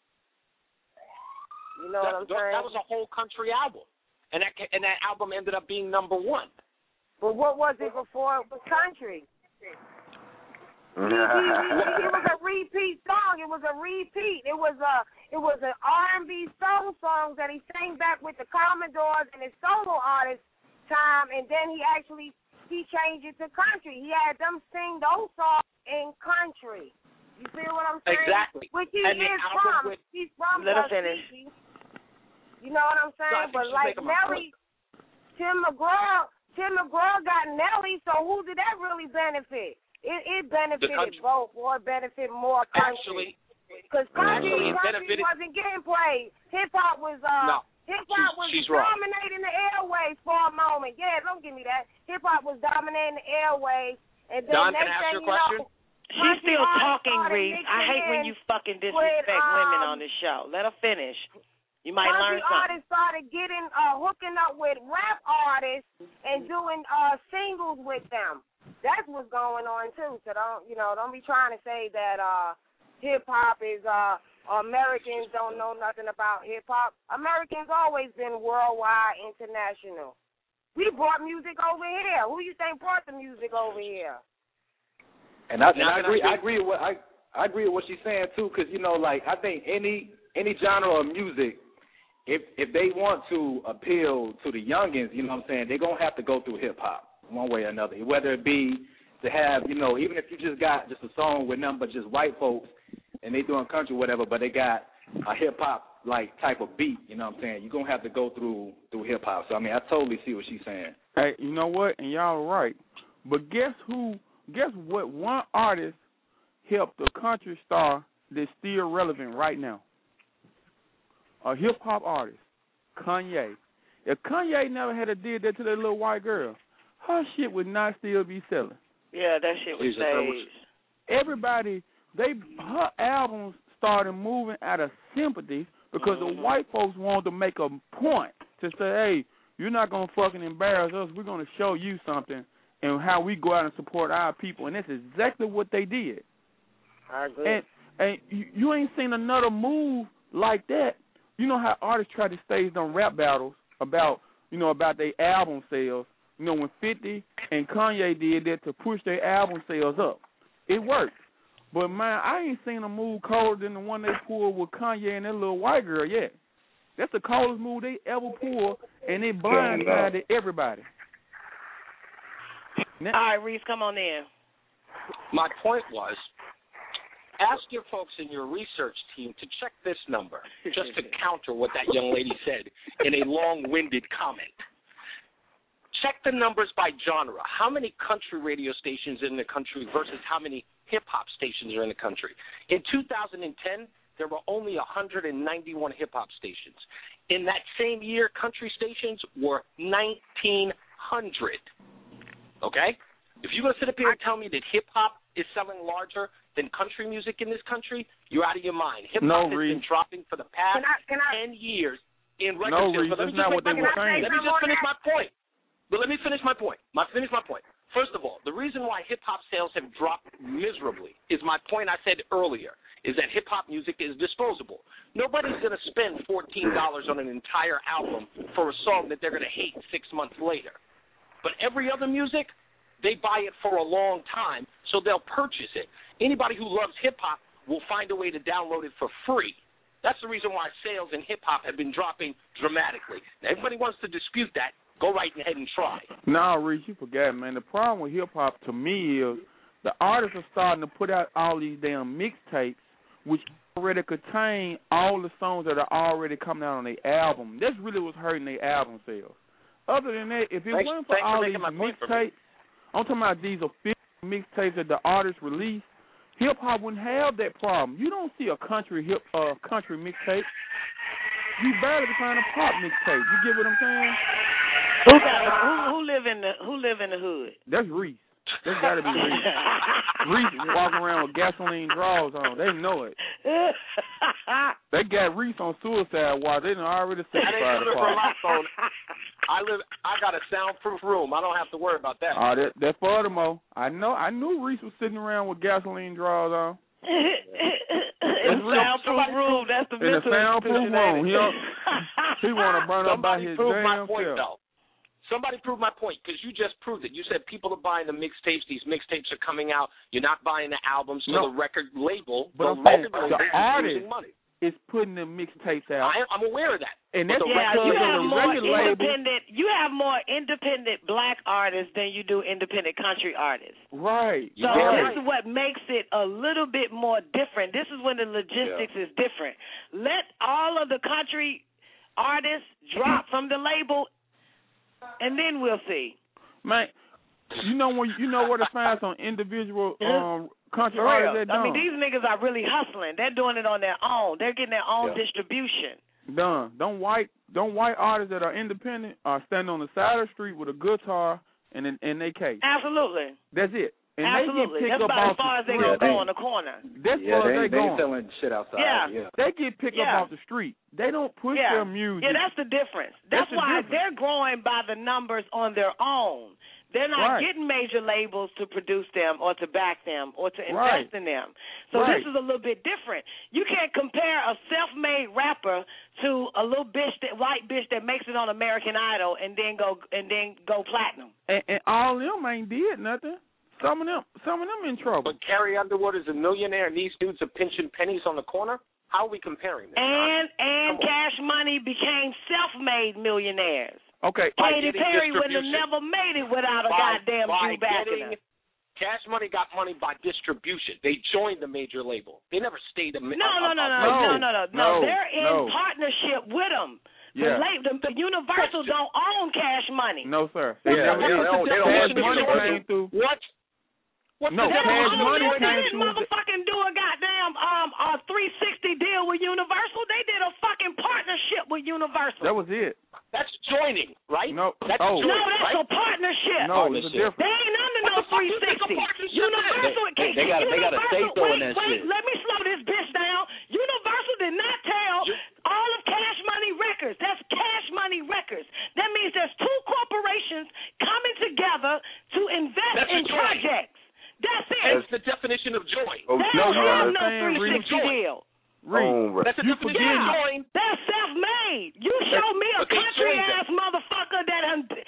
S22: You know what I'm saying?
S4: That was a whole country album, and that album ended up being number one.
S22: But what was it before it was country? It was a repeat song. It was a repeat. It was an R&B soul song that he sang back with the Commodores and his solo artist time, and then he changed it to country. He had them sing those songs in country. You see what I'm saying?
S4: Exactly.
S22: Which he is from. He's from Tuskegee. You know what I'm saying? But like Nelly, Tim McGraw got Nelly, so who did that really benefit? It benefited both, or it benefited more country. Because country wasn't getting played. Hip hop was dominating the airways for a moment. Yeah, don't give me that. Hip hop was dominating the airways, and then
S4: Don,
S22: next
S4: can I ask
S22: thing
S4: you a question?
S22: She's
S9: still talking, Reese. I hate when you fucking disrespect women on this show. Let her finish. You might learn something.
S22: Artists started getting hooking up with rap artists and doing singles with them. That's what's going on too. So don't be trying to say that hip hop is Americans don't know nothing about hip hop. Americans always been worldwide, international. We brought music over here. Who you think brought the music over here?
S18: And I agree with what she's saying too, because like I think any genre of music, if they want to appeal to the youngins, you know what I'm saying, they're gonna have to go through hip hop one way or another. Whether it be to have, even if you just got just a song with nothing but just white folks and they doing country or whatever, but they got a hip hop like type of beat, you know what I'm saying, you're gonna have to go through hip hop. So I mean I totally see what she's saying.
S3: Hey, you know what? And y'all are right. But guess what one artist helped a country star that's still relevant right now? A hip-hop artist, Kanye. If Kanye never had did that to that little white girl, her shit would not still be selling.
S9: Yeah, that shit was staged.
S3: Everybody, her albums started moving out of sympathy because the white folks wanted to make a point to say, hey, you're not going to fucking embarrass us. We're going to show you something and how we go out and support our people. And that's exactly what they did.
S22: I agree.
S3: And you ain't seen another move like that. You know how artists try to stage on rap battles about their album sales. When 50 and Kanye did that to push their album sales up. It worked. But, man, I ain't seen a move colder than the one they pulled with Kanye and that little white girl yet. That's the coldest move they ever pulled, and it blindsided everybody.
S9: All right, Reese, come on in.
S4: My point was, ask your folks in your research team to check this number, just to counter what that young lady said in a long-winded comment. Check the numbers by genre. How many country radio stations in the country versus how many hip-hop stations are in the country? In 2010, there were only 191 hip-hop stations. In that same year, country stations were 1,900. Okay? If you're going to sit up here and tell me that hip-hop is selling larger than country music in this country, you're out of your mind. Hip-hop has been dropping for the past 10 years in record sales.
S3: No, that's not what they were saying.
S4: Let me just finish my point. But let me finish my point. First of all, the reason why hip-hop sales have dropped miserably is my point I said earlier, is that hip-hop music is disposable. Nobody's going to spend $14 on an entire album for a song that they're going to hate 6 months later. But every other music, they buy it for a long time, so they'll purchase it. Anybody who loves hip-hop will find a way to download it for free. That's the reason why sales in hip-hop have been dropping dramatically. Now, everybody wants to dispute that. Go right ahead and try.
S3: No, Reese, you forgot, man. The problem with hip-hop to me is the artists are starting to put out all these damn mixtapes, which already contain all the songs that are already coming out on their album. That's really what's hurting their album sales. Other than that, if it wasn't for all these mixtapes, I'm talking about these official mixtapes that the artists release, hip-hop wouldn't have that problem. You don't see a country mixtape. You barely find a pop mixtape. You get what I'm saying?
S9: Who live in the hood?
S3: That's Reese. That's got to be Reese. Reese walking around with gasoline drawers on. They know it. They got Reese on suicide watch. They done already certified the part.
S4: I got a soundproof room. I don't have to worry about that.
S3: That's furthermore. I knew Reese was sitting around with gasoline drawers on.
S9: In the soundproof room. That's the
S3: in the soundproof room. He want to burn up by his damn self.
S4: Somebody prove my point, because you just proved it. You said people are buying the mixtapes. These mixtapes are coming out. You're not buying the albums. So the record label,
S3: the artist is losing money. Putting the mixtapes out.
S4: I'm aware of that.
S3: And that's
S9: you have more independent black artists than you do independent country artists.
S3: Right.
S9: So this is what makes it a little bit more different. This is when the logistics is different. Let all of the country artists drop from the label, and then we'll see.
S3: Man, you know where to find some individual country artists that
S9: I mean, these niggas are really hustling. They're doing it on their own. They're getting their own distribution.
S3: Done. Don't white artists that are independent are standing on the side of the street with a guitar and their case.
S9: Absolutely.
S3: That's it. And
S9: absolutely.
S3: They get
S9: that's about as far as they're going to go on the corner.
S3: That's far as
S18: they selling shit outside.
S9: Yeah.
S3: They get picked up off the street. They don't push their music.
S9: Yeah, that's the difference. That's why they're growing by the numbers on their own. They're not getting major labels to produce them or to back them or to invest in them. So this is a little bit different. You can't compare a self-made rapper to a little white bitch that makes it on American Idol and then go platinum.
S3: And all of them ain't did nothing. Some of them in trouble.
S4: But Carrie Underwood is a millionaire and these dudes are pinching pennies on the corner? How are we comparing them?
S9: And Cash Money became self-made millionaires.
S3: Okay.
S9: Katy Perry would have never made it without a goddamn Jew backing her.
S4: Cash Money got money by distribution. They joined the major label. They never stayed a
S9: No. They're in partnership with them.
S3: Yeah.
S9: The Universal don't own Cash Money.
S3: No, sir.
S4: They don't
S3: Cash Money came through.
S4: What?
S3: No, Cash Money came through.
S9: Motherfucking do a goddamn 360 deal with Universal. They did a fucking partnership with Universal.
S3: That was it.
S4: That's joining, right?
S3: No.
S4: That's joining,
S9: that's a partnership.
S3: No, it's a difference.
S9: They ain't under no 360. Universal.
S18: They got a say so in that shit.
S9: Let me slow this bitch down. Universal did not tell all of Cash Money Records. That's Cash Money Records. That means there's two corporations coming together to invest in projects. That's it.
S4: That's the definition of joy.
S9: No 360 deal.
S4: That's the definition of joy.
S9: That's self-made. You show me a country-ass motherfucker that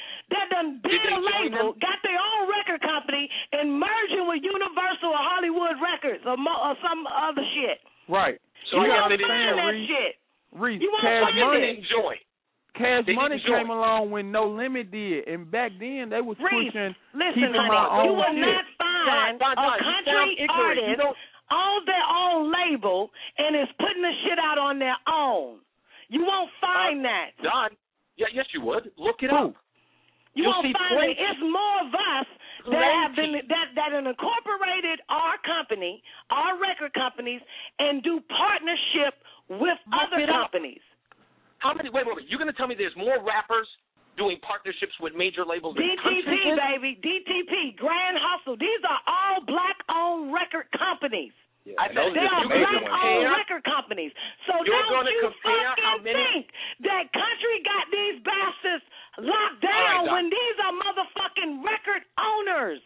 S9: done did a label, got their own record company, and merging with Universal or Hollywood Records or some other shit.
S3: Right.
S4: So
S9: you won't find that shit. You won't find it.
S4: Joy.
S3: Cash Money came along when No Limit did, and back then they was pushing.
S9: Listen, honey, you will not find a country artist on their own label and is putting the shit out on their own. You won't find that.
S4: Don, yes, you would. Look it up.
S9: You won't find it. It's more of us that have been that incorporated our company, our record companies, and do partnership with other companies.
S4: How many? Wait. You're going to tell me there's more rappers doing partnerships with major labels than
S9: DTP, baby. DTP, Grand Hustle. These are all black-owned record companies.
S4: Yeah,
S9: they are black-owned record companies. So don't you fucking think that country got these bastards locked down when these are motherfucking record owners?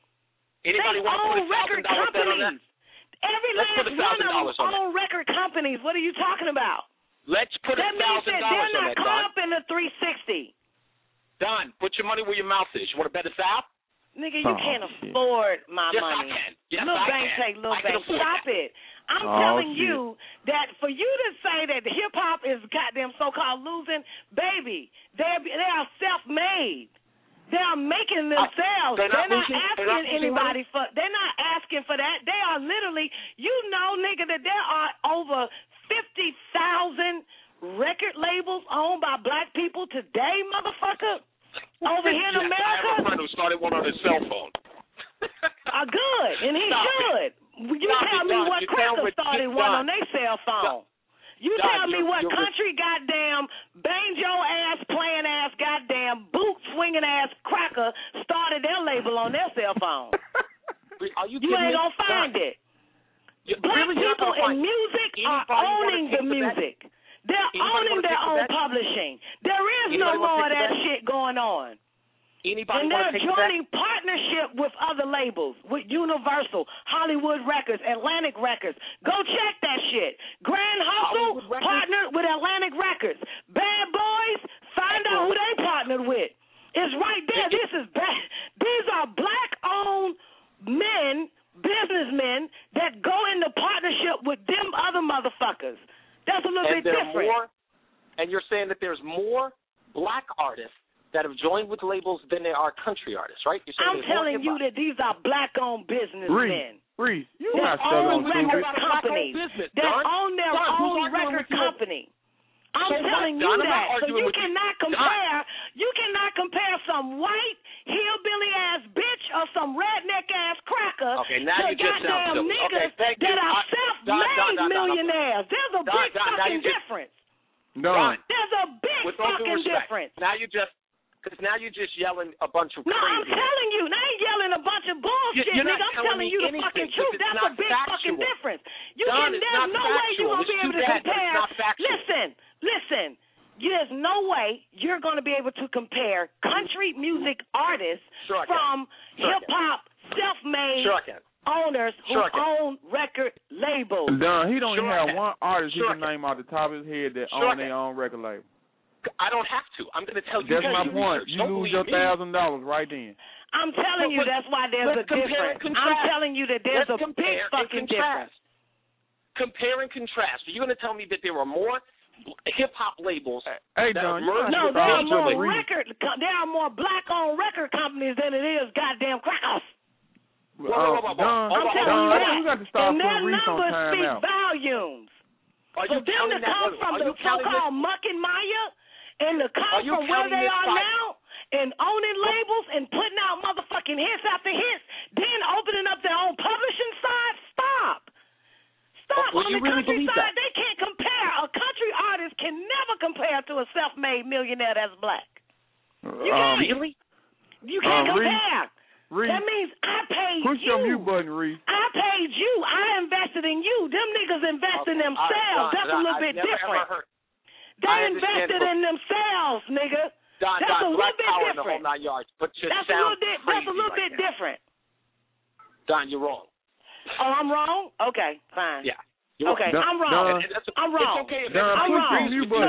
S4: Anybody want to put
S9: record companies. Every last one of them own record companies. What are you talking about?
S4: Let's put $1,000 on that,
S9: Don. They're not caught up in the 360.
S4: Don, put your money where your mouth is. You want to bet us out?
S9: Nigga, you can't afford my money.
S4: Yes,
S9: Lil Bank take Lil Bank. Stop it. I'm telling you that for you to say that hip-hop is goddamn so-called losing, baby, they are self-made. They are making themselves. They're not asking anybody for. They're not asking for that. They are literally, nigga, that there are over 50,000 record labels owned by black people today, motherfucker. Over here in America.
S4: I have a friend who started one on his cell phone.
S9: Good, and he should. You tell me what Crystal started one on their cell phone. You tell me what country goddamn banjo-ass, playing-ass, goddamn boot-swinging-ass cracker started their label on their cell phone.
S4: You
S9: ain't gonna find it. Black people in music are owning the music. They're owning their own publishing. There is no more of that shit going on. And they're joining partnership with other labels, with Universal, Hollywood Records, Atlantic Records. Go check that shit. Grand Hustle partnered with Atlantic Records. Bad Boys, find out who they partnered with. It's right there. These are black-owned men, businessmen, that go into partnership with them other motherfuckers. That's a little bit different.
S4: And you're saying that there's more black artists that have joined with labels than there are country artists, right?
S9: I'm telling you that these are black-owned businessmen.
S3: Reese, you
S9: that own record companies. That own their own record company. I'm telling you that. So you cannot compare. You cannot compare some white hillbilly ass bitch or some redneck ass cracker
S4: now you just sound silly.
S9: Niggas that are self-made millionaires. There's a big fucking difference.
S3: Don.
S9: There's a big fucking difference.
S4: Now you just yelling a bunch of crazy.
S9: No, I'm telling you. I ain't yelling a bunch of bullshit, nigga. I'm telling you the fucking truth. That's a big fucking difference. There's no way you're going to be able to compare. Listen. There's no way you're going to be able to compare country music artists from hip-hop self-made owners who own record labels.
S3: Don, he don't even have one artist he can name off the top of his head that own their own record label.
S4: I don't have to. I'm going to tell you.
S3: That's my point. You lose your $1,000 right then.
S9: I'm telling you that's why there's a difference. I'm telling you that there's a big fucking difference.
S4: Compare and contrast. Are you going to tell me that there are more hip-hop labels?
S3: Hey, Don,
S9: no, there are more black-owned record companies than it is goddamn crackers.
S3: I'm
S9: telling you that.
S3: You got to start
S9: and their
S3: numbers
S9: speak volumes. For them to come from the so-called Muck and Maya and to come from where they are now and owning labels and putting out motherfucking hits after hits, then opening up their own publishing side, stop. On the country side, they can't compare. A country artist can never compare to a self-made millionaire that's black. You can't.
S4: Really?
S9: You can't compare.
S3: Reese,
S9: that means I paid
S3: push
S9: you.
S3: your mute button, Reese.
S9: I paid you. I invested in you. Them niggas invest in themselves. That's a little bit different. They invested in themselves, nigga. That's a little bit different. That's a little bit different.
S4: Don, you're wrong.
S9: Oh, I'm wrong? Okay, fine.
S4: Yeah.
S9: Okay, I'm wrong. I'm wrong.
S4: It's okay if
S9: I'm wrong.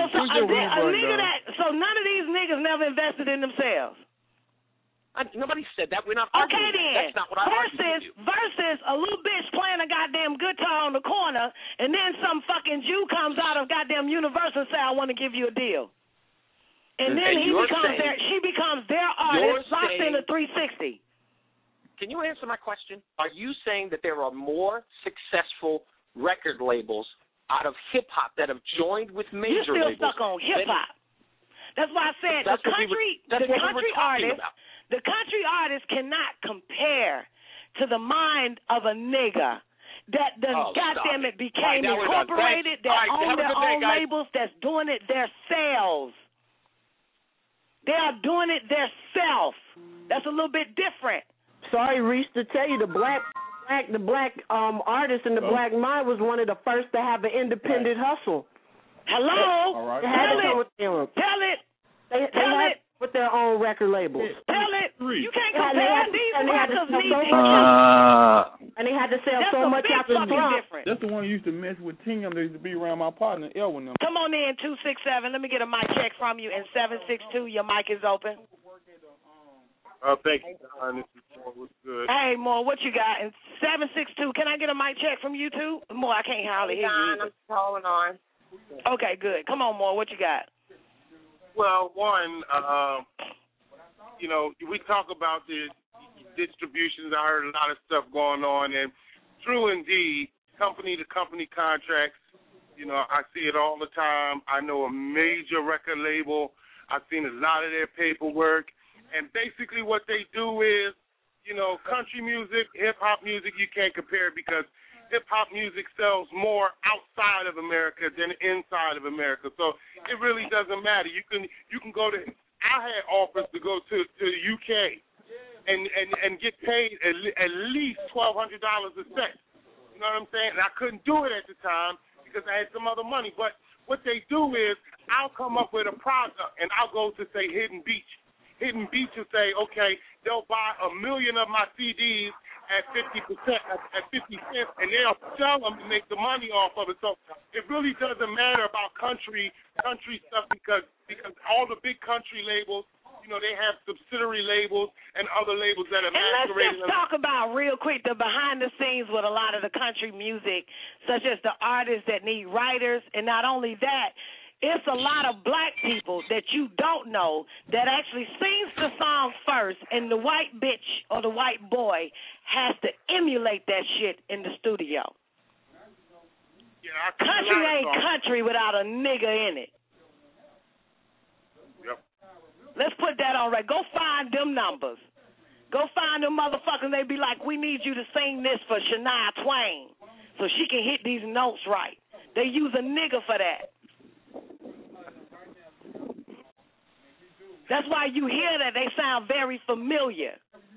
S3: So
S9: none of these niggas never invested in themselves.
S4: Nobody said that. We're not.
S9: Okay then.
S4: That's not what I
S9: versus a little bitch playing a goddamn guitar on the corner, and then some fucking Jew comes out of goddamn Universal and say, "I want to give you a deal," and then she becomes their artist, locked in a 360.
S4: Can you answer my question? Are you saying that there are more successful record labels out of hip hop that have joined with major labels?
S9: You're still stuck on hip hop. That's why I said the country artist cannot compare to the mind of a nigga that goddamn it became incorporated, that own their own labels, that's doing it themselves. They are doing it themselves. That's a little bit different.
S13: Sorry, Reese, to tell you, the black artist in the black mind was one of the first to have an independent hustle.
S9: Hello?
S3: All right.
S9: Tell it.
S13: They had with their own record labels.
S9: Tell it. You can't compare these records.
S13: And they had to sell so much after the drop.
S3: That's the one who used to mess with Tim. They used to be around my partner, Elwin.
S9: Come on in, 267. Let me get a mic check from you. And 762, your mic is open.
S7: Thank you, Don. This is Moore. What's good?
S9: Hey, Moore, what you got? And 762, can I get a mic check from you, too? Moore, I can't hardly hear you.
S22: I'm calling on.
S9: Okay, good. Come on, Moore, what you got?
S7: Well, one, we talk about the distributions. I heard a lot of stuff going on, and true indeed, company-to-company contracts, I see it all the time. I know a major record label. I've seen a lot of their paperwork. And basically what they do is, country music, hip-hop music, you can't compare because hip-hop music sells more outside of America than inside of America. So it really doesn't matter. You can go to – I had offers to go to the UK and get paid at least $1,200 a set. You know what I'm saying? And I couldn't do it at the time because I had some other money. But what they do is I'll come up with a product, and I'll go to, say, Hidden Beach. Hidden Beach will say, okay, they'll buy 1 million of my CDs at 50%, at 50 cents, and they'll sell them and make the money off of it. So it really doesn't matter about country stuff because all the big country labels, they have subsidiary labels and other labels that are masquerading.
S9: And let's just talk about real quick the behind the scenes with a lot of the country music, such as the artists that need writers, and not only that, it's a lot of black people that you don't know that actually sings the song first, and the white bitch or the white boy has to emulate that shit in the studio.
S7: Yeah,
S9: country ain't country without a nigga in it.
S7: Yep.
S9: Let's put that on right. Go find them numbers. Go find them motherfuckers. They be like, we need you to sing this for Shania Twain so she can hit these notes right. They use a nigga for that. That's why you hear that. They sound very familiar.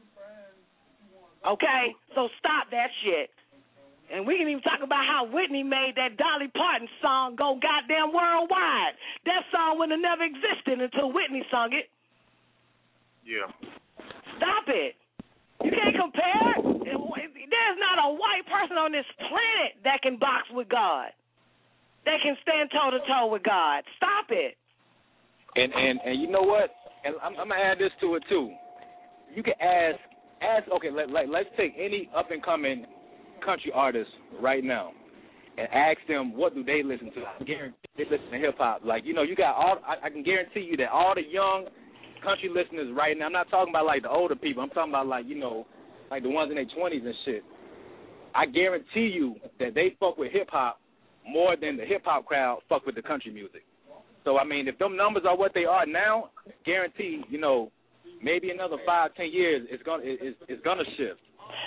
S9: Okay? So stop that shit. And we can even talk about how Whitney made that Dolly Parton song go goddamn worldwide. That song would have never existed until Whitney sung it.
S7: Yeah.
S9: Stop it. You can't compare. There's not a white person on this planet that can box with God, that can stand toe-to-toe with God. Stop it.
S18: And you know what? And I'm going to add this to it, too. You can ask okay, let's take any up-and-coming country artist right now and ask them what do they listen to. I guarantee they listen to hip-hop. Like, you got all, I can guarantee you that all the young country listeners right now, I'm not talking about, like, the older people. I'm talking about, like, like the ones in their 20s and shit. I guarantee you that they fuck with hip-hop more than the hip-hop crowd fuck with the country music. So, I mean, if them numbers are what they are now, guarantee, maybe another 5-10 years it's gonna shift.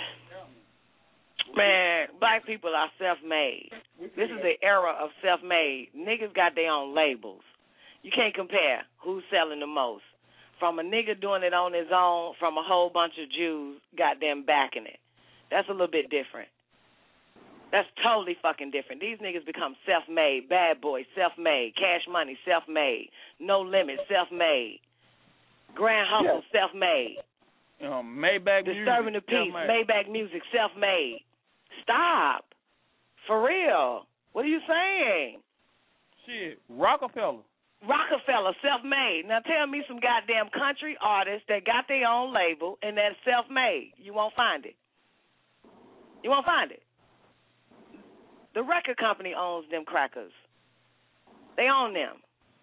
S9: Man, black people are self-made. This is the era of self-made. Niggas got their own labels. You can't compare who's selling the most. From a nigga doing it on his own, from a whole bunch of Jews goddamn backing it. That's a little bit different. That's totally fucking different. These niggas become self-made, bad boys, self-made, Cash Money, self-made, No Limit, self-made, Grand Hustle, self-made.
S3: Maybach
S9: Disturbing
S3: Music,
S9: the Peace, Maybach Music, self-made. Stop. For real. What are you saying?
S3: Shit, Rockefeller,
S9: self-made. Now tell me some goddamn country artists that got their own label and that's self-made. You won't find it. You won't find it. The record company owns them crackers. They own them.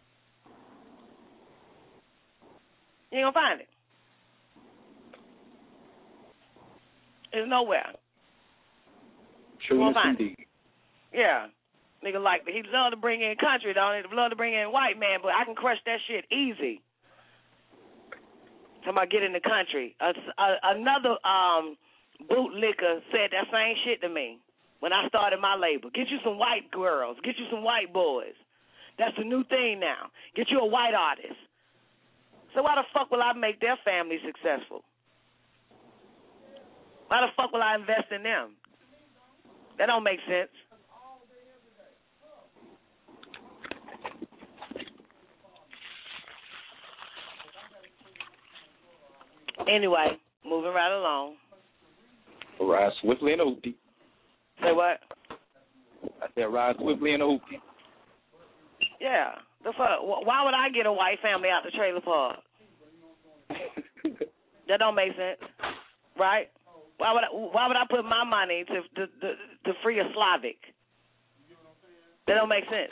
S9: You ain't gonna find it. It's nowhere.
S18: True indeed.
S9: Yeah. Nigga like he love to bring in country, don't he? Love to bring in white man, but I can crush that shit easy. Talking about get in the country. Another bootlicker said that same shit to me when I started my label. Get you some white girls. Get you some white boys. That's the new thing now. Get you a white artist. So why the fuck will I make their family successful? Why the fuck will I invest in them? That don't make sense. Anyway, moving right along.
S18: Ride swiftly in a hoopty.
S9: Say what?
S18: I said ride swiftly in a hoopty.
S9: Yeah. The fuck? Why would I get a white family out the trailer park? That don't make sense, right? Why would I put my money to free a Slavic? That don't make sense.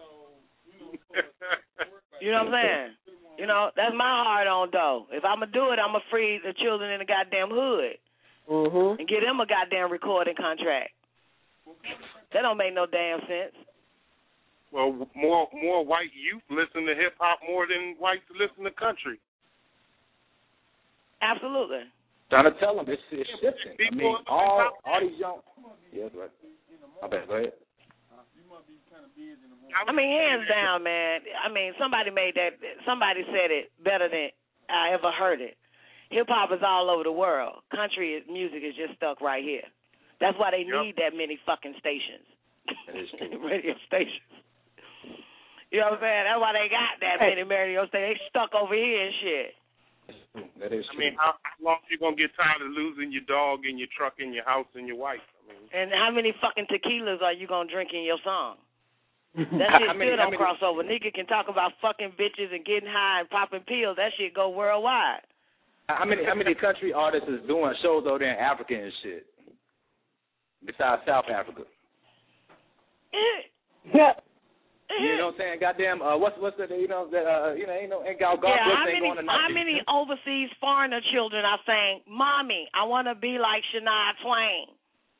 S9: You know what I'm saying? That's my hard on dough. If I'm gonna do it, I'm gonna free the children in the goddamn hood and get them a goddamn recording contract. That don't make no damn sense.
S7: Well, more white youth listen to hip hop more than whites listen to country.
S9: Absolutely.
S18: Trying to tell them it's shifting. I mean, all these young. Yeah, right. I bet. Go ahead.
S9: I mean, hands down, man. I mean, somebody said it better than I ever heard it. Hip hop is all over the world. Country music is just stuck right here. That's why they need that many fucking stations. Radio stations. You know what I'm saying? That's why they got that many radio stations. They stuck over here and shit.
S18: That is true.
S7: I mean, how long you gonna get tired of losing your dog and your truck and your house and your wife?
S9: And how many fucking tequilas are you gonna drink in your song? That shit still don't cross over. Nigga can talk about fucking bitches and getting high and popping pills. That shit go worldwide.
S18: How many country artists is doing shows over there in Africa and shit? Besides South Africa.
S9: Yeah.
S18: You know what I'm saying? Goddamn, what's the ain't got golf ain't going to nothing.
S9: How many overseas foreigner children are saying, "Mommy, I want to be like Shania Twain"?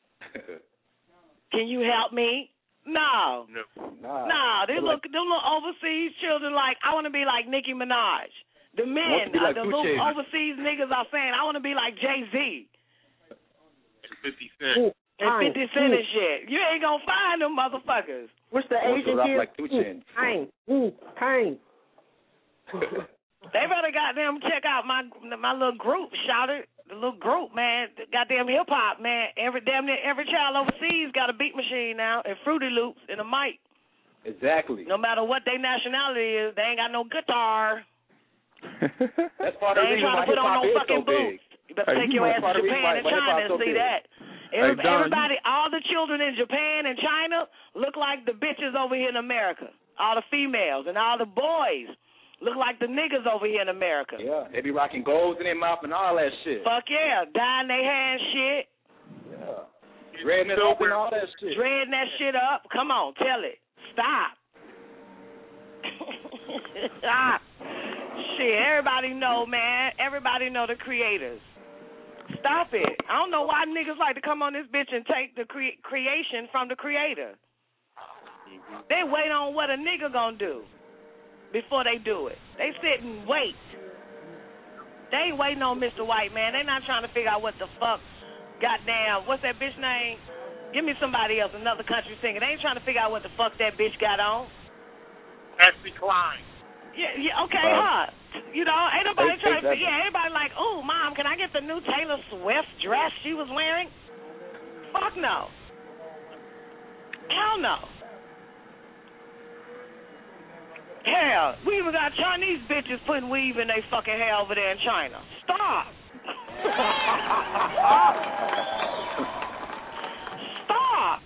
S9: Can you help me? No. Them little overseas children like, I want to be like Nicki Minaj. The men,
S18: like
S9: the little overseas niggas are saying, I want to be like Jay-Z.
S7: And 50 Cent.
S9: And 50 Cent and shit. You ain't going to find them motherfuckers.
S13: What's the Asian kid?
S18: Like
S13: Kang.
S9: They better goddamn check out my little group, shout it. The little group, man. Goddamn hip-hop, man. Damn near every child overseas got a beat machine now and Fruity Loops and a mic.
S18: Exactly.
S9: No matter what their nationality is, they ain't got no guitar.
S18: That's part of the reason why hip-hop is so big.
S9: You better take your ass to Japan and China and see that. Everybody, all the children in Japan and China look like the bitches over here in America. All the females and all the boys look like the niggas over here in America.
S18: Yeah, they be rocking golds in their mouth and all that shit.
S9: Fuck yeah, dyeing their hair and shit.
S18: Yeah. Dreading it up and all that shit.
S9: Dreading that shit up. Come on, tell it. Stop. Stop. Shit, everybody know, man. Everybody know the creators. Stop it. I don't know why niggas like to come on this bitch and take the creation from the creator. They wait on what a nigga gonna do before they do it. They sit and wait. They ain't waiting on Mr. White Man. They not trying to figure out what the fuck, goddamn, what's that bitch name? Give me somebody else, another country singer. They ain't trying to figure out what the fuck that bitch got on.
S7: Patsy Cline.
S9: Yeah, okay, huh? You know, ain't nobody trying to, everybody like, ooh, Mom, can I get the new Taylor Swift dress she was wearing? Fuck no. Hell no. Hell, we even got Chinese bitches putting weave in their fucking hair over there in China. Stop. Stop.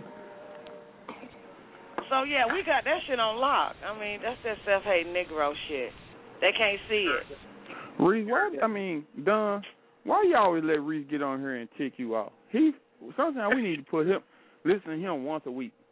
S9: So, yeah, we got that shit on lock. I mean, that's that self-hating Negro shit. They can't see it.
S3: Reese, Don, why you always let Reese get on here and tick you off? Sometimes we need to listen to him once a week.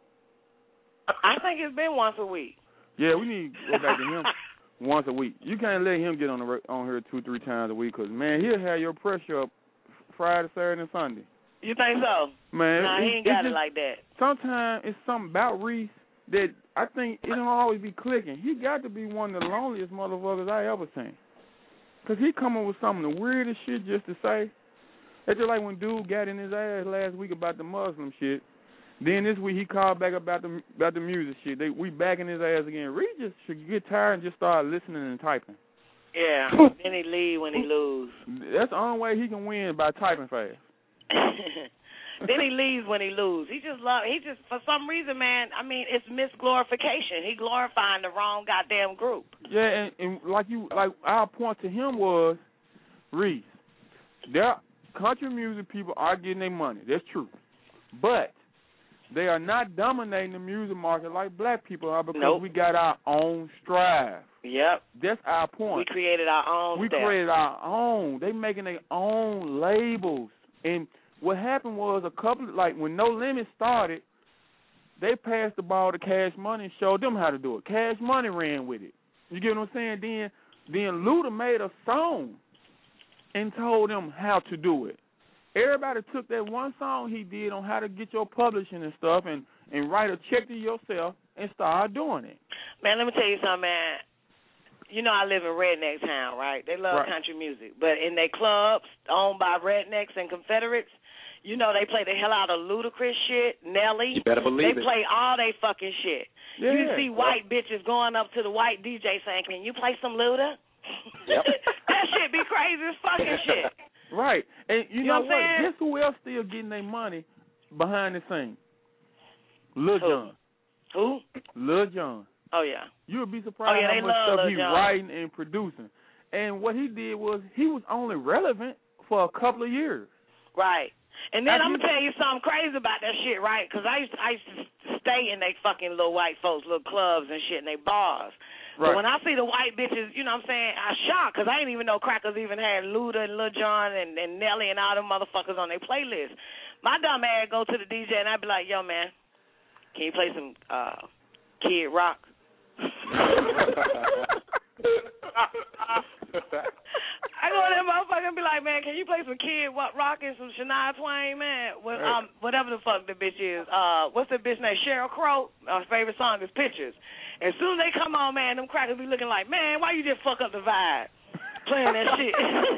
S9: I think it's been once a week.
S3: Yeah, we need to go back to him once a week. You can't let him get on here 2-3 times a week because, man, he'll have your pressure up Friday, Saturday, and Sunday.
S9: You think so?
S3: Man,
S9: nah, he ain't got it like that.
S3: Sometimes it's something about Reese that I think it don't always be clicking. He got to be one of the loneliest motherfuckers I ever seen. Because he coming with some of the weirdest shit just to say. It's just like when dude got in his ass last week about the Muslim shit. Then this week he called back about the music shit. We back in his ass again. Reese just should get tired and just start listening and typing.
S9: Yeah, then he leave when he lose.
S3: That's the only way he can win, by typing fast.
S9: Then he leaves when he lose. He just for some reason, man, I mean, it's misglorification. He glorifying the wrong goddamn group.
S3: Yeah, and like our point to him was, Reese, their country music people are getting their money. That's true. But they are not dominating the music market like black people are because we got our own strive.
S9: Yep.
S3: That's our point.
S9: We created our own stuff.
S3: Created our own. They making their own labels. And what happened was when No Limit started, they passed the ball to Cash Money and showed them how to do it. Cash Money ran with it. You get what I'm saying? Then Luda made a song and told them how to do it. Everybody took that one song he did on how to get your publishing and stuff and write a check to yourself and start doing it.
S9: Man, let me tell you something, man. You know I live in redneck town, right? They love country music. But in their clubs owned by rednecks and Confederates, you know they play the hell out of Ludacris shit, Nelly.
S18: You better believe
S9: They play all they fucking shit.
S3: Yeah.
S9: You see white bitches going up to the white DJ saying, can you play some Luda?
S18: Yep.
S9: That shit be crazy as fucking shit.
S3: Right. And you know what?
S9: Saying?
S3: Guess who else still getting their money behind the scenes? Lil Jon.
S9: Who?
S3: Lil Jon.
S9: Oh, yeah.
S3: You would be surprised how much stuff he's writing and producing. And what he did was he was only relevant for a couple of years.
S9: Right. And then I'm going to tell you something crazy about that shit, right? Because I used to stay in they fucking little white folks, little clubs and shit, and they bars. Right. But when I see the white bitches, you know what I'm saying, I shocked because I didn't even know crackers even had Luda and Lil Jon and Nelly and all them motherfuckers on their playlist. My dumb ass go to the DJ and I'd be like, yo, man, can you play some Kid Rock? I go to that motherfucker and be like, man, can you play some Kid Rock and some Shania Twain, man? Whatever the fuck the bitch is. What's the bitch name? Sheryl Crow. Our favorite song is Pictures. As soon as they come on, man, them crackers be looking like, man, why you just fuck up the vibe playing that shit?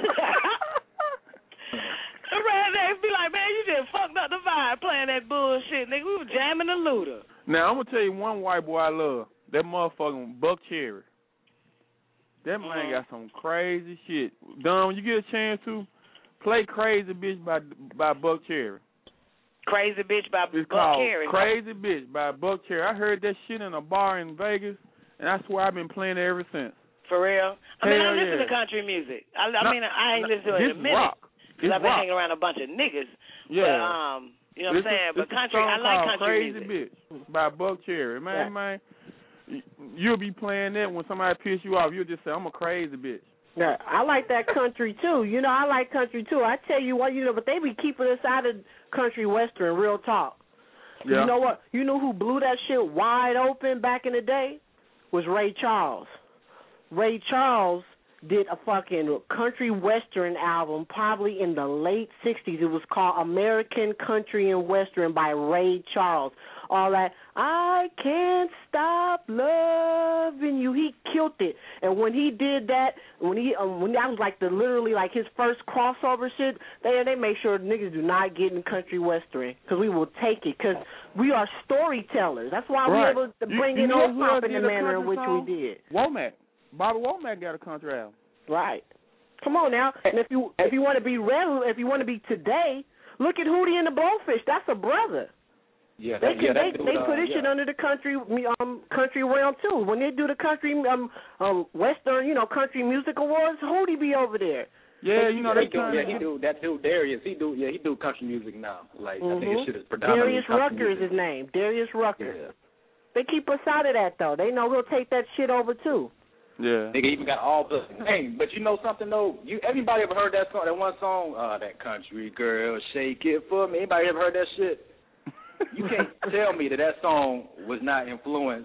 S9: The rednecks be like, man, you just fucked up the vibe playing that bullshit, nigga. We were jamming the Luda.
S3: Now, I'm going to tell you one white boy I love. That motherfucking Buck Cherry. That man got some crazy shit. Don, when you get a chance to, play Crazy Bitch by Buck Cherry.
S9: Crazy Bitch by
S3: it's
S9: Buck Cherry.
S3: Crazy Bitch by Buck Cherry. I heard that shit in a bar in Vegas, and I swear I've been playing it ever since.
S9: For real? I mean, I listen
S3: yeah.
S9: to country music. I mean, I ain't listened to it in a minute.
S3: Rock.
S9: Because I've been hanging around a bunch of niggas.
S3: Yeah.
S9: But, you know what I'm saying? But country, I like country
S3: Crazy
S9: music.
S3: Bitch by Buck Cherry. Man, you'll be playing that when somebody piss you off. You'll just say, I'm a crazy bitch.
S13: Yeah, I like that country, too. You know, I like country, too. I tell you what, but they be keeping us out of country western, real talk. Yeah. You know what? You know who blew that shit wide open back in the day? Was Ray Charles. Ray Charles did a fucking country western album probably in the late 60s. It was called American Country and Western by Ray Charles. All that, I can't stop loving you. He killed it. And when he did that, when that was like literally like his first crossover shit, they make sure niggas do not get in country western because we will take it because we are storytellers. That's why we're able to bring in hip hop in the manner in which we did.
S3: Womack. Bobby Womack got a country album.
S13: Right. Come on now. And if you want to be relevant, if you want to be today, look at Hootie and the Blowfish. That's a brother.
S18: Yeah,
S13: they put his shit under the country realm too. When they do the country western, country music awards, Hootie be over there.
S18: Yeah, he do that dude Darius. He do country music now. Like I think his shit is predominantly
S13: Darius Rucker is his name. Darius Rucker. Yeah. They keep us out of that though. They know we'll take that shit over too.
S3: Yeah.
S18: Nigga even got all the name. But you know something though? Everybody ever heard that song? That one song, that country girl, shake it for me. Anybody ever heard that shit? You can't tell me that song was not influenced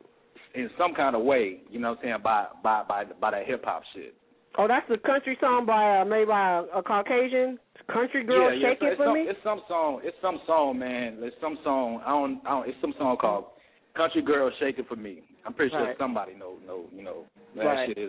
S18: in some kind of way, you know what I'm saying, by that hip hop shit.
S13: Oh, that's a country song made by a Caucasian country girl. Shake it for me.
S18: It's some song, man. It's some song. It's some song called "Country Girl, Shake It for Me." I'm pretty sure somebody know that shit is,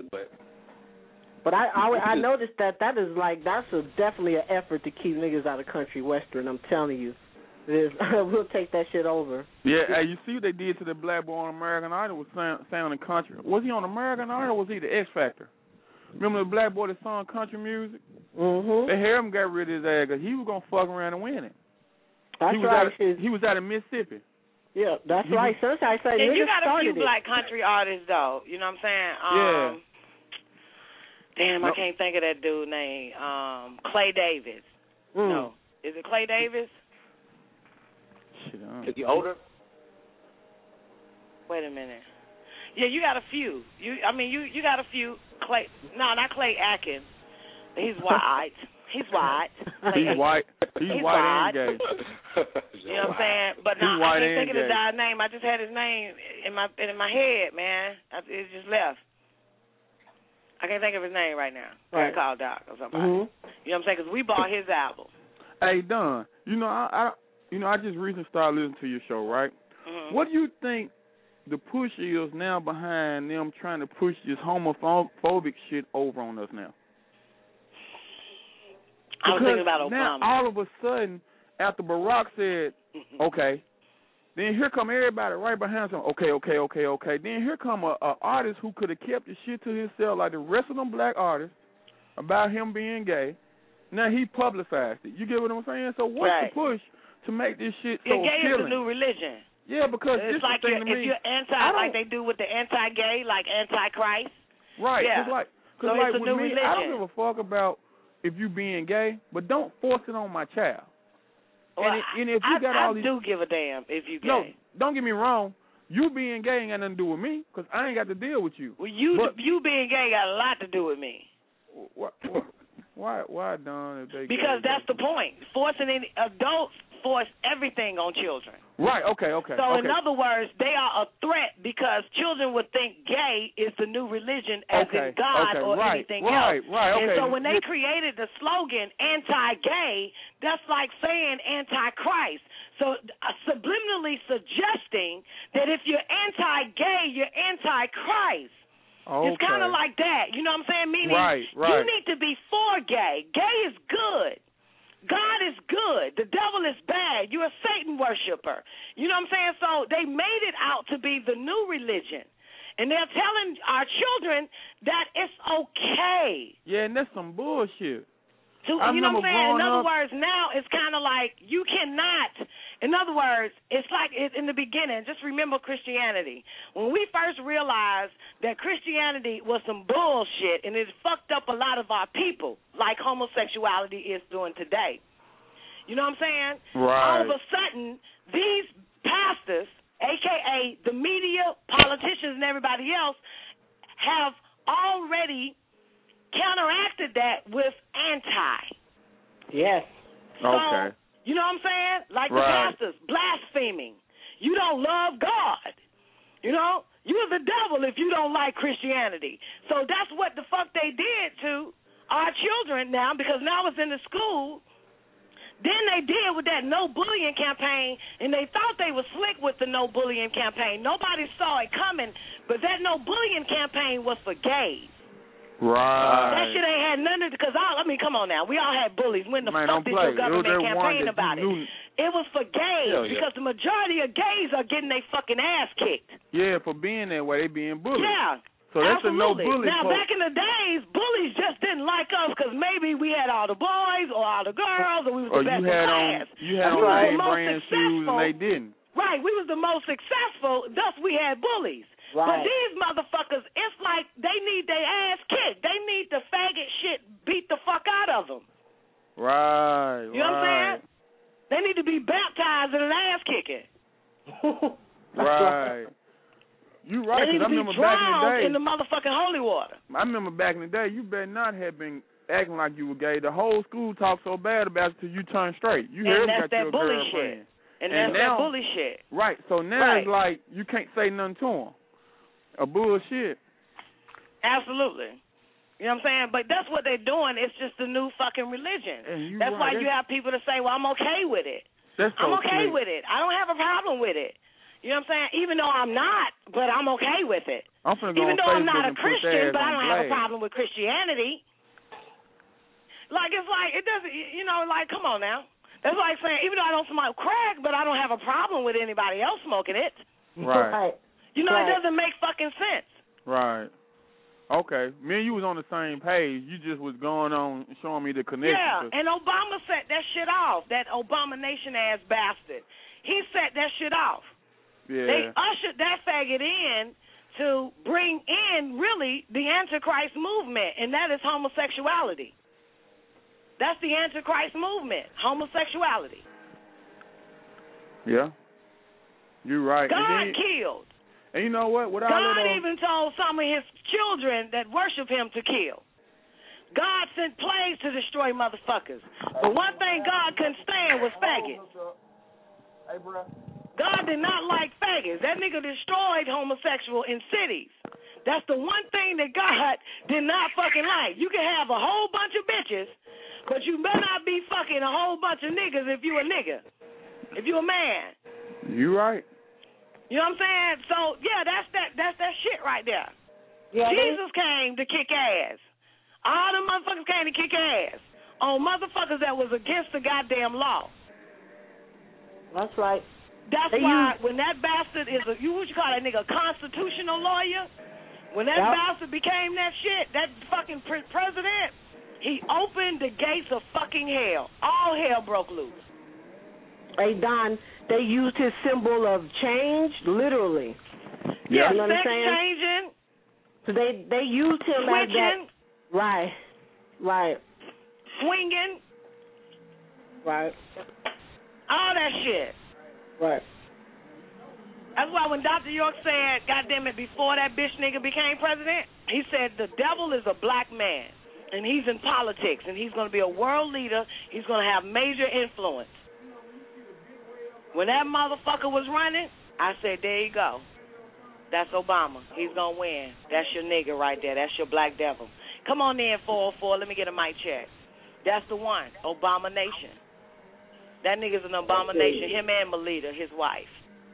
S18: But I noticed that is like that's definitely an effort to keep niggas out of country western. I'm telling you. We'll take that shit over.
S3: Yeah, hey, you see what they did to the black boy on American Idol was sounding country. Was he on American Idol or was he the X Factor? Remember the black boy that sung country music?
S13: Mm-hmm.
S3: They heard him got rid of his ass because he was going to fuck around and win it.
S13: That's right.
S3: He was out of Mississippi.
S13: Yeah, that's right. Sunshine said
S9: and you got a few black country artists, though. You know what I'm saying? Damn, I can't think of that dude's name. Clay Davis. No. Is it Clay Davis?
S18: Is he older?
S9: Wait a minute. Yeah, you got a few. You got a few. Not Clay Atkins. He's white. He's white.
S3: He's white. He's white and gay.
S9: You know what I'm saying? But no, I can't think of the guy's name. I just had his name in my head, man. It just left. I can't think of his name right now.
S13: Right.
S9: Call Doc or somebody.
S13: Mm-hmm.
S9: You know what I'm saying? Because we bought his album.
S3: Hey, Don. I just recently started listening to your show, right?
S9: Mm-hmm.
S3: What do you think the push is now behind them trying to push this homophobic shit over on us now?
S9: I was thinking about Obama.
S3: Now, all of a sudden, after Barack said, okay, then here come everybody right behind him, okay. Then here come a artist who could have kept the shit to himself like the rest of them black artists about him being gay. Now he publicized it. You get what I'm saying? So what's the push to make this shit so
S9: gay
S3: appealing?
S9: Is the new religion.
S3: Yeah, because
S9: it's like
S3: the thing to me,
S9: if you're like they do with the anti-gay, like anti-Christ.
S3: Right.
S9: Yeah.
S3: Because
S9: it's a
S3: with
S9: new
S3: me,
S9: religion.
S3: I don't give a fuck about if you being gay, but don't force it on my child.
S9: Well,
S3: and if you got all these,
S9: I do give a damn if you gay.
S3: No, don't get me wrong. You being gay ain't got nothing to do with me because I ain't got to deal with you.
S9: Well, you being gay got a lot to do with me.
S3: Why, Don?
S9: Because that's the point. Forcing adults force everything on children.
S3: Right, okay.
S9: So in other words, they are a threat because children would think gay is the new religion as in God or anything else.
S3: Right,
S9: and so when they created the slogan anti-gay, that's like saying anti-Christ. So subliminally suggesting that if you're anti-gay, you're anti-Christ.
S3: Okay.
S9: It's kind of like that. You know what I'm saying? Meaning
S3: right.
S9: you need to be for gay. Gay is good. God is good. The devil is bad. You're a Satan worshiper. You know what I'm saying? So they made it out to be the new religion. And they're telling our children that it's okay.
S3: Yeah, and that's some bullshit.
S9: You know what I'm saying? In other words, now it's kind of like you cannot. In other words, it's like in the beginning. Just remember Christianity. When we first realized that Christianity was some bullshit and it fucked up a lot of our people, like homosexuality is doing today. You know what I'm saying?
S3: Right.
S9: All of a sudden, these pastors, a.k.a. the media, politicians, and everybody else, have already counteracted that with anti.
S13: Yes.
S9: So,
S3: okay.
S9: You know what I'm saying? Like the pastors, blaspheming. You don't love God. You know? You're the devil if you don't like Christianity. So that's what the fuck they did to our children now, because now it's in the school. Then they did with that no bullying campaign, and they thought they were slick with the no bullying campaign. Nobody saw it coming, but that no bullying campaign was for gays.
S3: Right.
S9: That shit ain't had nothing to, because come on now. We all had bullies. When the fuck did your government campaign about it? It was for gays, because the majority of gays are getting their fucking ass kicked.
S3: Yeah, for being that way, they being bullied.
S9: Yeah.
S3: So that's
S9: absolutely.
S3: a no bully.
S9: Now, back in the days, bullies just didn't like us because maybe we had all the boys or all the girls, or we was the best in class.
S3: You had on the same brand shoes and they didn't.
S9: Right. We was the most successful, thus we had bullies.
S13: Right.
S9: But these motherfuckers, it's like they need their ass kicked. They need the faggot shit beat the fuck out of them.
S3: Right.
S9: You know what I'm saying? They need to be baptized in an ass kicking.
S3: Right. You right, because I remember back in the day.
S9: In the motherfucking holy water.
S3: I remember back in the day, you better not have been acting like you were gay. The whole school talked so bad about it till you turn straight. You heard
S9: that's
S3: got
S9: that
S3: your
S9: bully
S3: girlfriend.
S9: shit. And that's that bully shit.
S3: Right. So now it's like you can't say nothing to them. A bullshit.
S9: Absolutely. You know what I'm saying? But that's what they're doing. It's just a new fucking religion. That's why you have people to say, well, I'm okay with it. I'm okay with it. I don't have a problem with it. You know what I'm saying? Even though I'm not, but I'm okay with it. Even though I'm not a Christian, but I don't have a problem with Christianity. Like, it's like, it doesn't, you know, like, come on now. That's like saying, even though I don't smoke crack, but I don't have a problem with anybody else smoking it.
S3: Right.
S9: You know, it doesn't make fucking sense.
S3: Right. Okay. Me and you was on the same page. You just was going on showing me the connection.
S9: Yeah, and Obama set that shit off, that Abomination-ass bastard. He set that shit off.
S3: Yeah.
S9: They ushered that faggot in to bring in, really, the Antichrist movement, and that is homosexuality. That's the Antichrist movement, homosexuality.
S3: Yeah. You're right.
S9: God killed.
S3: And you know what?
S9: God even told some of his children that worship him to kill. God sent plagues to destroy motherfuckers. But one thing God couldn't stand was faggots.
S3: Hey, bro.
S9: God did not like faggots. That nigga destroyed homosexual in cities. That's the one thing that God did not fucking like. You can have a whole bunch of bitches, but you better not be fucking a whole bunch of niggas if you a nigga. If you a man.
S3: You right.
S9: You know what I'm saying? So yeah, that's that shit right there. Yeah, Jesus came to kick ass. All the motherfuckers came to kick ass on motherfuckers that was against the goddamn law.
S13: That's right.
S9: That's why when that bastard is what you call that nigga, a constitutional lawyer, when that bastard became that shit, that fucking president, he opened the gates of fucking hell. All hell broke loose.
S13: Hey, Don, they used his symbol of change, literally.
S9: Yeah,
S13: you know
S9: sex changing.
S13: So they used him
S9: switching,
S13: as that. Right.
S9: Swinging.
S13: Right.
S9: All that shit.
S13: Right.
S9: That's why when Dr. York said, goddamn it, before that bitch nigga became president, he said the devil is a black man, and he's in politics, and he's going to be a world leader. He's going to have major influence. When that motherfucker was running, I said, there you go. That's Obama. He's going to win. That's your nigga right there. That's your black devil. Come on in, 404. Let me get a mic check. That's the one. Abomination. That nigga's an abomination. Him and Melita, his wife.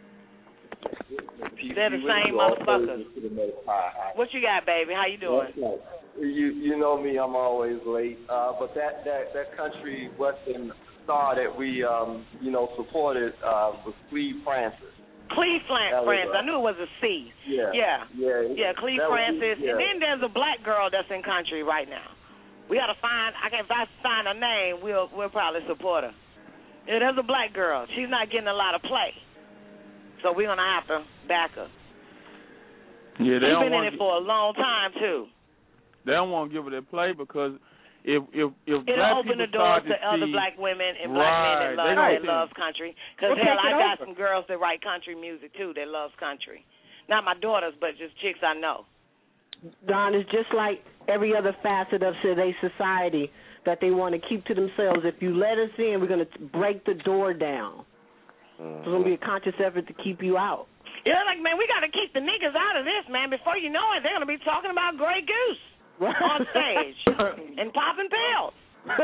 S9: They're the same motherfuckers. What you got, baby? How you doing?
S2: You know me, I'm always late. But that country western star that we supported was Cleve Francis.
S9: Cleve Francis. I knew it was a C. Yeah. Cleve Francis. And then there's a black girl that's in country right now. We gotta find. If I find her name, we'll probably support her. Yeah, there's a black girl. She's not getting a lot of play, so we're gonna have to back her.
S3: Yeah,
S9: she's been in it for a long time too.
S3: They don't want to give her that play because if
S9: it'll open the doors to other black women and
S3: black
S9: men that love country. Because hell, I got some girls that write country music too that loves country. Not my daughters, but just chicks I know.
S13: Don, it's just like every other facet of today's society that they want to keep to themselves. If you let us in, we're going to break the door down. It's going to be a conscious effort to keep you out.
S9: Yeah, like, man, we got to keep the niggas out of this, man. Before you know it, they're going to be talking about Grey Goose on stage and popping pills.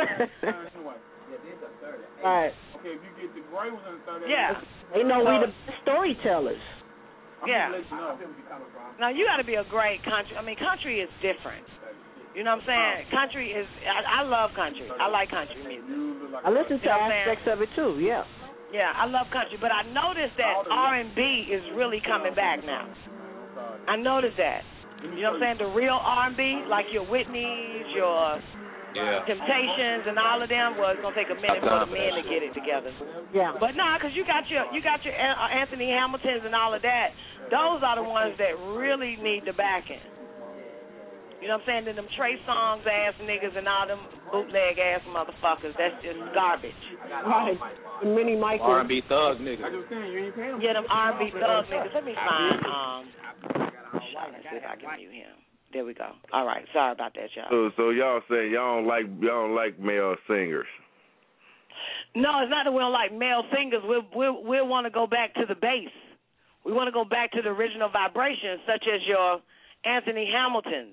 S13: All right.
S3: Okay, if you get the gray ones in the third,
S13: they know we the best storytellers.
S9: Yeah. Now, you got to be a great country. I mean, country is different. You know what I'm saying? Country is, I love country. I like country music.
S13: I listen to aspects of it, too, yeah.
S9: Yeah, I love country. But I noticed that R&B is really coming back now. I noticed that. You know what I'm saying? The real R&B, like your Whitneys, your Temptations, and all of them, it's gonna take a minute for the men to get it together.
S13: Yeah.
S9: But because you got your Anthony Hamiltons and all of that. Those are the ones that really need the backing. You know what I'm saying? Then them Trey Songz ass niggas and all them bootleg ass motherfuckers. That's just garbage.
S13: Right. Mini Michael.
S18: R&B thug niggas.
S9: Yeah, them R&B thug niggas. Let me find. Let's see if I can mute him. There we go. All right. Sorry about that, y'all.
S17: So y'all say y'all don't like male singers.
S9: No, it's not that we don't like male singers. We want to go back to the base. We want to go back to the original vibrations, such as your Anthony Hamiltons.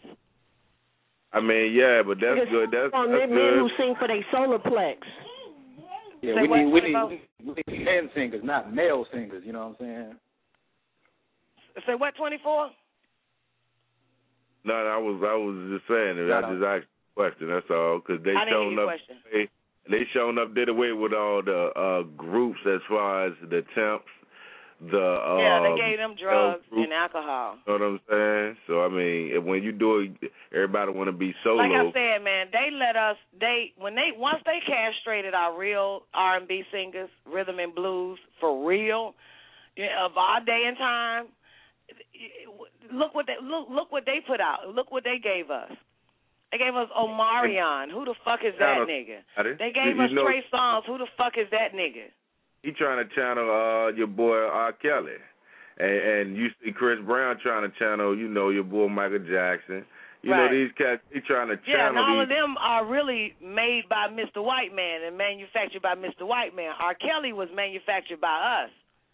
S17: I mean, yeah, but that's good. That's
S13: men who sing for their solar plex.
S18: Yeah, we need men singers, not male singers. You know what I'm saying?
S9: Say what? 24.
S17: No, I was just saying that. I just asked a question. That's all, because they shown up. They shown up, did away with all the groups as far as the temps.
S9: They gave them drugs and alcohol.
S17: You know what I'm saying? So I mean, when you do it, everybody want to be solo.
S9: Like I said, man, they let us. Once they castrated our real R&B singers, rhythm and blues for real, of our day and time. Look what they put out. Look what they gave us. They gave us Omarion. Who the fuck is that nigga? They gave us Trey Songz. Who the fuck is that nigga?
S17: He trying to channel your boy R. Kelly, and you see Chris Brown trying to channel, your boy Michael Jackson. You know these cats. He trying to channel.
S9: Yeah, and all of them are really made by Mr. White Man and manufactured by Mr. White Man. R. Kelly was manufactured by us.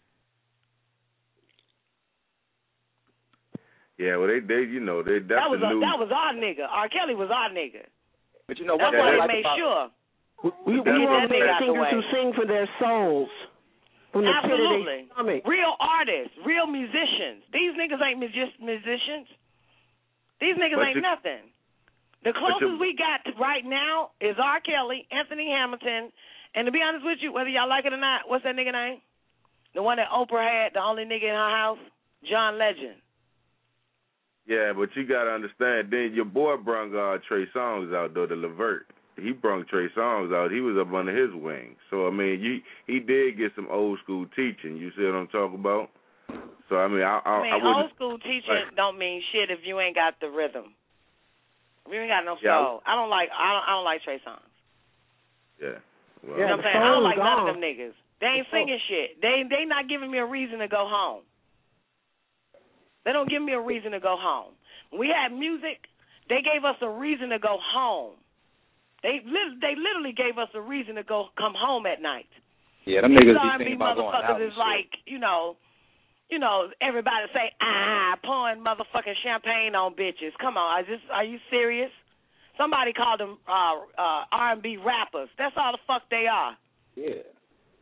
S17: Yeah, well, that's
S9: that was our nigga. R. Kelly was our nigga.
S18: But you know
S9: what? That's why they made sure.
S13: We want to make singers who sing for their souls. From the
S9: Absolutely.
S13: Pit of their stomach.
S9: Real artists, real musicians. These niggas ain't musicians. These niggas ain't nothing. The closest we got to right now is R. Kelly, Anthony Hamilton, and to be honest with you, whether y'all like it or not, what's that nigga name? The one that Oprah had, the only nigga in her house? John Legend.
S17: Yeah, but you got to understand, then your boy brung Trey Songz out, though, the Levert. He brung Trey Songz out. He was up under his wing. So, I mean, he did get some old school teaching. You see what I'm talking about? So, I mean, I
S9: old school teaching don't mean shit if you ain't got the rhythm. If you ain't got no soul. I don't like Trey Songz.
S17: Yeah. Well,
S9: you know what I'm saying? I don't like none of them niggas. They ain't singing shit. They not giving me a reason to go home. They don't give me a reason to go home. When we had music, they gave us a reason to go home. They literally gave us a reason to come home at night.
S18: Yeah, them niggas
S9: be thinking about going out. Is like, everybody say, pouring motherfucking champagne on bitches. Come on, are you serious? Somebody called them R&B rappers. That's all the fuck they are.
S18: Yeah.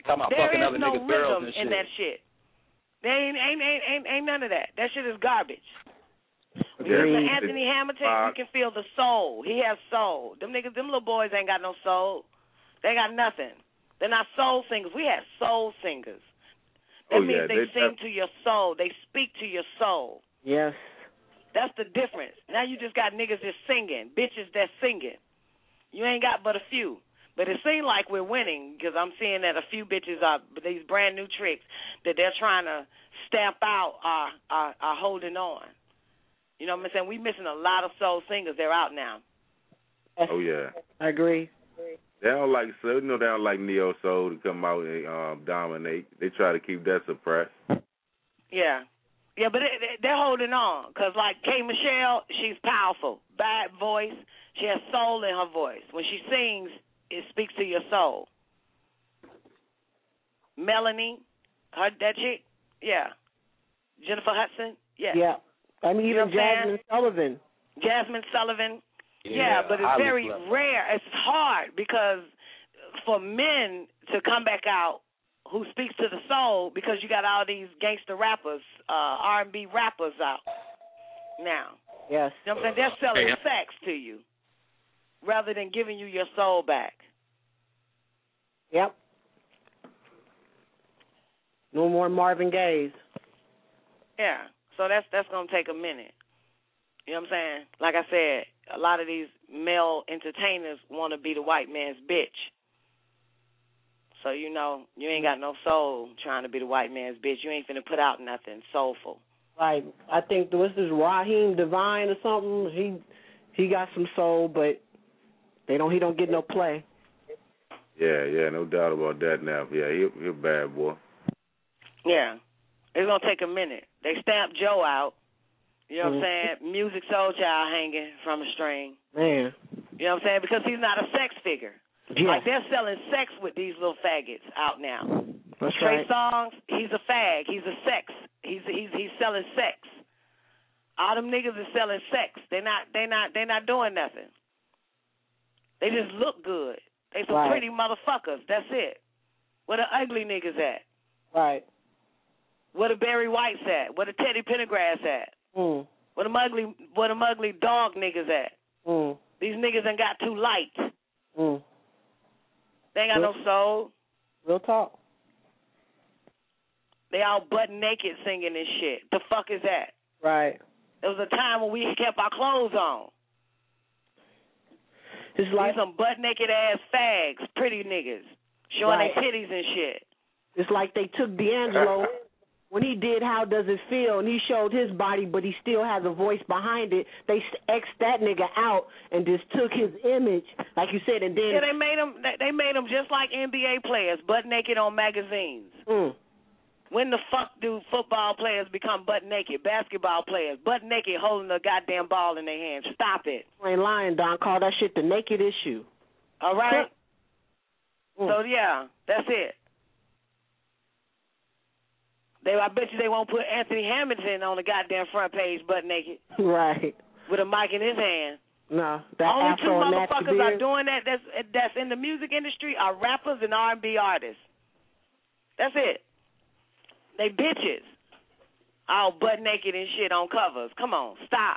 S18: Talking about fucking other niggas' girls and shit.
S9: There is no rhythm in that shit. There ain't none of that. That shit is garbage. When you listen to Anthony Hamilton, you can feel the soul. He has soul. Them niggas, them little boys ain't got no soul. They got nothing. They're not soul singers. We have soul singers. That means they sing to your soul. They speak to your soul.
S13: Yes.
S9: That's the difference. Now you just got niggas that's singing, bitches that's singing. You ain't got but a few. But it seems like we're winning because I'm seeing that a few bitches are, these brand new tricks that they're trying to stamp out are holding on. You know what I'm saying? We're missing a lot of soul singers. They're out now.
S17: Oh, yeah.
S13: I agree.
S17: They don't like soul. They don't like neo soul to come out and dominate. They try to keep that suppressed.
S9: Yeah. Yeah, but they're holding on because, like, K. Michelle, she's powerful. Bad voice. She has soul in her voice. When she sings, it speaks to your soul. Melanie, that chick, yeah. Jennifer Hudson, yeah.
S13: Yeah. I mean, even Jasmine Sullivan.
S9: Jasmine Sullivan, yeah, but it's very rare. It's hard because for men to come back out who speaks to the soul, because you got all these gangster rappers, R&B rappers out now.
S13: Yes.
S9: You know what I'm saying? They're selling sex to you rather than giving you your soul back.
S13: Yep. No more Marvin Gaye's.
S9: Yeah. So that's going to take a minute. You know what I'm saying? Like I said, a lot of these male entertainers want to be the white man's bitch. So, you know, you ain't got no soul trying to be the white man's bitch. You ain't finna put out nothing soulful.
S13: Right. I think this is Raheem Devine or something. He got some soul, but he don't get no play.
S17: Yeah, no doubt about that now. Yeah, he a bad boy.
S9: Yeah. It's going to take a minute. They stamped Joe out. You know what I'm saying? Music Soul Child hanging from a string.
S13: Man.
S9: You know what I'm saying? Because he's not a sex figure.
S13: Yeah.
S9: Like, they're selling sex with these little faggots out now.
S13: That's
S9: Trey
S13: right.
S9: Songz, he's a fag. He's a sex. He's selling sex. All them niggas are selling sex. They're not doing nothing. They just look good. They some pretty motherfuckers. That's it. Where the ugly niggas at?
S13: Right.
S9: Where the Barry Whites at? Where the Teddy Pendergrass at? Where them ugly dog niggas at? These niggas ain't got too light. They ain't got no soul.
S13: Real talk.
S9: They all butt naked singing and shit. The fuck is that?
S13: Right.
S9: There was a time when we kept our clothes on.
S13: It's like
S9: some butt naked ass fags, pretty niggas, showing their titties and shit.
S13: It's like they took D'Angelo when he did How Does It Feel, and he showed his body, but he still has a voice behind it. They X'd that nigga out and just took his image, like you said, and then
S9: they made him just like NBA players, butt naked on magazines. When the fuck do football players become butt naked? Basketball players butt naked, holding a goddamn ball in their hands. Stop it.
S13: I ain't lying, Don. Call that shit the naked issue.
S9: All right. So yeah, that's it. I bet you they won't put Anthony Hamilton on the goddamn front page butt naked.
S13: Right.
S9: With a mic in his hand.
S13: No, that
S9: only two
S13: Afro
S9: motherfuckers are doing that. That's in the music industry are rappers and R&B artists. That's it. They bitches. All butt naked and shit on covers. Come on, stop.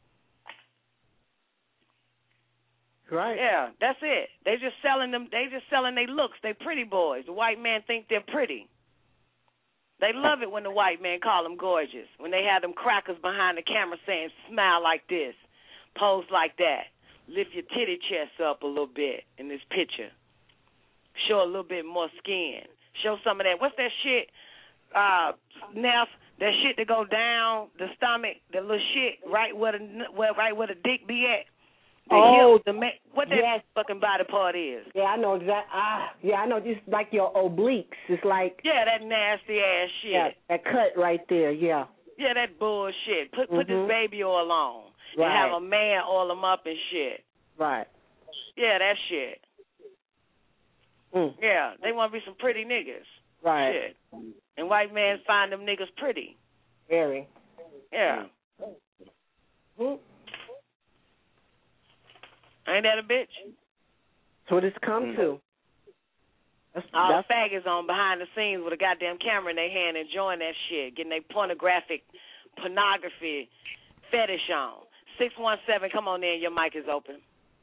S13: Right.
S9: Yeah, that's it. They just selling them. They just selling their looks. They pretty boys. The white man think they're pretty. They love it when the white man call them gorgeous. When they have them crackers behind the camera saying, smile like this, pose like that, lift your titty chest up a little bit in this picture. Show a little bit more skin. Show some of that. What's that shit, Neff? That shit that go down the stomach, the little shit right where the dick be at. What that fucking body part is.
S13: Yeah, I know exactly. I know. Just like your obliques. It's like
S9: that nasty ass shit.
S13: Yeah, that cut right there. Yeah.
S9: Yeah, that bullshit. Put this baby oil on and have a man oil them up and shit.
S13: Right.
S9: Yeah, that shit. Yeah, they want to be some pretty niggas.
S13: Right.
S9: Shit. And white men find them niggas pretty.
S13: Very.
S9: Yeah. Ain't that a bitch?
S13: That's what it's come to.
S9: All the faggots on behind the scenes with a goddamn camera in their hand enjoying that shit, getting their pornography fetish on. 617, come on in. Your mic is open.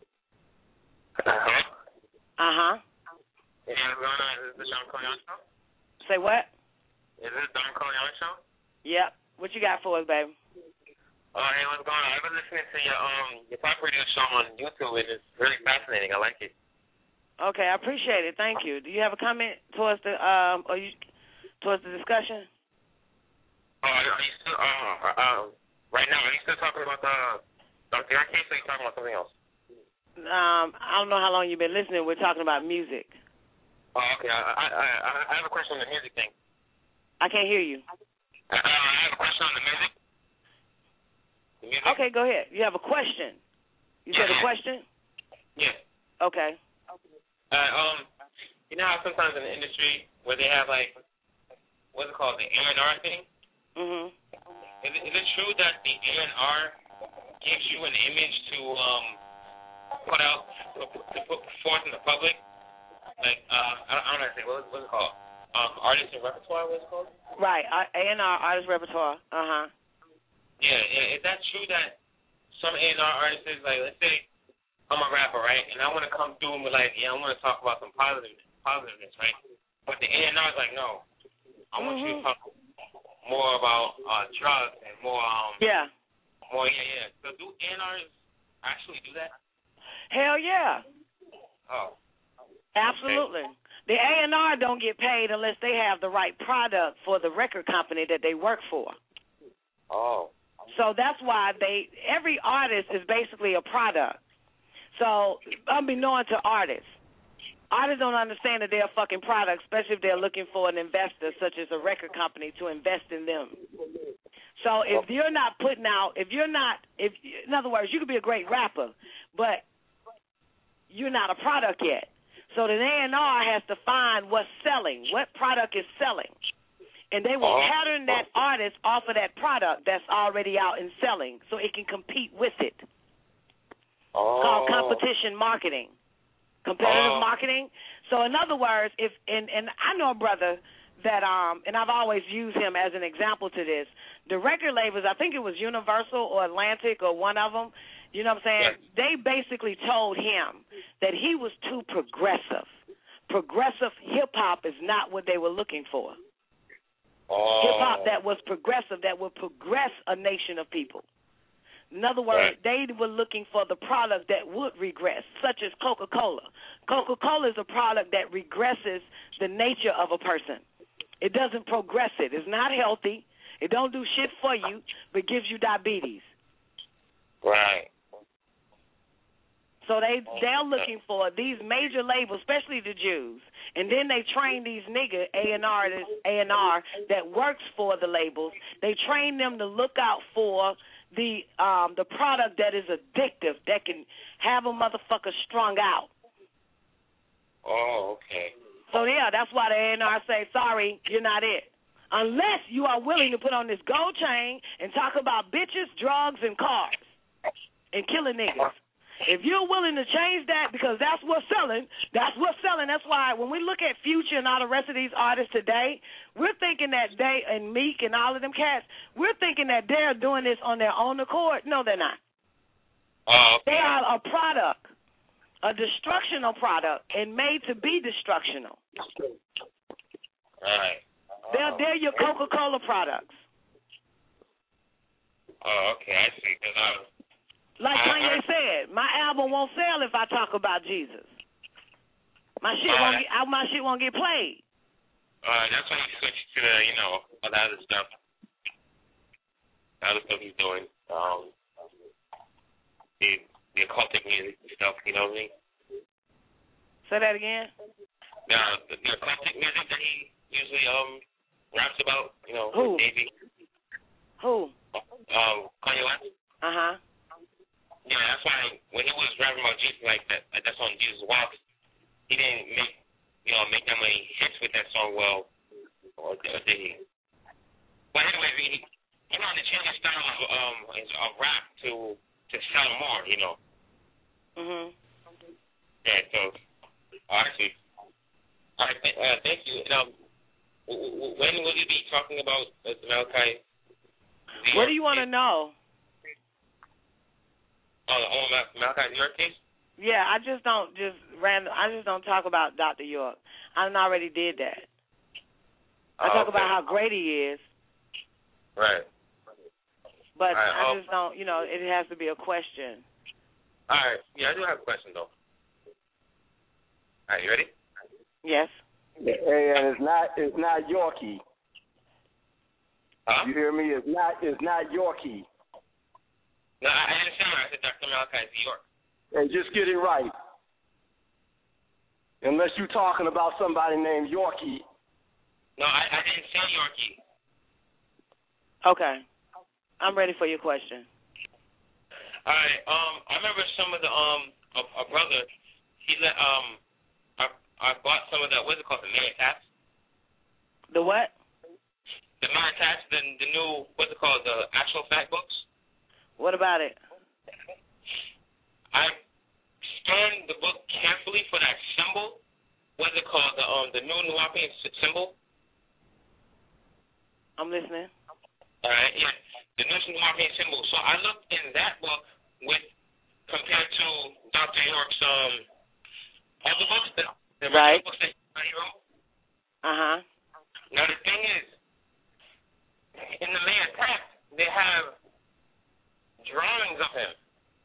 S9: Uh-huh.
S10: Yeah, what's going on? Is this the Don Corleone show?
S9: Say what?
S10: Is this Don Corleone show?
S9: Yep. What you got for us, baby?
S10: Oh, hey, what's going on? I've been listening to your talk radio show on YouTube, and it's really fascinating. I like it.
S9: Okay, I appreciate it. Thank you. Do you have a comment towards the towards the discussion?
S10: Are you still right now? Are you still talking about the Dr. case, or are you talking about something else?
S9: I don't know how long you've been listening. We're talking about music.
S10: Oh, okay. I have a question on the music thing.
S9: I can't hear you.
S10: I have a question on the music.
S9: Okay, go ahead. You have a question. You said a question?
S10: Yeah.
S9: Okay.
S10: You know how sometimes in the industry where they have like, what's it called, the A&R thing?
S9: Mhm.
S10: Is it true that the A&R gives you an image to put out, to put forth in the public? Like, I don't know how to say, what's it called? Artist and repertoire, what's it called?
S9: Right, A&R, artist repertoire. Uh-huh.
S10: Yeah, is that true that some A&R artists, like, let's say I'm a rapper, right, and I want to come through and be like, yeah, I want to talk about some positiveness, right? But the A&R is like, no, I want you to talk more about drugs and more,
S9: yeah.
S10: So do A&Rs actually do that?
S9: Hell yeah.
S10: Oh.
S9: Absolutely. The A&R don't get paid unless they have the right product for the record company that they work for.
S10: Oh.
S9: So that's why every artist is basically a product. So unbeknown to artists don't understand that they're a fucking product, especially if they're looking for an investor such as a record company to invest in them. So if you're not putting out, in other words, you could be a great rapper, but you're not a product yet. So the A&R has to find what's selling, what product is selling. And they will pattern that artist off of that product that's already out and selling so it can compete with it. It's called competition marketing, competitive marketing. So in other words, and I know a brother that, and I've always used him as an example to this, the record labels, I think it was Universal or Atlantic or one of them, you know what I'm saying? Yes. They basically told him that he was too progressive. Progressive hip-hop is not what they were looking for. Hip-hop that was progressive, that would progress a nation of people. In other words, they were looking for the product that would regress, such as Coca-Cola. Coca-Cola is a product that regresses the nature of a person. It doesn't progress it. It's not healthy. It don't do shit for you, but gives you diabetes.
S10: Right.
S9: So they're looking for these major labels, especially the Jews, and then they train these nigga A&R that works for the labels. They train them to look out for the product that is addictive, that can have a motherfucker strung out.
S10: Oh, okay.
S9: So yeah, that's why the A&R say, sorry, you're not it. Unless you are willing to put on this gold chain and talk about bitches, drugs, and cars and killing niggas. If you're willing to change that because that's what's selling, that's what's selling. That's why when we look at Future and all the rest of these artists today, we're thinking that they, and Meek and all of them cats, we're thinking that they're doing this on their own accord. No, they're not. They are a product, a destructional product, and made to be destructional.
S10: Right.
S9: They're your Coca-Cola products.
S10: Oh, okay, I see.
S9: Like Kanye said, my album won't sell if I talk about Jesus. My shit won't get played.
S10: That's when you switch to the, all the other stuff. The other stuff he's doing. The occultic music stuff, you know what I mean?
S9: Say that again?
S10: The occultic music that he usually raps about,
S9: Who?
S10: with Davey.
S9: Who?
S10: Kanye West.
S9: Uh-huh.
S10: Yeah, that's why when he was rapping about Jesus like that, that's on Jesus Walks, he didn't make that many hits with that song well, or did he? But anyway, he wanted to change his style of rap to sell more, Mhm. Yeah, so actually, all right, Thank you. When will you be talking about the Malachi?
S9: What do you want to know?
S10: Malachi New York case?
S9: Yeah, I just don't talk about Dr. York. I already did that. I talk about how great he is.
S10: Right.
S9: But I just don't, it has to be a question.
S10: All right. Yeah, I do have a question, though. All right, you ready?
S9: Yes.
S15: Hey, and it's not Yorkie.
S10: Huh?
S15: You hear me? It's not Yorkie.
S10: No, I understand. I said Dr. Malachi York.
S15: And just get it right. Unless you're talking about somebody named Yorkie.
S10: No, I didn't say Yorkie.
S9: Okay. I'm ready for your question.
S10: All right. I remember some of the a brother. He let I bought some of the what's it called, the Man Taps.
S9: The what?
S10: The Man Taps, the new what's it called, the actual fact books.
S9: What about it?
S10: I scanned the book carefully for that symbol. What's it called? The new Nuwapian symbol.
S9: I'm listening.
S10: All right, yeah, the new Nuwapian symbol. So I looked in that book compared to Dr. York's other books, the
S9: right.
S10: books that he wrote.
S9: Now
S10: the thing is, in the Man Tap, they have drawings of him.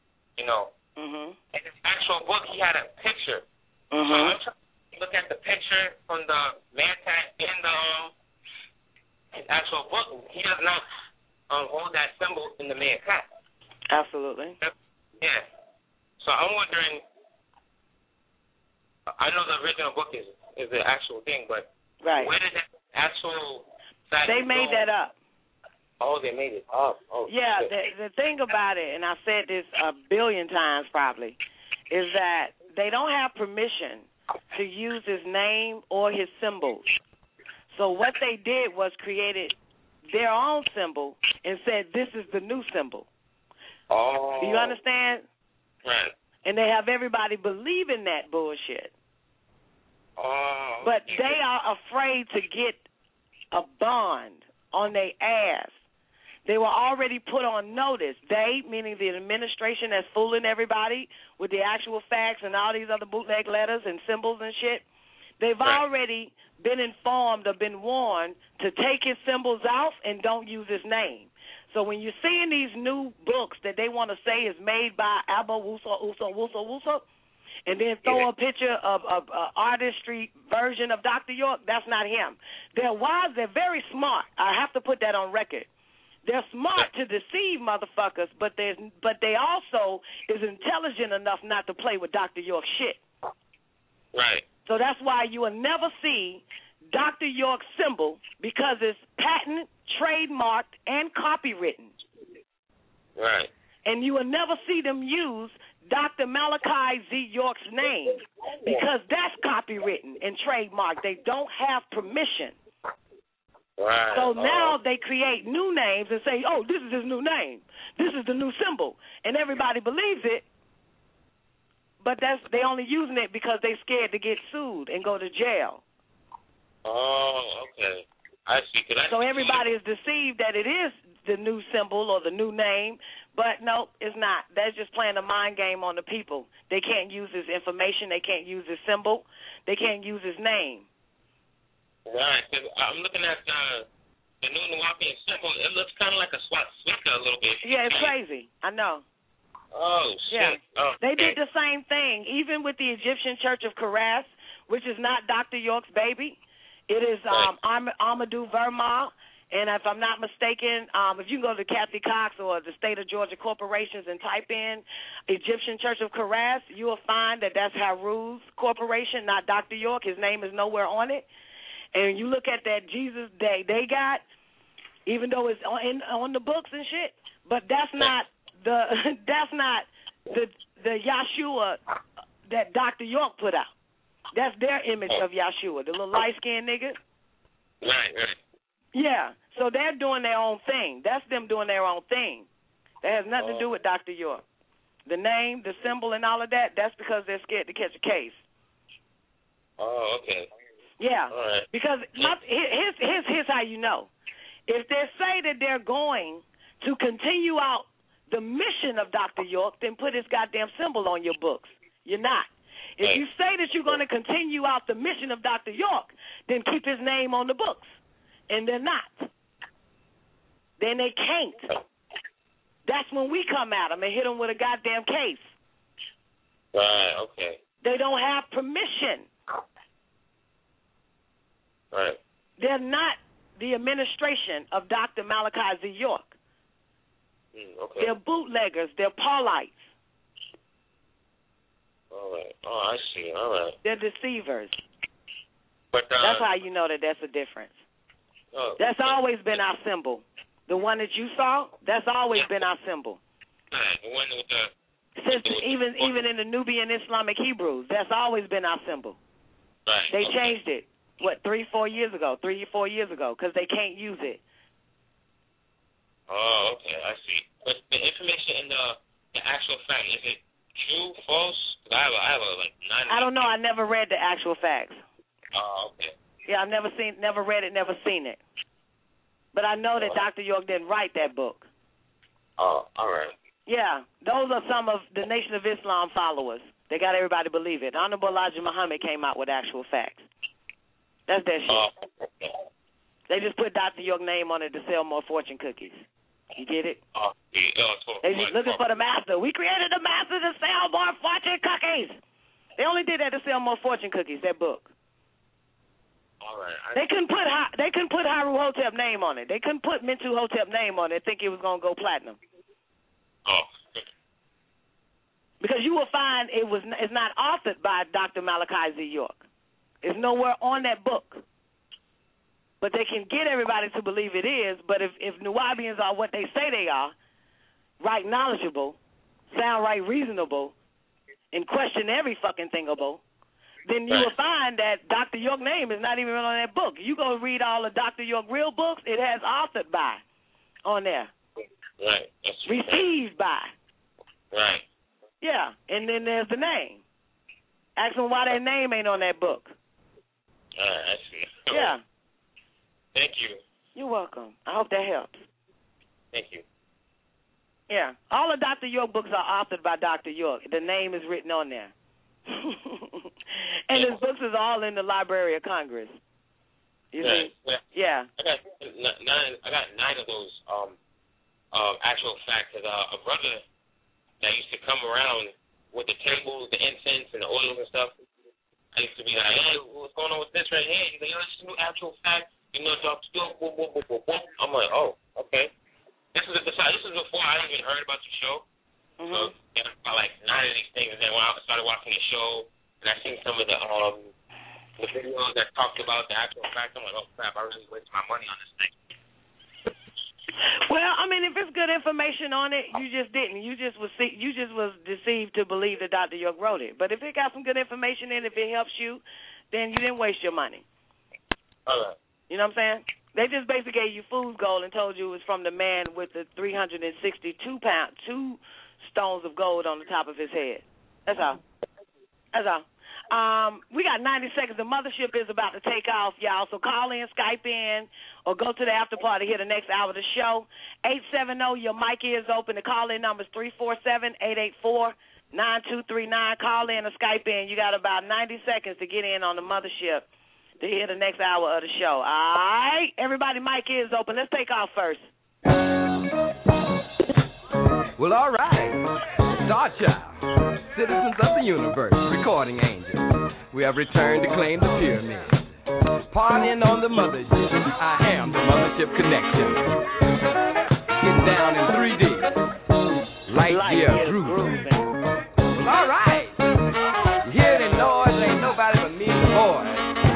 S10: In his actual book, he had a picture. So I'm trying to look at the picture from the Man Tap in his actual book. He does not hold that symbol in the Man Tap.
S9: Absolutely.
S10: Yeah. So I'm wondering. I know the original book is the actual thing, but where did that actual?
S9: They made that up.
S10: Oh, they made it up. Oh,
S9: yeah, the thing about it, and I've said this a billion times probably, is that they don't have permission to use his name or his symbols. So what they did was created their own symbol and said, this is the new symbol.
S10: Oh.
S9: Do you understand?
S10: Right.
S9: And they have everybody believing that bullshit.
S10: Oh.
S9: But they are afraid to get a bond on their ass. They were already put on notice. They, meaning the administration that's fooling everybody with the actual facts and all these other bootleg letters and symbols and shit, they've already been informed or been warned to take his symbols off and don't use his name. So when you're seeing these new books that they want to say is made by Abba Wuso, and then throw a picture of artistry version of Dr. York, that's not him. They're wise. They're very smart. I have to put that on record. They're smart to deceive motherfuckers, but they also is intelligent enough not to play with Dr. York's shit.
S10: Right.
S9: So that's why you will never see Dr. York's symbol because it's patent, trademarked, and copywritten.
S10: Right.
S9: And you will never see them use Dr. Malachi Z. York's name because that's copywritten and trademarked. They don't have permission.
S10: Right.
S9: So now they create new names and say, oh, this is his new name. This is the new symbol. And everybody believes it, but they only using it because they're scared to get sued and go to jail.
S10: Oh, okay. I see.
S9: So everybody is deceived that it is the new symbol or the new name, but no, it's not. They're just playing a mind game on the people. They can't use his information. They can't use his symbol. They can't use his name.
S10: Right. I'm looking at the new Nuwapian symbol. It looks kind of like a swastika a little bit.
S9: Yeah, it's crazy. I know.
S10: Oh, shit.
S9: Yeah.
S10: Oh,
S9: they did the same thing, even with the Egyptian Church of Karas, which is not Dr. York's baby. It is Amadou Verma. And if I'm not mistaken, if you can go to Kathy Cox or the State of Georgia Corporations and type in Egyptian Church of Karas, you will find that that's Haru's corporation, not Dr. York. His name is nowhere on it. And you look at that Jesus Day they got, even though it's on the books and shit, but that's not the Yahshua that Dr. York put out. That's their image of Yahshua, the little light-skinned nigga.
S10: Right.
S9: Yeah, so they're doing their own thing. That's them doing their own thing. That has nothing to do with Dr. York. The name, the symbol, and all of that, that's because they're scared to catch a case.
S10: Oh, okay.
S9: Yeah.
S10: All right.
S9: Because here's how you know. If they say that they're going to continue out the mission of Dr. York, then put his goddamn symbol on your books. You're not. If you say that you're going to continue out the mission of Dr. York, then keep his name on the books. And they're not. Then they can't. That's when we come at them and hit them with a goddamn case.
S10: Right, okay.
S9: They don't have permission.
S10: Right.
S9: They're not the administration of Dr. Malachi Z. York.
S10: Okay.
S9: They're bootleggers. They're Paulites.
S10: All right. Oh, I see. All right.
S9: They're deceivers.
S10: But
S9: that's how you know that that's a difference. That's always been our symbol. The one that you saw, that's always been our symbol.
S10: Right. The one with the...
S9: Since even in the Nubian Islamic Hebrews, that's always been our symbol.
S10: Right.
S9: They changed it, 3 or 4 years ago, because they can't use it.
S10: Oh, okay, I see. But the information in the actual fact, is it true, false? I have like 9.
S9: I don't know. I never read the actual facts.
S10: Oh, okay.
S9: Yeah, I've never read it, never seen it. But I know that Dr. York didn't write that book.
S10: Oh, all right.
S9: Yeah, those are some of the Nation of Islam followers. They got everybody to believe it. Honorable Elijah Muhammad came out with actual facts. That's their shit. They just put Dr. York's name on it to sell more fortune cookies. You get it? They just looking for the master. We created the master to sell more fortune cookies. They only did that to sell more fortune cookies, that book.
S10: All right.
S9: They couldn't put Haru Hotep name on it. They couldn't put Mentu Hotep name on it, think it was going to go platinum.
S10: Oh.
S9: Because you will find it's not authored by Dr. Malachi Z. York. It's nowhere on that book. But they can get everybody to believe it is. But if Nuwaubians are what they say they are, right knowledgeable, sound right reasonable, and question every fucking thingable, then you will find that Dr. York name is not even on that book. You go read all the Dr. York real books, it has authored by on there.
S10: Right.
S9: Received by.
S10: Right.
S9: Yeah, and then there's the name. Ask them why that name ain't on that book.
S10: All right, I see.
S9: Yeah.
S10: Thank you.
S9: You're welcome. I hope that helps.
S10: Thank you.
S9: Yeah. All of Dr. York books are authored by Dr. York. The name is written on there. And his books is all in the Library of Congress. You see? Yeah.
S10: I got 9 of those actual facts. A brother that used to come around with the tables, the incense, and the oils and stuff. I used to be like, hey, what's going on with this right here? He's like, yo, this is a new actual fact. You know, Dr. York, boom, boom, boom, boom, boom. I'm like, oh, okay. This is before I even heard about the show.
S9: Mm-hmm.
S10: So, yeah, about like 9 of these things. And then when I started watching the show, and I seen some of the videos that talked about the actual fact, I'm like, oh, crap, I really wasted my money on this thing.
S9: Well, I mean, if it's good information on it, you just didn't. You just was deceived to believe that Dr. York wrote it. But if it got some good information in, if it helps you, then you didn't waste your money.
S10: All right.
S9: You know what I'm saying? They just basically gave you fool's gold and told you it was from the man with the 362 stones of gold on the top of his head. That's all. That's all. We got 90 seconds. The mothership is about to take off, y'all. So call in, Skype in, or go to the after party here the next hour of the show. 870, your mic is open. The call-in number is 347-884-9239. Call in or Skype in. You got about 90 seconds to get in on the mothership to hear the next hour of the show. All right? Everybody, mic is open. Let's take off first.
S12: Well, all right. Star Child, citizens of the universe, recording angels. We have returned to claim the pyramids. Partying on the mothership. I am the Mothership Connection. Getting down in 3D. Light year grooving. Well, all right. You hear the noise? Ain't nobody but me and the boys.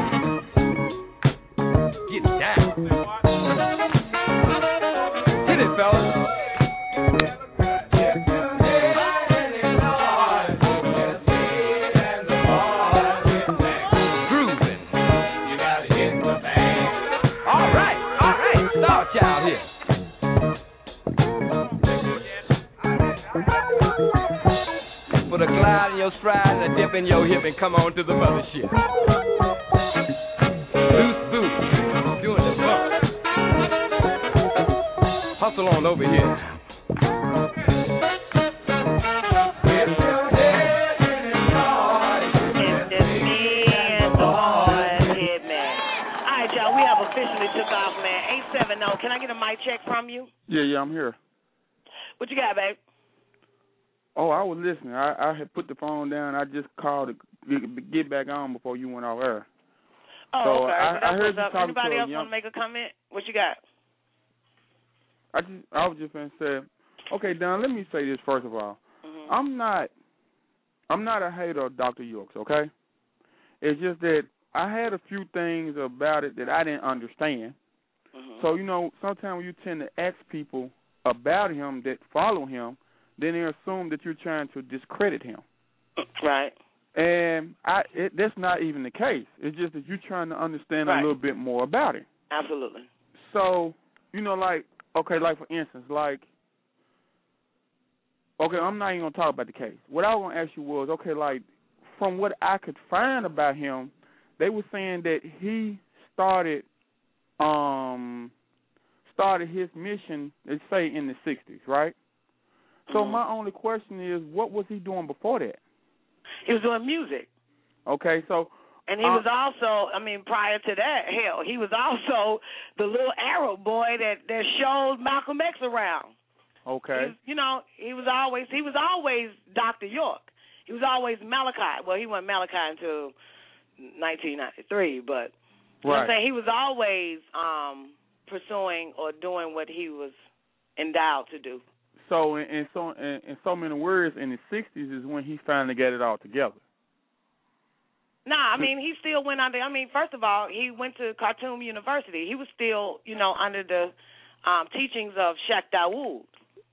S12: Get down. Hit it, fellas. Child here. Put a glide in your stride and a dip in your hip and come on to the mothership. hustle on over here.
S9: Took off, man. 870. Can I get a mic check from you?
S3: Yeah, I'm here.
S9: What you got, babe?
S3: Oh, I was listening. I had put the phone down. I just called to get back on before you went off air.
S9: Oh,
S3: so
S9: okay.
S3: I heard you talking
S9: Anybody
S3: to
S9: else want to make a comment? What you got?
S3: I was just going to say, okay, Don, let me say this first of all. Mm-hmm. I'm not a hater of Dr. York's, okay? It's just that I had a few things about it that I didn't understand. Mm-hmm. So, sometimes when you tend to ask people about him that follow him, then they assume that you're trying to discredit him.
S9: Right.
S3: And that's not even the case. It's just that you're trying to understand a little bit more about it.
S9: Absolutely.
S3: So, like for instance, I'm not even going to talk about the case. What I was going to ask you was, from what I could find about him, they were saying that he started his mission, let's say, in the 60s, right? Mm-hmm. So my only question is, what was he doing before that?
S9: He was doing music.
S3: Okay, so...
S9: And he was also, prior to that, he was also the little Arab boy that showed Malcolm X around.
S3: Okay.
S9: He was always Dr. York. He was always Malachi. Well, he wasn't Malachi until 1993, but you know what I'm saying, he was always pursuing or doing what he was endowed to do.
S3: So in so many words, in the 60s is when he finally got it all together.
S9: Nah, he still went under. First of all, he went to Khartoum University. He was still, under the teachings of Sheikh Dawood.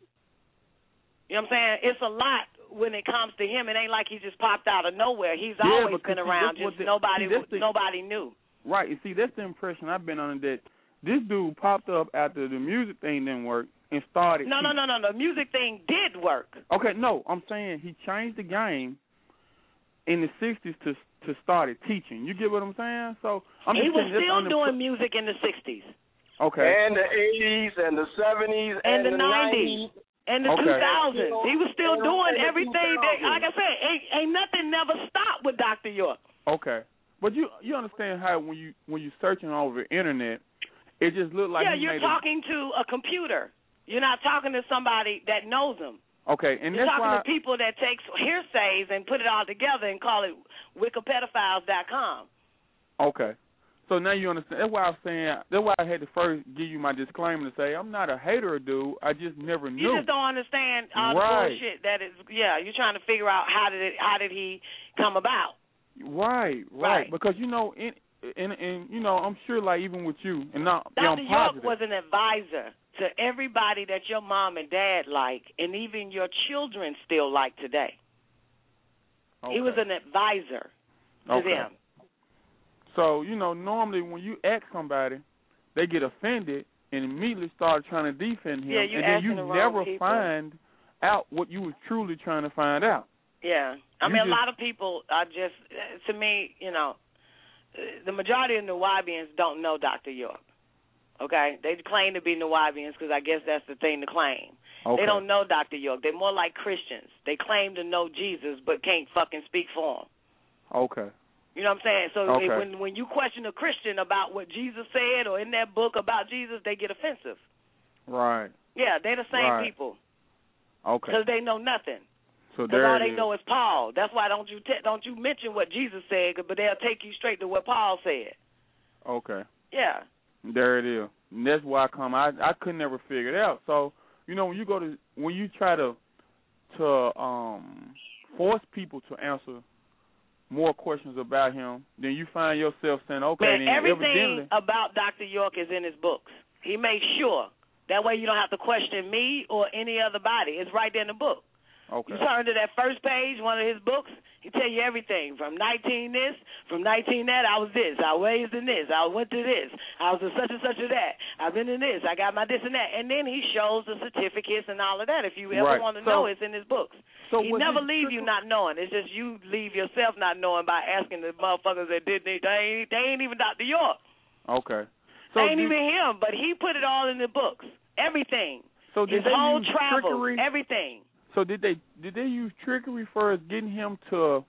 S9: You know what I'm saying? It's a lot when it comes to him. It ain't like he just popped out of nowhere. He's always been around. Nobody knew.
S3: Right. You see, that's the impression I've been under, that this dude popped up after the music thing didn't work and started.
S9: No. The music thing did work.
S3: Okay, no. I'm saying he changed the game in the 60s to start teaching. You get what I'm saying? So
S9: he was still doing music in the 60s.
S3: Okay.
S15: And the 80s and the 70s
S9: and the 90s. And the 2000s. He was still doing everything that, like I said, ain't nothing never stopped with Dr. York.
S3: Okay. But you understand how when you searching over the internet, it just looked like
S9: you're talking to a computer. You're not talking to somebody that knows him.
S3: Okay, and
S9: you're
S3: that's
S9: talking
S3: why
S9: to people that takes hearsays and put it all together and call it wikipedophiles.com.
S3: Okay. So now you understand. That's why I had to first give you my disclaimer to say I'm not a hater, dude. I just never knew.
S9: You just don't understand all the bullshit that is. Yeah, you're trying to figure out how did he come about.
S3: Right. Because and I'm sure, like, even with you, and not
S9: Dr. York was an advisor to everybody that your mom and dad like, and even your children still like today. Okay. He was an advisor to them.
S3: So, normally when you ask somebody, they get offended and immediately start trying to defend him, and then you never find out what you were truly trying to find out.
S9: Yeah. A lot of people are just, to me, the majority of Nuwaubians don't know Dr. York. Okay? They claim to be Nuwaubians because I guess that's the thing to claim. Okay. They don't know Dr. York. They're more like Christians. They claim to know Jesus but can't fucking speak for him.
S3: Okay.
S9: You know what I'm saying? So when you question a Christian about what Jesus said or in that book about Jesus, they get offensive.
S3: Right.
S9: Yeah, they're the same people.
S3: Okay.
S9: Because they know nothing.
S3: So
S9: because all they know is Paul. That's why don't you mention what Jesus said, but they'll take you straight to what Paul said.
S3: Okay.
S9: Yeah.
S3: There it is. And that's why I could never figure it out. So, when you try to force people to answer more questions about him, then you find yourself saying, okay, then
S9: everything about Dr. York is in his books. He makes sure. That way you don't have to question me or any other body. It's right there in the book.
S3: Okay.
S9: You turn to that first page, one of his books, he tell you everything. From 19 this, from 19 that, I was this. I raised in this. I went to this. I was a such and such of that. I've been in this. I got my this and that. And then he shows the certificates and all of that. If you ever want to know, it's in his books. So he never leave you not knowing. It's just you leave yourself not knowing by asking the motherfuckers that did this. They ain't even Dr. York.
S3: Okay. So
S9: they ain't even him, but he put it all in the books. everything.
S3: So did
S9: his
S3: they
S9: whole
S3: use
S9: travel,
S3: trickery?
S9: everything.
S3: So did they use trickery for getting him to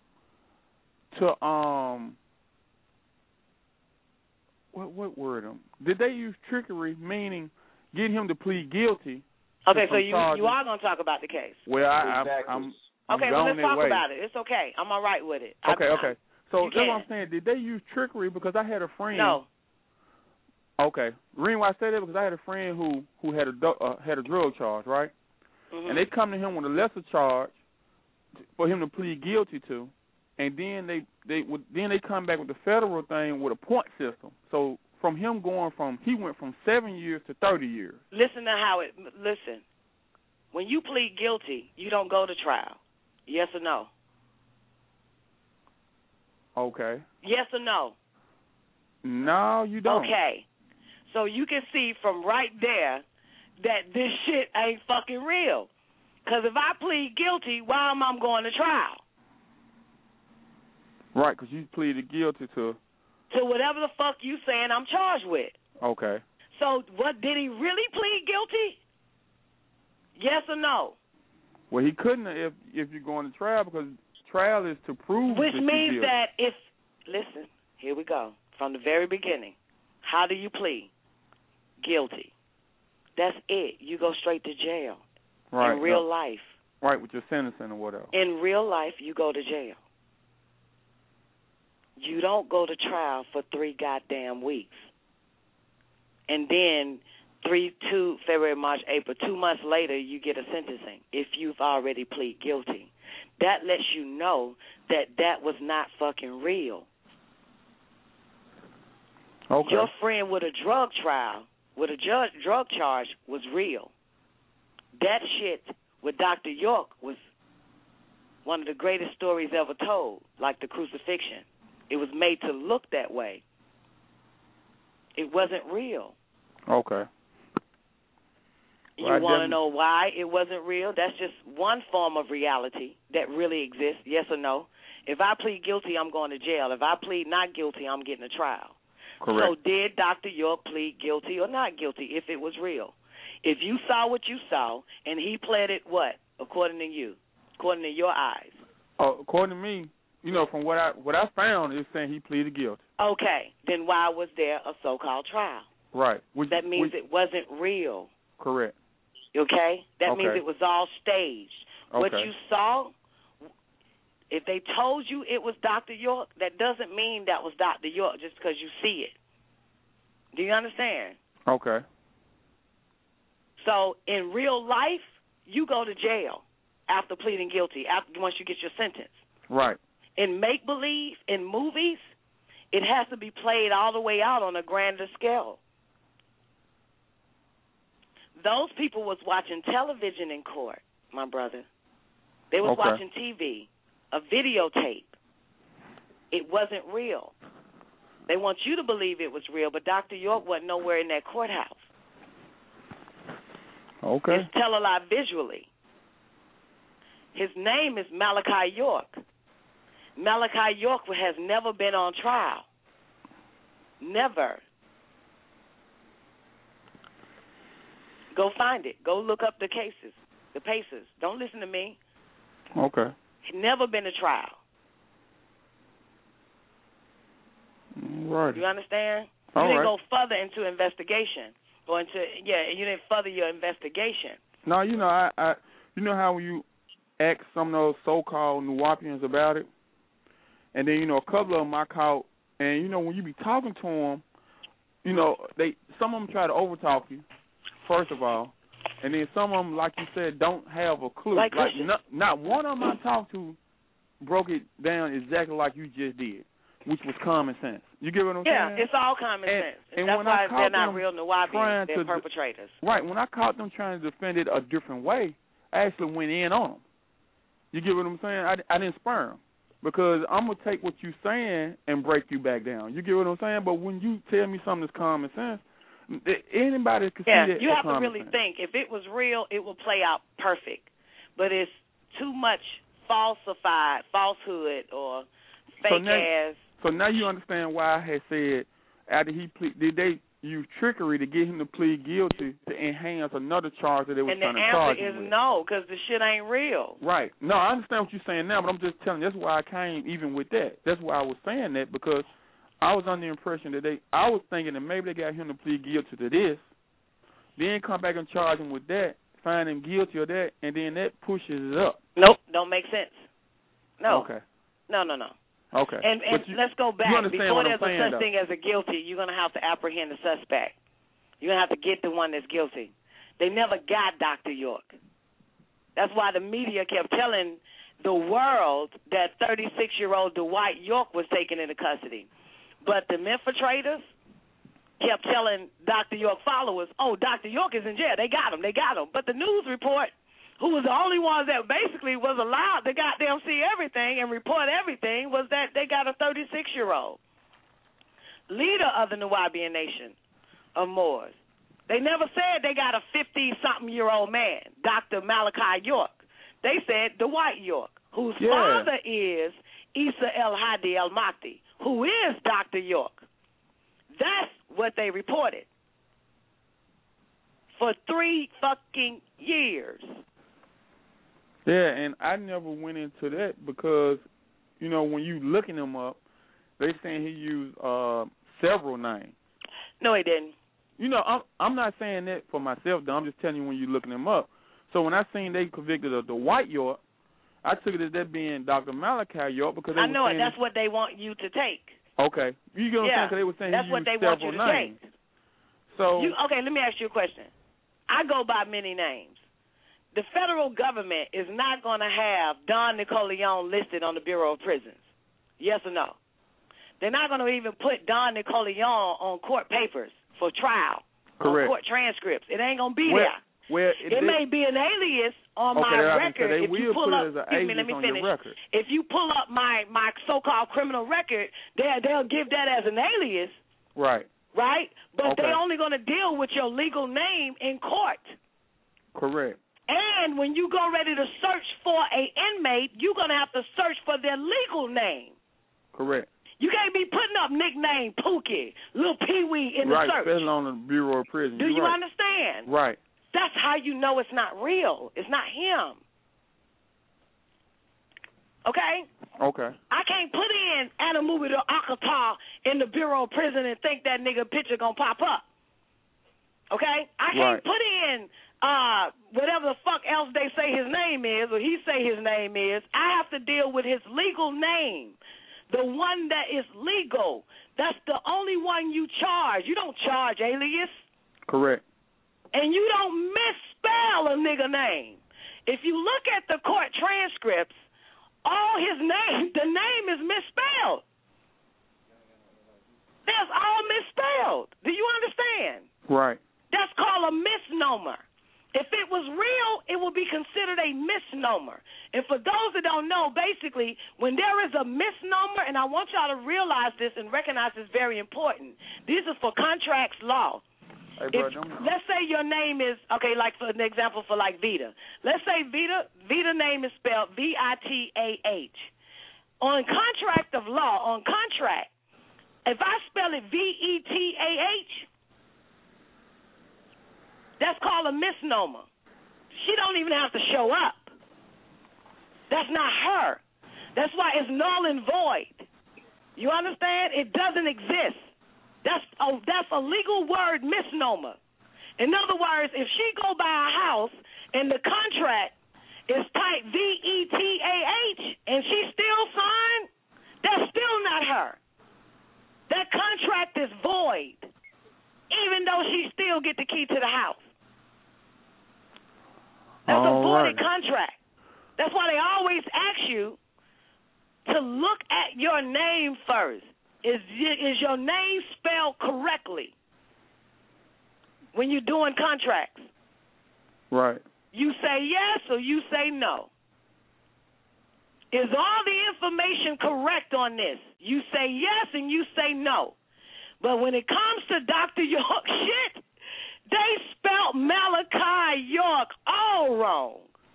S3: what word? Did they use trickery, meaning getting him to plead guilty?
S9: Okay, so you are going to talk about the case.
S3: Well, I'm
S9: okay, well, let's talk
S3: way.
S9: about it. It's okay. I'm all right with it.
S3: Okay. So that's what I'm saying. Did they use trickery? Because I had a friend.
S9: No.
S3: Okay. The reason why I say that because I had a friend who had a drug charge, right?
S9: Mm-hmm.
S3: And they come to him with a lesser charge for him to plead guilty to, and then they come back with the federal thing with a point system. So from him he went from 7 years to 30 years.
S9: Listen. When you plead guilty, you don't go to trial. Yes or no?
S3: Okay.
S9: Yes or no?
S3: No, you don't.
S9: Okay. So you can see from right there that this shit ain't fucking real. Because if I plead guilty, why am I going to trial?
S3: Right, because you pleaded guilty to
S9: whatever the fuck you saying I'm charged with.
S3: Okay.
S9: So what, did he really plead guilty? Yes or no?
S3: Well, he couldn't if you're going to trial because trial is to prove
S9: Which
S3: that
S9: means
S3: you're guilty.
S9: listen, here we go. From the very beginning, how do you plead? Guilty. That's it. You go straight to jail.
S3: Right.
S9: In real life.
S3: Right, with your sentencing or whatever.
S9: In real life, you go to jail. You don't go to trial for 3 goddamn weeks. And then February, March, April, 2 months later, you get a sentencing if you've already plead guilty. That lets you know that was not fucking real.
S3: Okay.
S9: Your friend with a drug trial, with a drug charge, was real. That shit with Dr. York was one of the greatest stories ever told, like the crucifixion. It was made to look that way. It wasn't real.
S3: Okay.
S9: You want to know why it wasn't real? That's just one form of reality that really exists, yes or no. If I plead guilty, I'm going to jail. If I plead not guilty, I'm getting a trial.
S3: Correct.
S9: So did Dr. York plead guilty or not guilty if it was real? If you saw what you saw and he pled it what, according to you, according to your eyes?
S3: According to me, from what I found, it's saying he pleaded guilty.
S9: Okay. Then why was there a so-called trial?
S3: Right.
S9: That means it wasn't real.
S3: Correct.
S9: Okay? That means it was all staged.
S3: Okay.
S9: What you saw, if they told you it was Dr. York, that doesn't mean that was Dr. York just because you see it. Do you understand?
S3: Okay.
S9: So in real life, you go to jail after pleading guilty, once you get your sentence.
S3: Right.
S9: In make-believe, in movies, it has to be played all the way out on a grander scale. Those people was watching television in court, my brother. They was watching TV, a videotape. It wasn't real. They want you to believe it was real, but Dr. York wasn't nowhere in that courthouse.
S3: Okay.
S9: It's televised visually. His name is Malachi York. Malachi York has never been on trial. Never. Go find it. Go look up the cases, the paces. Don't listen to me.
S3: Okay.
S9: He's never been to trial.
S3: Right.
S9: You understand?
S3: All
S9: you didn't
S3: right.
S9: go further into investigation. You didn't further your investigation.
S3: No, I how when you ask some of those so-called Nuwapians about it, and then, a couple of them I caught, and, when you be talking to them, some of them try to overtalk you, first of all, and then some of them, like you said, don't have a clue.
S9: Like
S3: not one of them I talked to broke it down exactly like you just did, which was common sense. You get what I'm saying?
S9: Yeah, it's all common sense.
S3: And
S9: that's
S3: when
S9: why
S3: I
S9: they're not
S3: them
S9: real Nuwapians. They're perpetrators.
S3: Right. When I caught them trying to defend it a different way, I actually went in on them. You get what I'm saying? I didn't spur them. Because I'm going to take what you're saying and break you back down. You get what I'm saying? But when you tell me something that's common sense, anybody can see that.
S9: You have to really
S3: sense.
S9: think. If it was real, it will play out perfect. But it's too much falsehood or fake ass.
S3: So now you understand why I had said after he did they use trickery to get him to plead guilty to enhance another charge that they were trying to charge him with.
S9: And the answer is no, because the shit ain't real.
S3: Right. No, I understand what you're saying now, but I'm just telling you, that's why I came even with that. That's why I was saying that, because I was under the impression that I was thinking that maybe they got him to plead guilty to this, then come back and charge him with that, find him guilty of that, and then that pushes it up.
S9: Nope, don't make sense. No.
S3: Okay.
S9: No.
S3: Okay.
S9: And let's go back. Before there's a such thing as a guilty, you're going to have to apprehend the suspect. You're going to have to get the one that's guilty. They never got Dr. York. That's why the media kept telling the world that 36-year-old Dwight York was taken into custody. But the infiltrators kept telling Dr. York followers, oh, Dr. York is in jail. They got him. But the news report, who was the only ones that basically was allowed to goddamn see everything and report everything, was that they got a 36-year-old leader of the Nuwaubian Nation of Moors. They never said they got a 50-something-year-old man, Dr. Malachi York. They said Dwight York, whose father is Isa El-Hadi El-Mahdi, who is Dr. York. That's what they reported for 3 fucking years.
S3: Yeah, and I never went into that because, you know, when you looking him up, they saying he used several names.
S9: No, he didn't.
S3: You know, I'm not saying that for myself, though. I'm just telling you when you're looking him up. So when I seen they convicted of Dwight York, I took it as that being Dr. Malachi York because they
S9: I know it. That's what they want you to take.
S3: Okay. You get what I'm saying? Because they were saying
S9: that's
S3: he
S9: what
S3: used
S9: they want you
S3: several
S9: to
S3: names.
S9: take.
S3: So
S9: okay, let me ask you a question. I go by many names. The federal government is not going to have Don Nicoleone listed on the Bureau of Prisons. Yes or no? They're not going to even put Don Nicoleone on court papers for trial.
S3: Correct.
S9: On court transcripts. It ain't going to be there.
S3: Well,
S9: it may be an alias on my record.
S3: They
S9: if
S3: will
S9: you pull
S3: put
S9: up,
S3: it as an
S9: excuse me, let me finish. If you pull up my so-called criminal record, they'll give that as an alias.
S3: Right.
S9: Right? But they're only going to deal with your legal name in court.
S3: Correct.
S9: And when you go ready to search for an inmate, you're going to have to search for their legal name.
S3: Correct.
S9: You can't be putting up nickname Pookie, Little Pee-wee in the search.
S3: Right, especially on the Bureau of Prisons.
S9: Do you understand?
S3: Right.
S9: That's how you know it's not real. It's not him. Okay?
S3: Okay.
S9: I can't put in Anamubi or Akatar in the Bureau of Prison and think that nigga picture gonna pop up. Okay? I can't put in whatever the fuck else they say his name is or he say his name is. I have to deal with his legal name. The one that is legal. That's the only one you charge. You don't charge alias.
S3: Correct.
S9: And you don't misspell a nigga name. If you look at the court transcripts, all his name, the name is misspelled. That's all misspelled. Do you understand?
S3: Right.
S9: That's called a misnomer. If it was real, it would be considered a misnomer. And for those that don't know, basically, when there is a misnomer, and I want y'all to realize this and recognize this very important, this is for contracts law.
S3: Hey, bro,
S9: let's say your name is, okay, like for an example for like Vita. Let's say Vita name is spelled Vitah. On contract of law, on contract, if I spell it Vetah, that's called a misnomer. She don't even have to show up. That's not her. That's why it's null and void. You understand? It doesn't exist. That's a legal word, misnomer. In other words, if she go by a house and the contract is typed Vetah and she still signed, that's still not her. That contract is void, even though she still get the key to the house. That's a voided contract. That's why they always ask you to look at your name first. Is your name spelled correctly when you're doing contracts?
S3: Right.
S9: You say yes or you say no. Is all the information correct on this? You say yes and you say no. But when it comes to Dr. York shit, they spelled Malachi York all wrong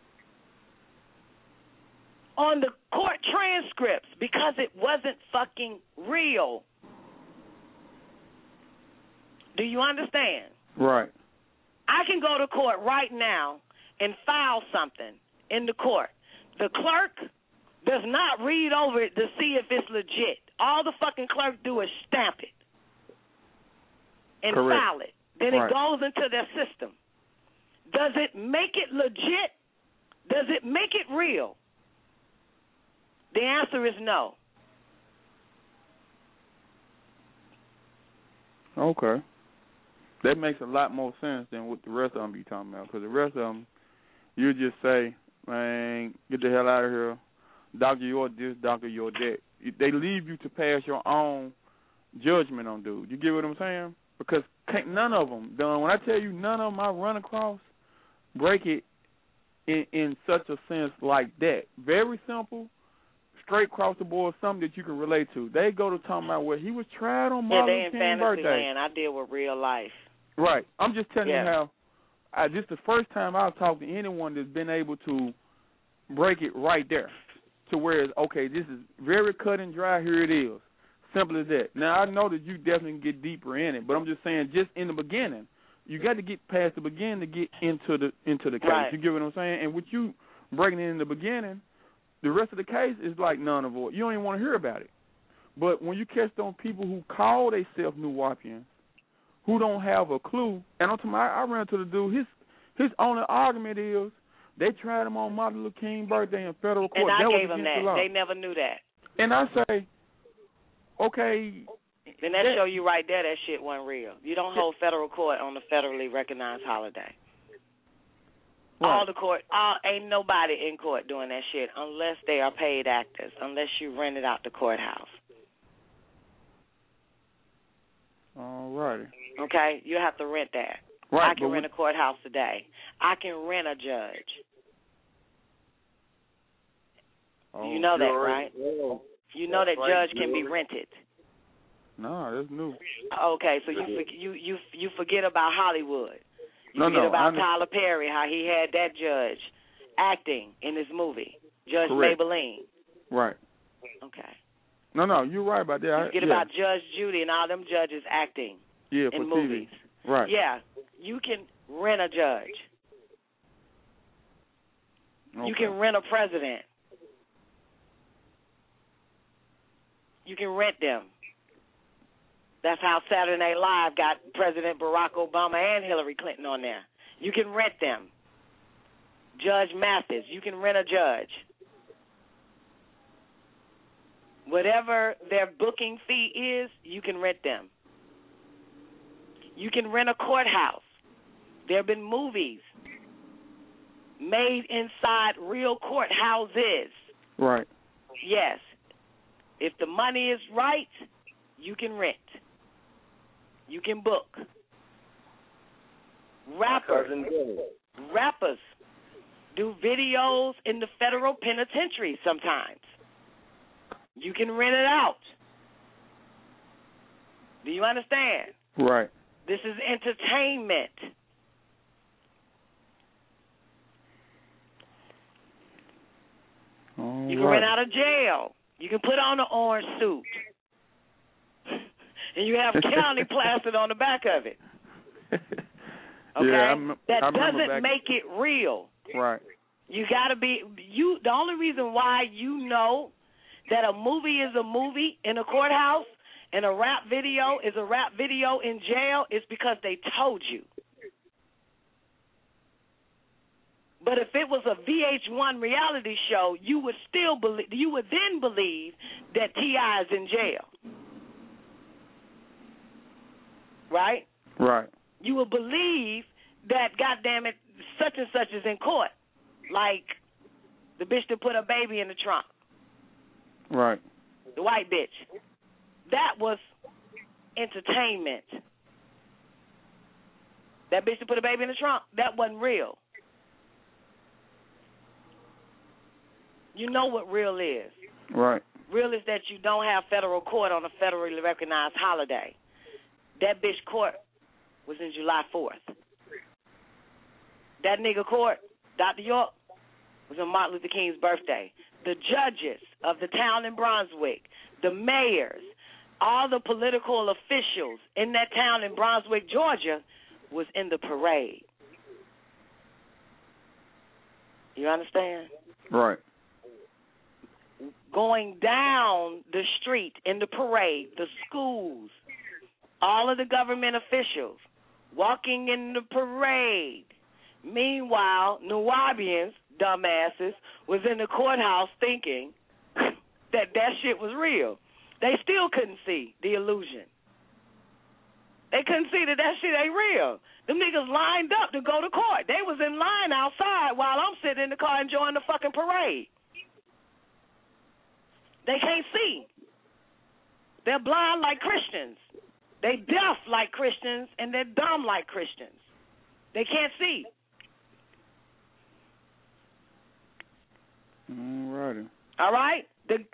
S9: on the court transcripts because it wasn't fucking real. Do you understand?
S3: Right.
S9: I can go to court right now and file something in the court. The clerk does not read over it to see if it's legit. All the fucking clerk do is stamp it and
S3: Correct.
S9: file it. Then it goes into their system. Does it make it legit? Does it make it real? The answer is no.
S3: Okay. That makes a lot more sense than what the rest of them be talking about. Because the rest of them, you just say, man, get the hell out of here. Doctor, you're this, doctor, you're that. They leave you to pass your own judgment on dude. You get what I'm saying? Because none of them, when I tell you none of them I run across, break it in such a sense like that. Very simple, straight across the board, something that you can relate to. They go to talking about where he was tried on Martin Luther King's birthday.
S9: Yeah, they in fantasy land. I deal with real life.
S3: Right. I'm just telling you how this is the first time I've talked to anyone that's been able to break it right there to where it's, okay, this is very cut and dry, here it is. Simple as that. Now, I know that you definitely can get deeper in it, but I'm just saying just in the beginning, you got to get past the beginning to get into the case.
S9: Right.
S3: You get what I'm saying? And with you breaking it in the beginning, the rest of the case is like none of it. You don't even want to hear about it. But when you catch on people who call themselves New Wapians, who don't have a clue, and I ran into the dude, his only argument is they tried him on Martin Luther King's birthday in federal court.
S9: And I
S3: that
S9: gave them that. They never knew that.
S3: And I say, okay.
S9: And that show you right there that shit wasn't real. You don't hold federal court on a federally recognized holiday. Right. Ain't nobody in court doing that shit unless they are paid actors, unless you rent it out the courthouse.
S3: All righty.
S9: Okay? You have to rent that.
S3: Right,
S9: I can rent a courthouse today. I can rent a judge. You know that, right?
S2: Yeah.
S9: You know that judge can be rented.
S3: No, that's new.
S9: Okay, so you forget about Hollywood. You forget about Tyler Perry, how he had that judge acting in his movie, Judge Maybelline.
S3: Right.
S9: Okay.
S3: No, you're right about that.
S9: You forget about Judge Judy and all them judges acting in movies.
S3: TV. Right.
S9: Yeah, you can rent a judge. Okay. You can rent a president. You can rent them. That's how Saturday Night Live got President Barack Obama and Hillary Clinton on there. You can rent them. Judge Mathis, you can rent a judge. Whatever their booking fee is, you can rent them. You can rent a courthouse. There have been movies made inside real courthouses.
S3: Right.
S9: Yes. If the money is right, you can rent. You can book. Rappers do videos in the federal penitentiary sometimes. You can rent it out. Do you understand?
S3: Right.
S9: This is entertainment. You can rent out of jail. You can put on an orange suit. And you have county plastered on the back of it. Okay?
S3: Yeah,
S9: that doesn't make it real.
S3: Right.
S9: You got to be the only reason why you know that a movie is a movie in a courthouse and a rap video is a rap video in jail is because they told you. But if it was a VH1 reality show, you would then believe that T.I. is in jail. Right?
S3: Right.
S9: You would believe that, goddamn it, such and such is in court. Like the bitch that put her baby in the trunk.
S3: Right.
S9: The white bitch. That was entertainment. That bitch that put her baby in the trunk, that wasn't real. You know what real is.
S3: Right.
S9: Real is that you don't have federal court on a federally recognized holiday. That bitch court was in July 4th. That nigga court, Dr. York, was on Martin Luther King's birthday. The judges of the town in Brunswick, the mayors, all the political officials in that town in Brunswick, Georgia, was in the parade. You understand?
S3: Right.
S9: Going down the street in the parade, the schools, all of the government officials walking in the parade. Meanwhile, Nuwaubians, dumbasses, was in the courthouse thinking that shit was real. They still couldn't see the illusion. They couldn't see that shit ain't real. Them niggas lined up to go to court. They was in line outside while I'm sitting in the car enjoying the fucking parade. They can't see. They're blind like Christians. They deaf like Christians, and they're dumb like Christians. They can't see.
S3: Alrighty.
S9: All right?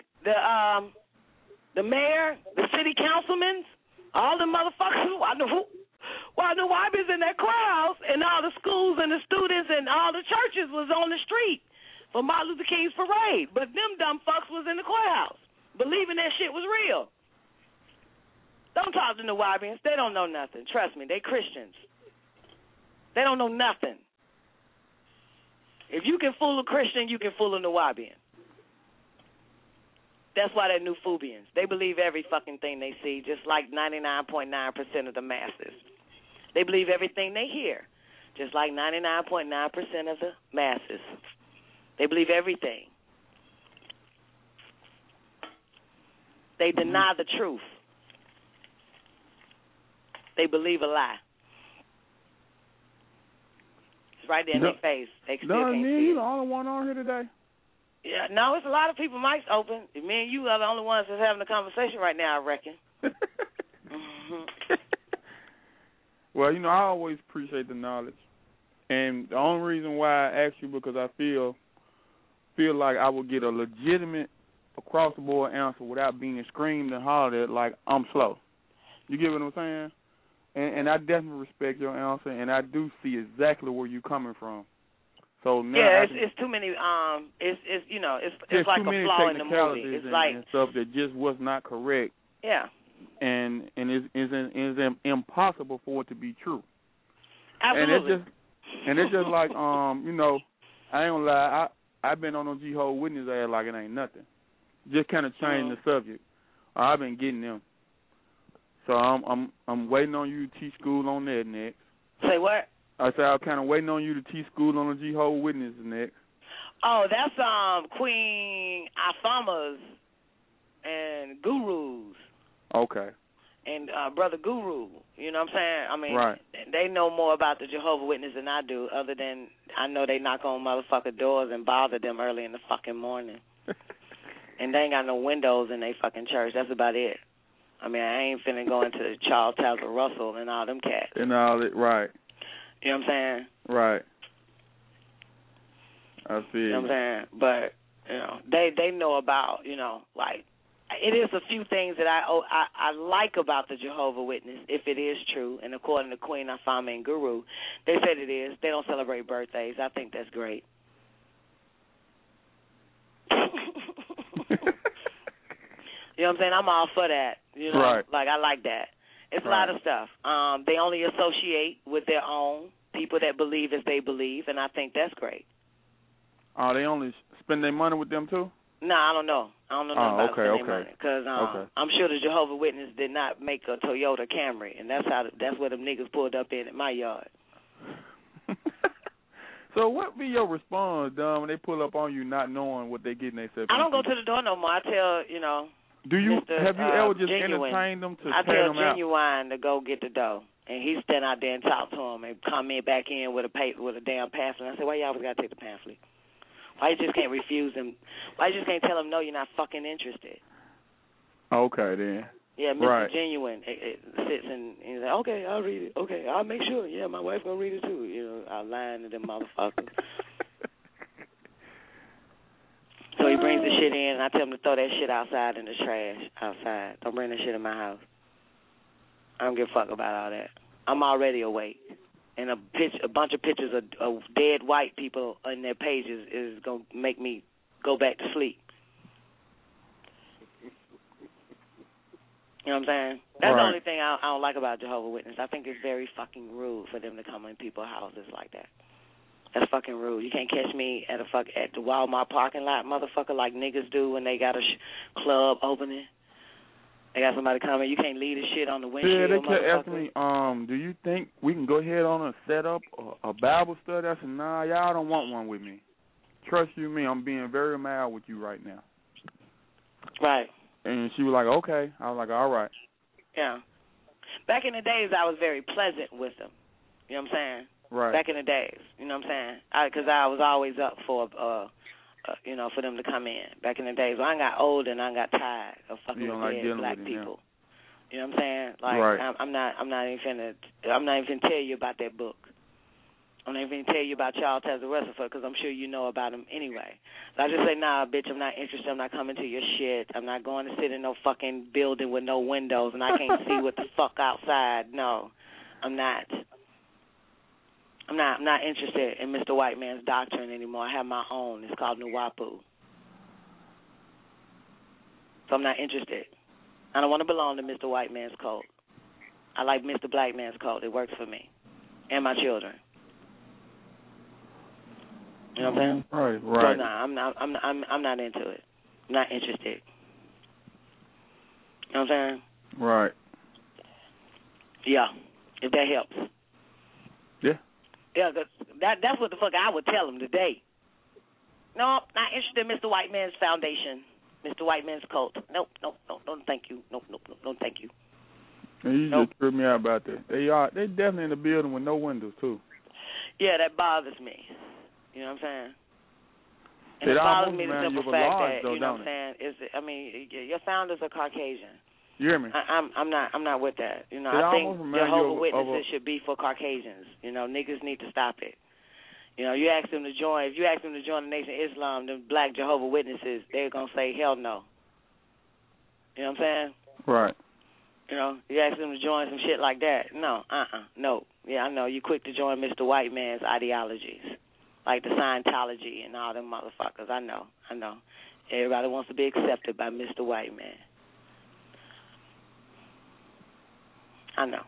S9: The mayor, the city councilmen, all the motherfuckers, while the Nuwaubians in their crowds, and all the schools and the students and all the churches was on the street for Martin Luther King's parade. But them dumb fucks was in the courthouse, believing that shit was real. Don't talk to Nuwaubians. They don't know nothing. Trust me, they Christians. They don't know nothing. If you can fool a Christian, you can fool a Nuwaubian. That's why they're Nuwaubians. They believe every fucking thing they see, just like 99.9% of the masses. They believe everything they hear, just like 99.9% of the masses. They believe everything. They deny the truth. They believe a lie. It's right there in their face. They still can't see it.
S3: You the only one on here today?
S9: Yeah, no, it's a lot of people. Mic's open. Me and you are the only ones that's having a conversation right now, I reckon.
S3: Well, I always appreciate the knowledge. And the only reason why I asked you because I feel like I will get a legitimate, across-the-board answer without being screamed and hollered at like I'm slow. You get what I'm saying? And I definitely respect your answer, and I do see exactly where you're coming from. So now
S9: it's too many. It's like a flaw in the movie. It's like
S3: and stuff that just was not correct.
S9: Yeah.
S3: And it's impossible for it to be true.
S9: Absolutely.
S3: And it's just like I ain't gonna lie. I've been on Jehovah's Witness ass like it ain't nothing. Just kind of change the subject. I've been getting them. So I'm waiting on you to teach school on that next.
S9: Say what?
S3: I said I'm kind of waiting on you to teach school on the Jehovah's Witness next.
S9: Oh, that's Queen Afama's and Guru's.
S3: Okay.
S9: And Brother Guru, you know what I'm saying? I mean,
S3: right.
S9: They know more about the Jehovah's Witness than I do, other than I know they knock on motherfucker doors and bother them early in the fucking morning. And they ain't got no windows in they fucking church. That's about it. I mean, I ain't finna go into Charles Taylor Russell and all them cats.
S3: And all that, right.
S9: You know what I'm saying?
S3: Right. I see.
S9: You know what I'm saying? But, they know about, like, it is a few things that I like about the Jehovah's Witness, if it is true, and according to Queen Afama and Guru, they said it is. They don't celebrate birthdays. I think that's great. You know what I'm saying? I'm all for that.
S3: Right.
S9: Like, I like that. It's a lot of stuff. They only associate with their own people that believe as they believe, and I think that's great.
S3: They only spend their money with them too?
S9: No, I don't know. I don't know nothing about spending money because I'm sure the Jehovah's Witness did not make a Toyota Camry, and that's where them niggas pulled up in at my yard.
S3: So what be your response, when they pull up on you not knowing what they getting themselves into?
S9: I don't go to the door no more. I tell,
S3: Do you
S9: Mr.
S3: have you ever just
S9: Genuine,
S3: entertained them to
S9: I
S3: pay them
S9: tell
S3: out?
S9: Genuine to go get the dough, and he stand out there and talk to him and come in back in with a damn pamphlet. I said, why you always got to take the pamphlet? Why you just can't refuse him? Why you just can't tell him no, you're not fucking interested?
S3: Okay, then.
S9: Yeah, Mr.
S3: Right.
S9: Genuine sits and he's like, okay, I'll read it. Okay, I'll make sure. Yeah, my wife gonna read it too. I'm lying to them motherfuckers. So he brings the shit in, and I tell him to throw that shit outside in the trash. Outside. Don't bring that shit in my house. I don't give a fuck about all that. I'm already awake. And a bunch of pictures of dead white people on their pages is going to make me go back to sleep. You You know what I'm saying? That's the only thing I don't like about Jehovah's Witnesses. I think it's very fucking rude for them to come in people's houses like that. That's fucking rude. You can't catch me at the Walmart parking lot, motherfucker, like niggas do when they got a club opening. They got somebody coming. You can't leave the shit on the windshield.
S3: Yeah, they kept asking me, do you think we can go ahead on and set up a Bible study? I said, nah, y'all don't want one with me. Trust you me, I'm being very mild with you right now.
S9: Right.
S3: And she was like, okay. I was like, all right.
S9: Yeah. Back in the days, I was very pleasant with them. You know what I'm saying?
S3: Right.
S9: Back in the days, you know what I'm saying? Because I was always up for, for them to come in. Back in the days, when I got older and I got tired of fucking with dead black people. You know what I'm saying? Like, right. I'm not even finna tell you about that book. I'm not even tell you about Charles Taze Russellford because I'm sure you know about him anyway. So I just say, nah, bitch, I'm not interested. I'm not coming to your shit. I'm not going to sit in no fucking building with no windows and I can't see what the fuck outside. No, I'm not. I'm not interested in Mr. White Man's doctrine anymore. I have my own. It's called Nuwapu. So I'm not interested. I don't want to belong to Mr. White Man's cult. I like Mr. Black Man's cult. It works for me and my children. You know what I'm saying?
S3: Right.
S9: So no, I'm not into it. I'm not interested. You know what I'm saying?
S3: Right.
S9: Yeah. If that helps.
S3: Yeah.
S9: Yeah, that's what the fuck I would tell him today. No, not interested in Mr. White Man's foundation, Mr. White Man's cult. Nope, thank you. Nope, thank you.
S3: And you just threw me out about that. They definitely in the building with no windows too.
S9: Yeah, that bothers me. You know what I'm saying? And it bothers me the simple fact that, you know what I'm saying, your founders are Caucasian.
S3: You hear me?
S9: I'm not with that. You know, I think Jehovah's Witnesses should be for Caucasians. You know, niggas need to stop it. You know, you ask them to join. If you ask them to join the Nation of Islam, the black Jehovah's Witnesses, they're gonna say hell no. You know what I'm saying?
S3: Right.
S9: You know, you ask them to join some shit like that. No, no. Yeah, I know. You quick to join Mr. White Man's ideologies, like the Scientology and all them motherfuckers. I know. Everybody wants to be accepted by Mr. White Man. I know.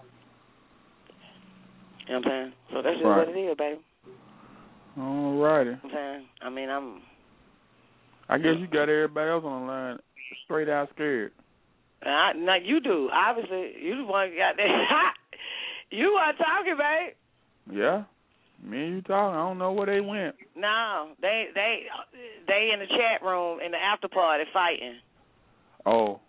S9: You know what I'm saying? So that's just what it is, baby.
S3: All righty.
S9: You know what I'm saying?
S3: I guess you got everybody else on the line straight out scared.
S9: Like you do. Obviously, you the one got that. You weren't talking, babe.
S3: Yeah. Me and you talking. I don't know where they went.
S9: No, they in the chat room in the after party fighting.
S3: Oh.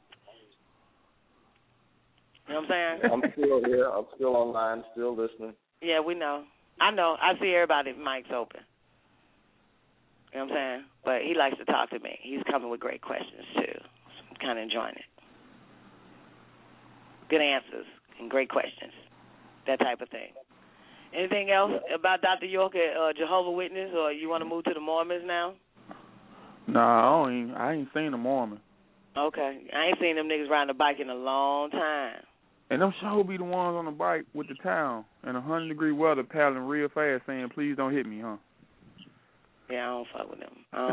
S9: You know what I'm saying?
S2: I'm still here. I'm still online, still listening.
S9: Yeah, we know. I know. I see everybody's mics open. You know what I'm saying? But he likes to talk to me. He's coming with great questions, too. So I'm kind of enjoying it. Good answers and great questions. That type of thing. Anything else about Dr. York at Jehovah's Witness, or you want to move to the Mormons now?
S3: Nah, I ain't seen the Mormon.
S9: Okay. I ain't seen them niggas riding a bike in a long time.
S3: And them sure be the ones on the bike with the town in 100-degree weather paddling real fast saying, please don't hit me, huh?
S9: Yeah, I don't fuck with them.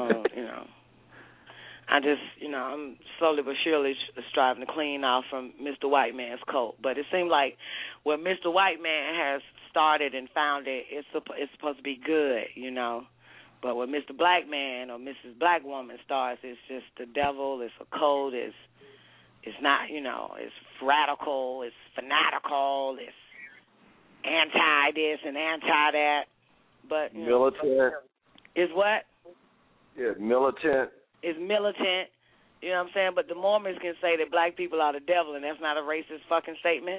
S9: I just, I'm slowly but surely striving to clean off from Mr. White Man's cult. But it seems like what Mr. White Man has started and founded, it's supposed to be good, But what Mr. Black Man or Mrs. Black Woman starts, it's just the devil, it's a cult, it's not, it's radical, it's fanatical, it's anti-this and anti-that. But,
S2: militant.
S9: Is what?
S2: Yeah, militant.
S9: It's militant, you know what I'm saying? But the Mormons can say that black people are the devil, and that's not a racist fucking statement.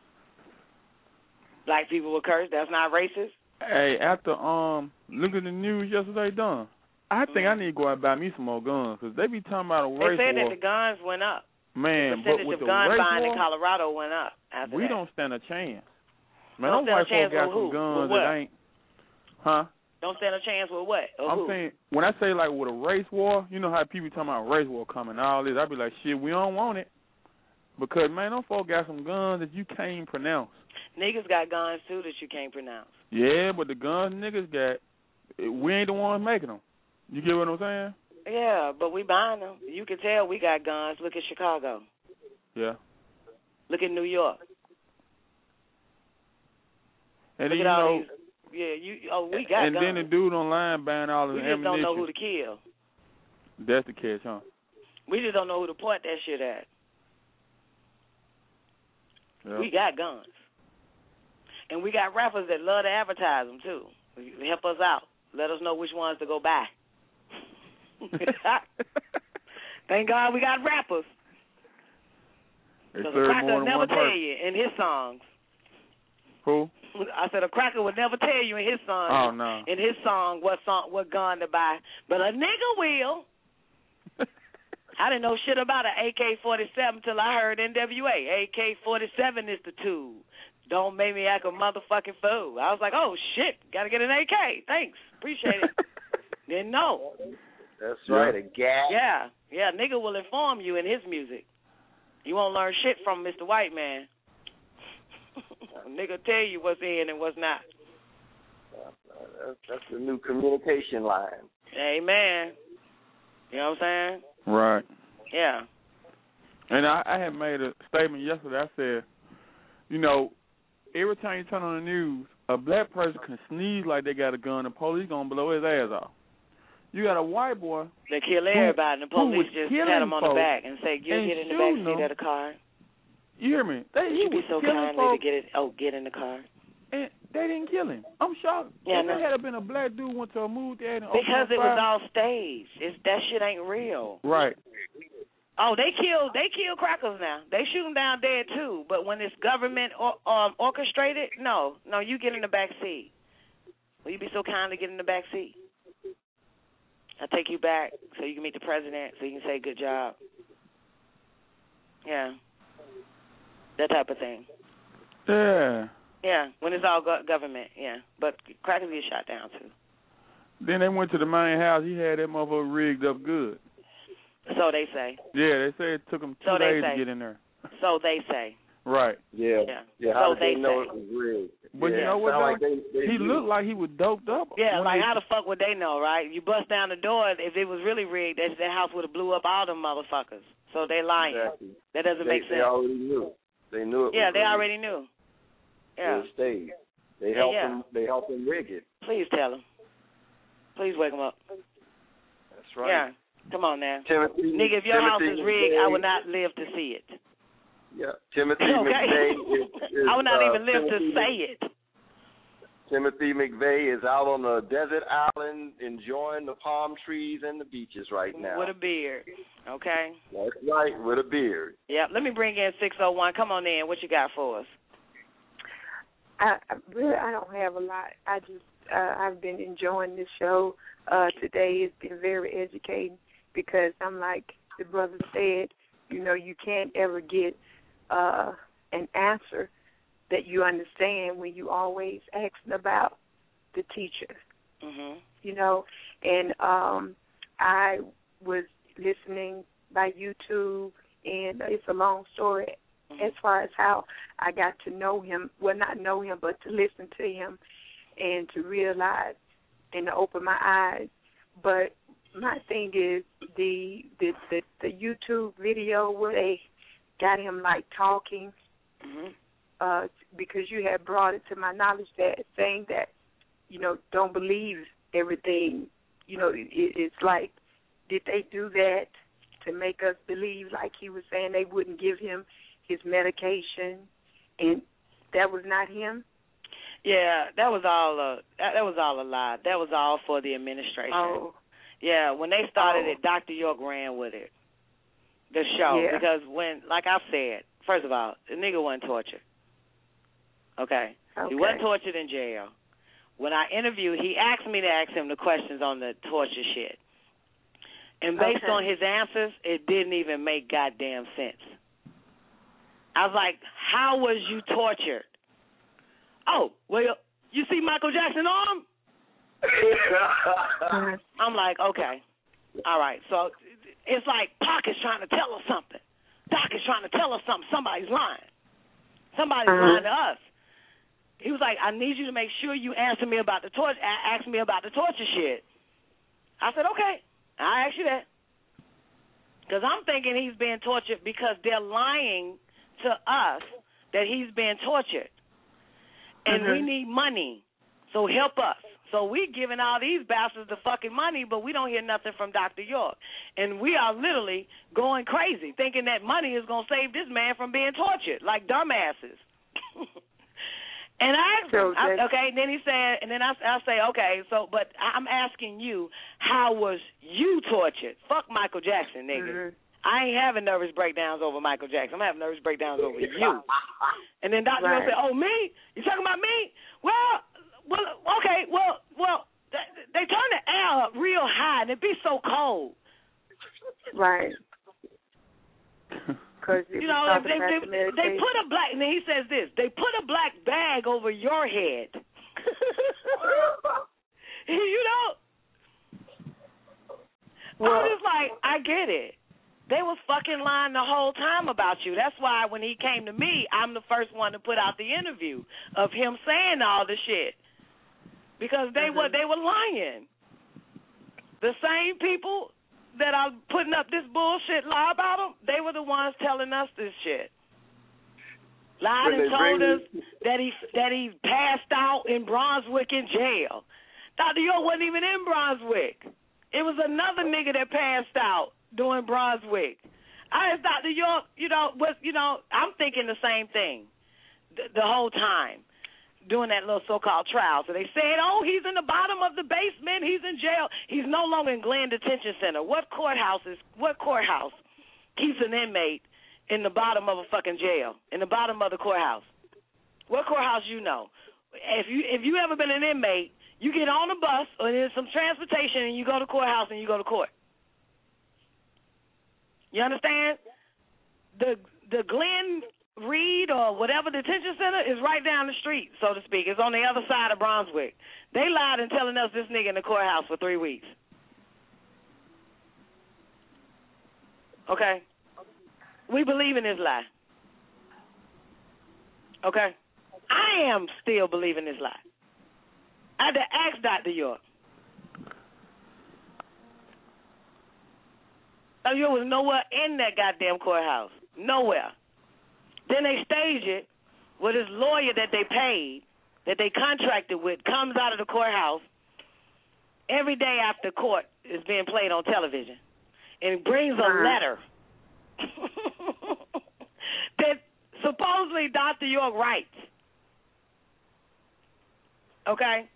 S9: Black people were cursed, that's not racist.
S3: Hey, after looking at the news yesterday, Don, I think I need to go out and buy me some more guns, because they be talking about a race war.
S9: They said that the guns went up.
S3: Man,
S9: the
S3: but with
S9: of
S3: the
S9: gun
S3: race
S9: buying
S3: war,
S9: in Colorado went up after
S3: we
S9: that.
S3: don't stand a chance. Man, those white folks got some guns that ain't, huh?
S9: Don't stand a chance with what?
S3: I'm saying, when I say like with a race war, you know how people talking about race war coming and all this, I be like, shit, we don't want it. Because, man, them folks got some guns that you can't pronounce.
S9: Niggas got guns, too, that you can't pronounce.
S3: Yeah, but the guns niggas got, we ain't the ones making them. You get what I'm saying?
S9: Yeah, but we buying them. You can tell we got guns. Look at Chicago.
S3: Yeah.
S9: Look at New York.
S3: And
S9: Look
S3: then,
S9: at all
S3: you know,
S9: we got
S3: and
S9: guns.
S3: then the dude online buying all his ammunition.
S9: We just don't know who to kill.
S3: That's the catch, huh?
S9: We just don't know who to point that shit at.
S3: Yep.
S9: We got guns. And we got rappers that love to advertise them, too. Help us out. Let us know which ones to go buy. Thank God we got rappers. Because a cracker never tell you in his songs.
S3: Who?
S9: I said a cracker would never tell you in his song.
S3: Oh, no.
S9: In his song, what gun to buy. But a nigga will. I didn't know shit about an AK-47 till I heard NWA. AK-47 is the tool. Don't make me act a motherfucking fool. I was like, oh, shit, got to get an AK. Thanks. Appreciate it. Didn't know.
S2: That's right, a gas.
S9: Yeah, nigga will inform you in his music. You won't learn shit from Mr. White Man. Nigga tell you what's in and what's not.
S2: That's the new communication line.
S9: Amen. You know what I'm saying?
S3: Right.
S9: Yeah.
S3: And I had made a statement yesterday. I said, you know, every time you turn on the news, a black person can sneeze like they got a gun, the police gonna blow his ass off. You got a white boy.
S9: They kill everybody, and the police just pat him on the back and say, "You get in the back seat of the car."
S3: You hear me?
S9: You be so kindly to get in the car.
S3: And they didn't kill him. I'm shocked.
S9: Yeah,
S3: if there had been a black dude went to a movie theater and
S9: because it was all staged. That shit ain't real.
S3: Right.
S9: Oh, they kill crackers now. They shoot them down dead too. But when it's government orchestrated, no, you get in the back seat. Will you be so kind to get in the back seat? I'll take you back so you can meet the president, so you can say good job. Yeah. That type of thing.
S3: Yeah.
S9: Yeah, when it's all government, yeah. But crackers get shot down, too.
S3: Then they went to the main house. He had that motherfucker rigged up good.
S9: So they say.
S3: Yeah, they say it took them 2 days to get in there.
S9: So they say.
S3: Right.
S2: Yeah. How did they know it was rigged?
S3: But you know what, though? He looked like he was doped up.
S9: Yeah, like how the fuck would they know, right? You bust down the door, if it was really rigged, that house would have blew up all them motherfuckers. So they lying.
S2: Exactly.
S9: That doesn't make sense.
S2: They already knew. They knew it.
S9: Yeah,
S2: was
S9: they
S2: rigged.
S9: already knew. Yeah.
S2: They stayed. They helped him. They helped him rig it.
S9: Please tell him. Please wake him up.
S2: That's right.
S9: Yeah. Come on now.
S2: Nigga,
S9: if your house is rigged, I would not live to see it.
S2: Yeah. Timothy
S9: okay.
S2: McVeigh is
S9: I would not even live to say it.
S2: Timothy McVeigh is out on a desert island enjoying the palm trees and the beaches right now.
S9: With a beard. Okay?
S2: That's right, with a beard.
S9: Yep. Let me bring in 601. Come on in. What you got for us?
S5: I don't have a lot. I've been enjoying this show today. It's been very educating because I'm like the brother said, you can't ever get an answer that you understand when you always asking about the teacher.
S9: Mm-hmm.
S5: And I was listening by YouTube, and it's a long story as far as how I got to know him. Well, not know him, but to listen to him and to realize and to open my eyes. But my thing is the YouTube video where they got him like talking, because you had brought it to my knowledge that saying that, don't believe everything. It's like, did they do that to make us believe, like he was saying, they wouldn't give him his medication, and that was not him?
S9: Yeah, that was all a lie. That was all for the administration.
S5: Oh.
S9: Yeah, when they started it, Dr. York ran with it, the show, because when, like I said, first of all, the nigga wasn't tortured. Okay? He wasn't tortured in jail. When I interviewed, he asked me to ask him the questions on the torture shit. And based on his answers, it didn't even make goddamn sense. I was like, how was you tortured? Oh, well, you see Michael Jackson's arm? I'm like, okay. All right. So it's like Pac is trying to tell us something. Doc is trying to tell us something. Somebody's lying. Somebody's lying to us. He was like, I need you to make sure you answer me about the torture. Ask me about the torture shit. I said, okay. I'll ask you that. Because I'm thinking he's being tortured because they're lying to us that he's being tortured. And we need money. So help us. So we giving all these bastards the fucking money, but we don't hear nothing from Dr. York. And we are literally going crazy, thinking that money is going to save this man from being tortured, like dumbasses. And I asked him, okay, and then he said, and then I say, okay, so, but I'm asking you, how was you tortured? Fuck Michael Jackson, nigga. I ain't having nervous breakdowns over Michael Jackson. I'm having nervous breakdowns over you. And then Dr. York said, oh, me? You talking about me? Well, okay, they turn the air up real high, and it be so cold.
S5: Right.
S9: You know, they put a black, and then he says this, they put a black bag over your head. You know? I was like, I get it. They was fucking lying the whole time about you. That's why when he came to me, I'm the first one to put out the interview of him saying all the shit. Because they were lying. The same people that are putting up this bullshit lie about him, they were the ones telling us this shit. Lied and told us that he passed out in Brunswick in jail. Dr. York wasn't even in Brunswick. It was another nigga that passed out doing Brunswick. I asked Dr. York, I'm thinking the same thing the whole time doing that little so-called trial. So they said, oh, he's in the bottom of the basement. He's in jail. He's no longer in Glenn Detention Center. What courthouse keeps an inmate in the bottom of a fucking jail, in the bottom of the courthouse? What courthouse you know? If you ever been an inmate, you get on a bus or there's some transportation and you go to courthouse and you go to court. You understand? The Glenn Reed or whatever detention center is right down the street, so to speak. It's on the other side of Brunswick. They lied in telling us this nigga in the courthouse for 3 weeks. Okay? We believe in this lie. Okay? I am still believing this lie. I had to ask Dr. York. Dr. York was nowhere in that goddamn courthouse. Nowhere. Then they stage it where this lawyer that they paid, that they contracted with, comes out of the courthouse every day after court is being played on television and brings a letter that supposedly Dr. York writes. Okay?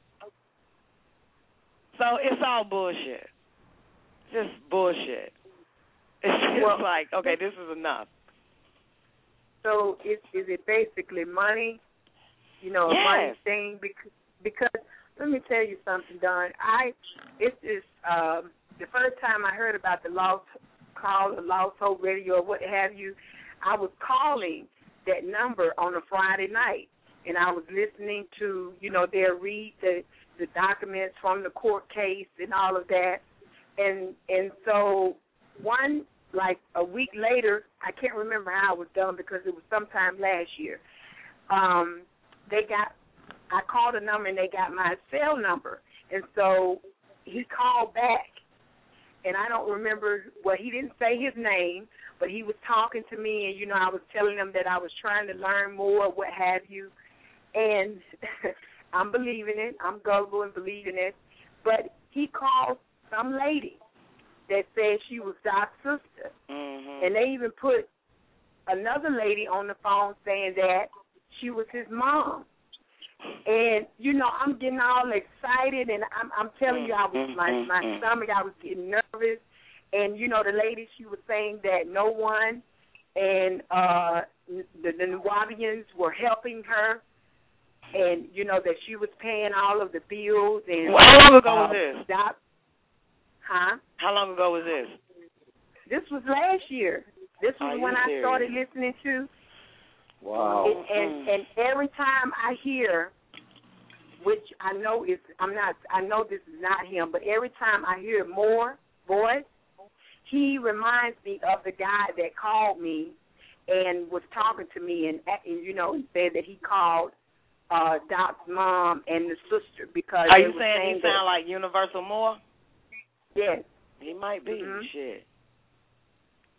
S9: So it's all bullshit. Just bullshit. It's just like, okay, this is enough.
S5: So is it basically money? You know, a money thing? Because let me tell you something, Don. It's the first time I heard about the Lost Hope Radio or what have you, I was calling that number on a Friday night, and I was listening to, they'll read the documents from the court case and all of that. And so a week later, I can't remember how it was done because it was sometime last year. I called a number and they got my cell number. And so he called back. And I don't remember, he didn't say his name, but he was talking to me and, I was telling him that I was trying to learn more, what have you. And I'm believing it. I'm gullible and believing it. But he called some lady that said she was Doc's sister. Mm-hmm. And they even put another lady on the phone saying that she was his mom. And, I'm getting all excited, and I'm telling you, my stomach, I was getting nervous. And, the lady, she was saying that no one and the Nuwaubians were helping her. And, that she was paying all of the bills. And
S9: how long ago was this?
S5: Huh?
S9: How long ago was this?
S5: This was last year. This was when I started listening to.
S9: Wow.
S5: And every time I hear, which I know I know this is not him, but every time I hear more voice, he reminds me of the guy that called me and was talking to me and said that he called Doc's mom and the sister because.
S9: Are you saying he sound like Universal Moore?
S5: Yes.
S9: He might be. Shit.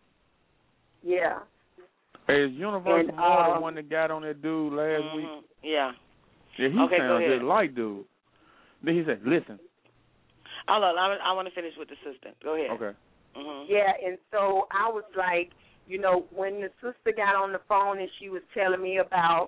S5: Yeah.
S3: Hey, is Universal Moore the one that got on that dude last week?
S9: Yeah.
S3: Yeah, he sounds just like dude. Then he said, listen.
S9: I want to finish with the sister. Go ahead.
S3: Okay.
S5: Yeah, and so I was like, you know, when the sister got on the phone and she was telling me about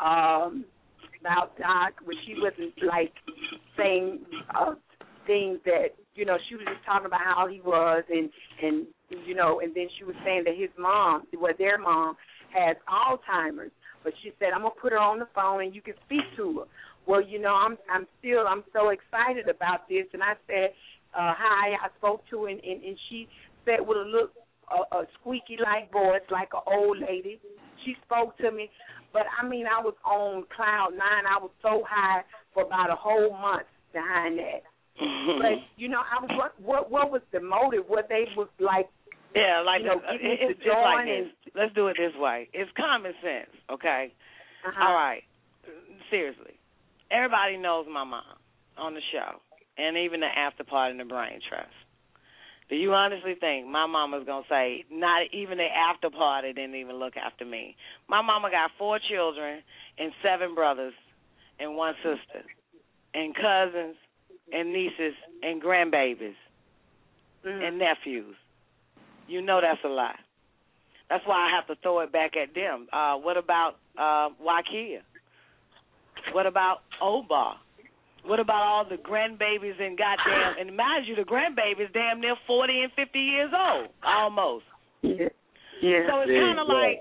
S5: Doc, but she wasn't like saying things that, you know, she was just talking about how he was and you know, and then she was saying that his mom, their mom has Alzheimer's, but she said, I'm gonna put her on the phone and you can speak to her. Well, you know, I'm so excited about this, and I said, hi, I spoke to her, and she said with a squeaky like voice, like an old lady. She spoke to me, but I mean, I was on cloud nine. I was so high for about a whole month behind that. But you know, I was what was the motive? What they was like?
S9: Yeah, like,
S5: you know,
S9: it's like this. Let's do it this way. It's common sense, okay? All right. Seriously. Everybody knows my mom on the show, and even the after party in the Brain Trust. Do you honestly think my mama's going to say, not even the after party didn't even look after me? My mama got 4 children and 7 brothers and 1 sister and cousins and nieces and grandbabies and nephews. You know that's a lie. That's why I have to throw it back at them. What about Wakia? What about Oba? What about all the grandbabies and goddamn, and mind you, the grandbabies damn near 40 and 50 years old, almost.
S5: Yeah.
S9: So it's kind of like,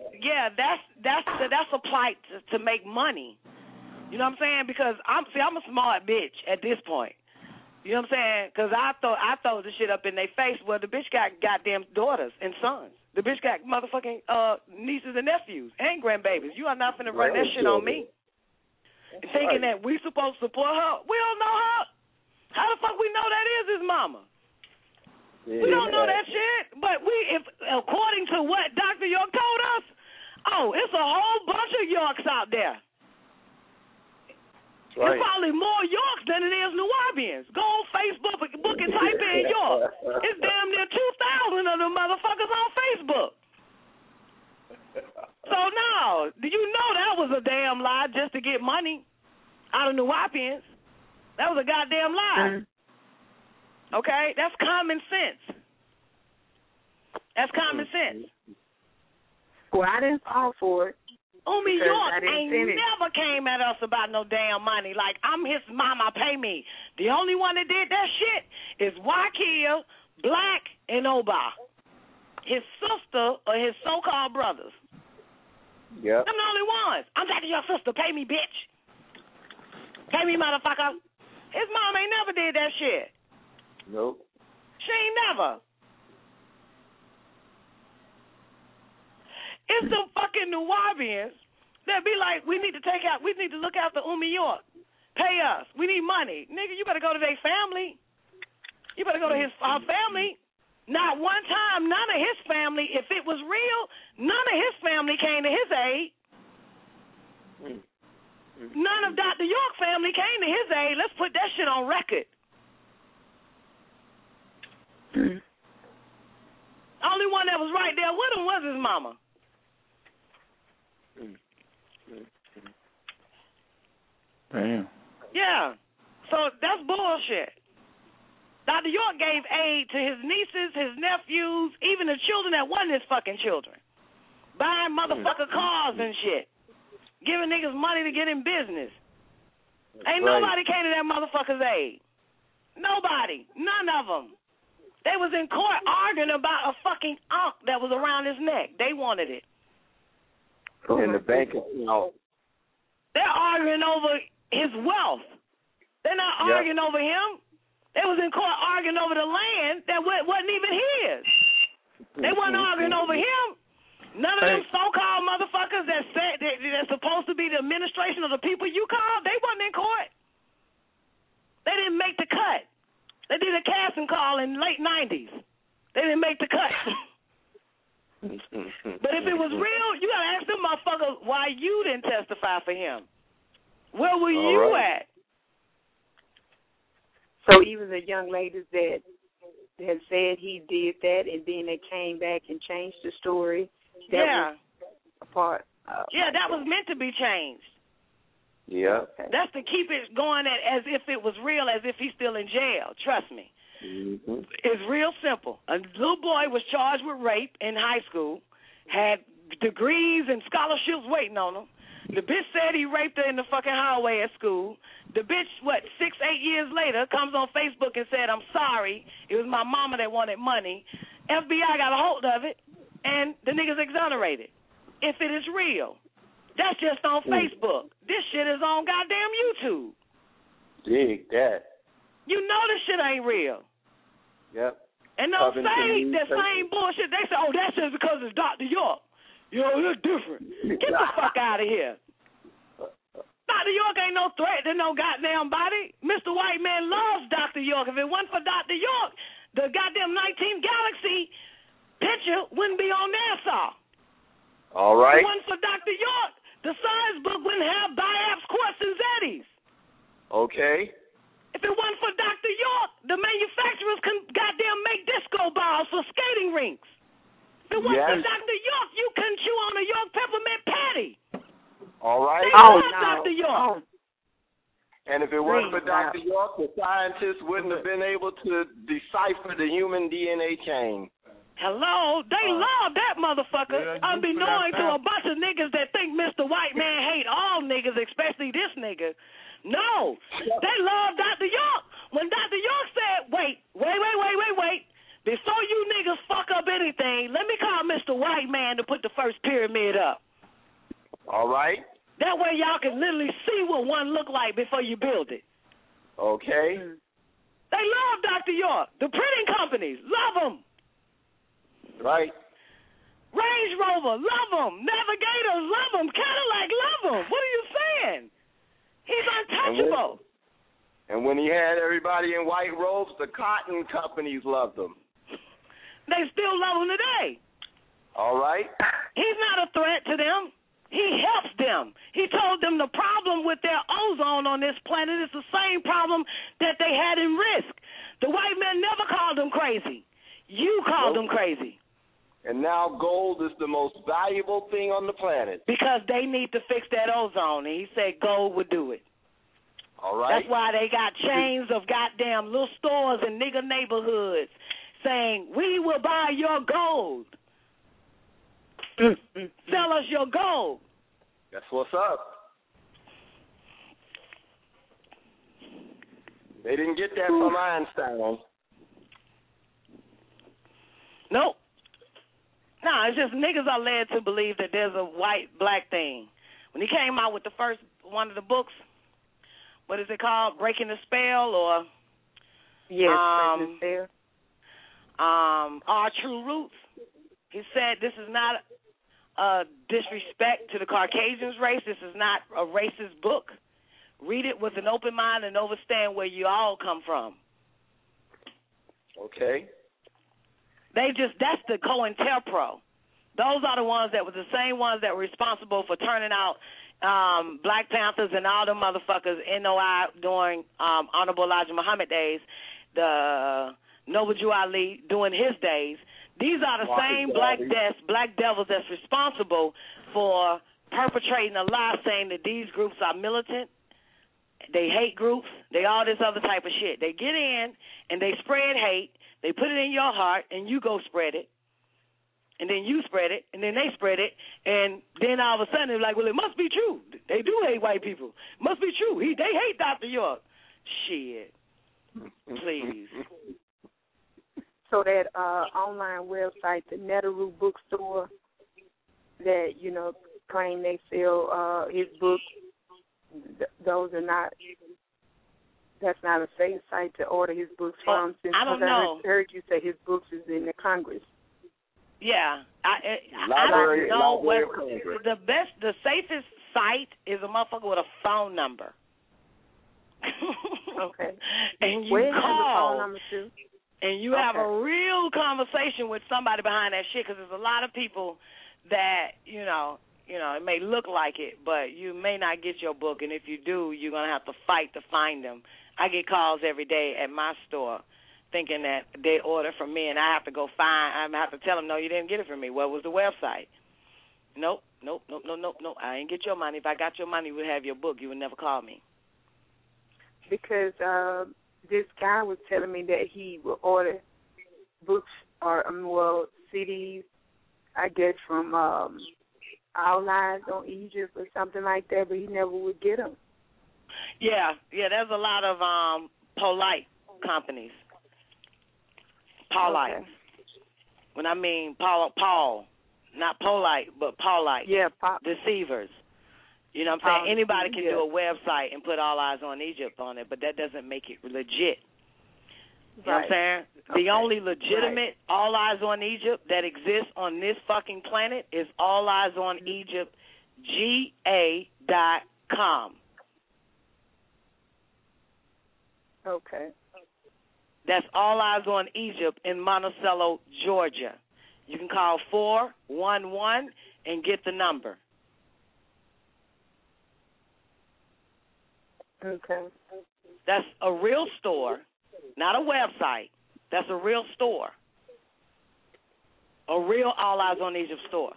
S9: that's a plight to make money. You know what I'm saying? Because I'm a smart bitch at this point. You know what I'm saying? Because I throw the shit up in their face. Well, the bitch got goddamn daughters and sons. The bitch got motherfucking nieces and nephews and grandbabies. You are not finna run that shit on me. Thinking that we supposed to support her. We don't know her. How the fuck we know that is his mama? Yeah. We don't know that shit. But if according to what Dr. York told us, it's a whole bunch of Yorks out there. Right. It's probably more Yorks than it is Nuwaubians. Go on Facebook and type in York. It's damn near 2,000 of them motherfuckers on Facebook. So no, do you know that was a damn lie just to get money out of Nuwaubians? That was a goddamn lie. Okay? That's common sense. That's common sense.
S5: Well, I didn't fall for it.
S9: Umi York ain't never came at us about no damn money. Like, I'm his mama, pay me. The only one that did that shit is Wakia, Black, and Oba. His sister or his so-called brothers.
S2: Yep.
S9: Them the only ones. I'm talking to your sister. Pay me, bitch. Pay me, motherfucker. His mom ain't never did that shit.
S2: Nope.
S9: She ain't never. It's the fucking Nuwaubians that be like, we need to look after Umi York. Pay us. We need money. Nigga, you better go to their family. You better go to our family. Not one time, none of his family, if it was real, none of his family came to his aid. None of Dr. York's family came to his aid. Let's put that shit on record. Only one that was right there with him was his mama.
S3: Damn.
S9: Yeah. So that's bullshit. Dr. York gave aid to his nieces, his nephews, even the children that wasn't his fucking children. Buying motherfucker cars and shit. Giving niggas money to get in business. Ain't nobody came to that motherfucker's aid. Nobody. None of them. They was in court arguing about a fucking ankh that was around his neck. They wanted it.
S2: And the bank, you know.
S9: They're arguing over his wealth. They're not arguing over him. They was in court arguing over the land that wasn't even his. They weren't arguing over him. None of them so-called motherfuckers that said that's supposed to be the administration of the people you call, they wasn't in court. They didn't make the cut. They did a casting call in late 90s. They didn't make the cut. But if it was real, you got to ask them motherfuckers why you didn't testify for him. Where were you at?
S5: So even the young ladies that said he did that and then they came back and changed the story
S9: Yeah.
S5: A part.
S9: That was meant to be changed.
S2: Yeah.
S9: That's to keep it going as if it was real, as if he's still in jail. Trust me.
S2: Mm-hmm.
S9: It's real simple. A little boy was charged with rape in high school, had degrees and scholarships waiting on him. The bitch said he raped her in the fucking hallway at school. The bitch, 6-8 years later, comes on Facebook and said, I'm sorry. It was my mama that wanted money. FBI got a hold of it, and the nigga's exonerated. If it is real. That's just on Facebook. This shit is on goddamn YouTube.
S2: Dig that.
S9: You know this shit ain't real.
S2: Yep.
S9: And don't say that same bullshit. They say, oh, that's just because it's Dr. York. Yo, they're different. Get the fuck out of here. Dr. York ain't no threat to no goddamn body. Mr. White Man loves Dr. York. If it wasn't for Dr. York, the goddamn 19th Galaxy picture wouldn't be on NASA.
S2: All right.
S9: If it wasn't for Dr. York, the science book wouldn't have Biap's, Quartz, and Zeddies.
S2: Okay.
S9: If it wasn't for Dr. York, the manufacturers can goddamn make disco balls for skating rinks. If it wasn't for Dr. York, you couldn't chew on a York peppermint patty.
S2: All right.
S9: They love Dr. York.
S2: And if it wasn't for Dr. York, the scientists wouldn't have been able to decipher the human DNA chain.
S9: Hello? They love that motherfucker. Unbeknown to a bunch of niggas that think Mr. White Man hate all niggas, especially this nigga. No. They love Dr. York. When Dr. York said, wait. Before you niggas fuck up anything, let me call Mr. White Man to put the first pyramid up.
S2: All right.
S9: That way y'all can literally see what one look like before you build it.
S2: Okay.
S9: They love Dr. York. The printing companies love him.
S2: Right.
S9: Range Rover, love him. Navigators, love him. Cadillac, love him. What are you saying? He's untouchable.
S2: And when he had everybody in white robes, the cotton companies loved him.
S9: They still love him today.
S2: All right.
S9: He's not a threat to them. He helps them. He told them the problem with their ozone on this planet is the same problem that they had in Risk. The white man never called them crazy. You called them crazy.
S2: And now gold is the most valuable thing on the planet.
S9: Because they need to fix that ozone. And he said gold would do it.
S2: All right.
S9: That's why they got chains of goddamn little stores in nigger neighborhoods saying, we will buy your gold. Sell us your gold.
S2: That's what's up. They didn't get that from Einstein.
S9: Nope. No, it's just niggas are led to believe that there's a white-black thing. When he came out with the first one of the books, what is it called? Breaking the Spell or?
S5: Yes, Breaking the Spell.
S9: Our True Roots. He said this is not a disrespect to the Caucasians race. This is not a racist book. Read it with an open mind and understand where you all come from.
S2: Okay.
S9: That's the COINTELPRO. Those are the ones that were the same ones that were responsible for turning out Black Panthers and all them motherfuckers NOI during Honorable Elijah Muhammad days, the Noble Drew Ali during his days. These are the same black devils that's responsible for perpetrating a lie saying that these groups are militant, they hate groups, they all this other type of shit. They get in and they spread hate, they put it in your heart, and you go spread it. And then you spread it, and then they spread it, and then all of a sudden they're like, well, it must be true. They do hate white people. Must be true. They hate Dr. York. Shit. Please.
S5: So that online website, the Neteru bookstore, that, claim they sell his books, those are not, that's not a safe site to order his books from. Since
S9: I don't know.
S5: I heard you say his books is in the Congress.
S9: Yeah, I don't know what the safest site is a motherfucker with a phone number.
S5: Okay.
S9: And you
S5: Where's
S9: call.
S5: The phone number too?
S9: And you have a real conversation with somebody behind that shit, because there's a lot of people that, it may look like it, but you may not get your book, and if you do, you're going to have to fight to find them. I get calls every day at my store thinking that they order from me, and I have to go I have to tell them, no, you didn't get it from me. What was the website? Nope. I ain't get your money. If I got your money, you would have your book. You would never call me.
S5: Because this guy was telling me that he would order books or, CDs, I guess, from All Eyes on Egypt or something like that, but he never would get them.
S9: Yeah, there's a lot of polite companies. Paulite. Okay. When I mean Paul, not polite, but Paulite.
S5: Yeah,
S9: deceivers. You know what I'm saying? Anybody can do a website and put All Eyes on Egypt on it, but that doesn't make it legit. You know what I'm saying? Okay. The only legitimate All Eyes on Egypt that exists on this fucking planet is All Eyes on Egypt, GA.com.
S5: Okay.
S9: That's All Eyes on Egypt in Monticello, Georgia. You can call 411 and get the number.
S5: Okay.
S9: That's a real store, not a website. That's a real store. A real All Eyes on Egypt store.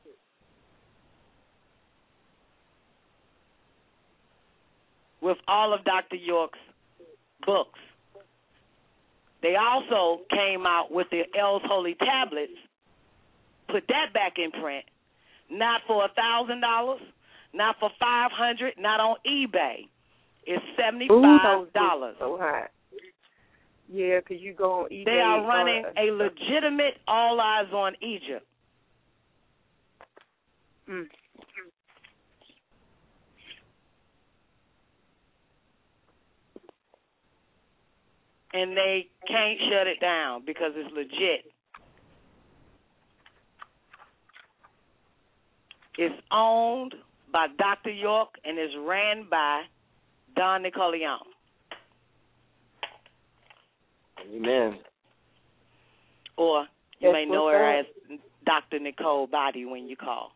S9: With all of Dr. York's books. They also came out with the L's Holy Tablets, put that back in print, not for $1,000, not for $500, not on eBay. It's $75.
S5: So hot. Yeah, because you go on eBay.
S9: They are running a legitimate All Eyes on Egypt. And they can't shut it down because it's legit. It's owned by Dr. York and is ran by Don Nicoleone.
S8: Amen.
S9: Or you may know her as Dr. Nicole Body when you call.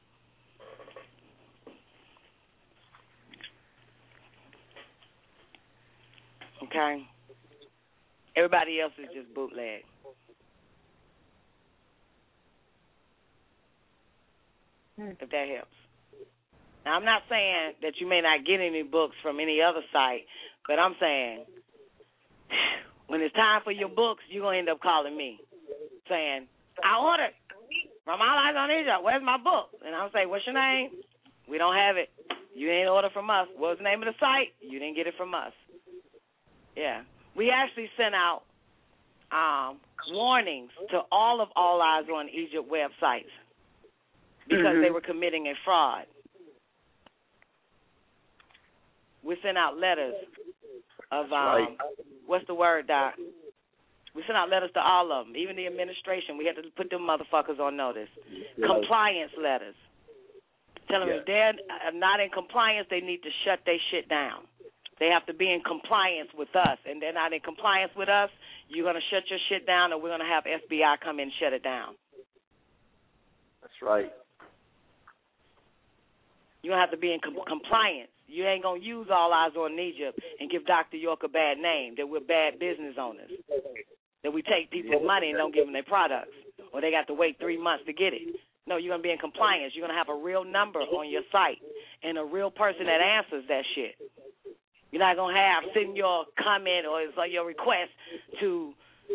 S9: Okay? Everybody else is just bootleg. If that helps. Now, I'm not saying that you may not get any books from any other site, but I'm saying when it's time for your books, you're going to end up calling me saying, I ordered from All Eyes on Egypt. Where's my book? And I'll say, what's your name? We don't have it. You didn't order from us. What's the name of the site? You didn't get it from us. Yeah. We actually sent out warnings to all of All Eyes on Egypt websites because they were committing a fraud. We sent out letters of, what's the word, Doc? We sent out letters to all of them, even the administration. We had to put them motherfuckers on notice. Compliance letters. Telling them if they're not in compliance, they need to shut their shit down. They have to be in compliance with us, and they're not in compliance with us, you're going to shut your shit down, or we're going to have FBI come in and shut it down.
S8: That's right.
S9: You're going to have to be in compliance. You ain't going to use All Eyes on Egypt and give Dr. York a bad name, that we're bad business owners, that we take people's money and don't give them their products, or they got to wait 3 months to get it. No, you're going to be in compliance. You're going to have a real number on your site and a real person that answers that shit. You're not going to send your comment or your request to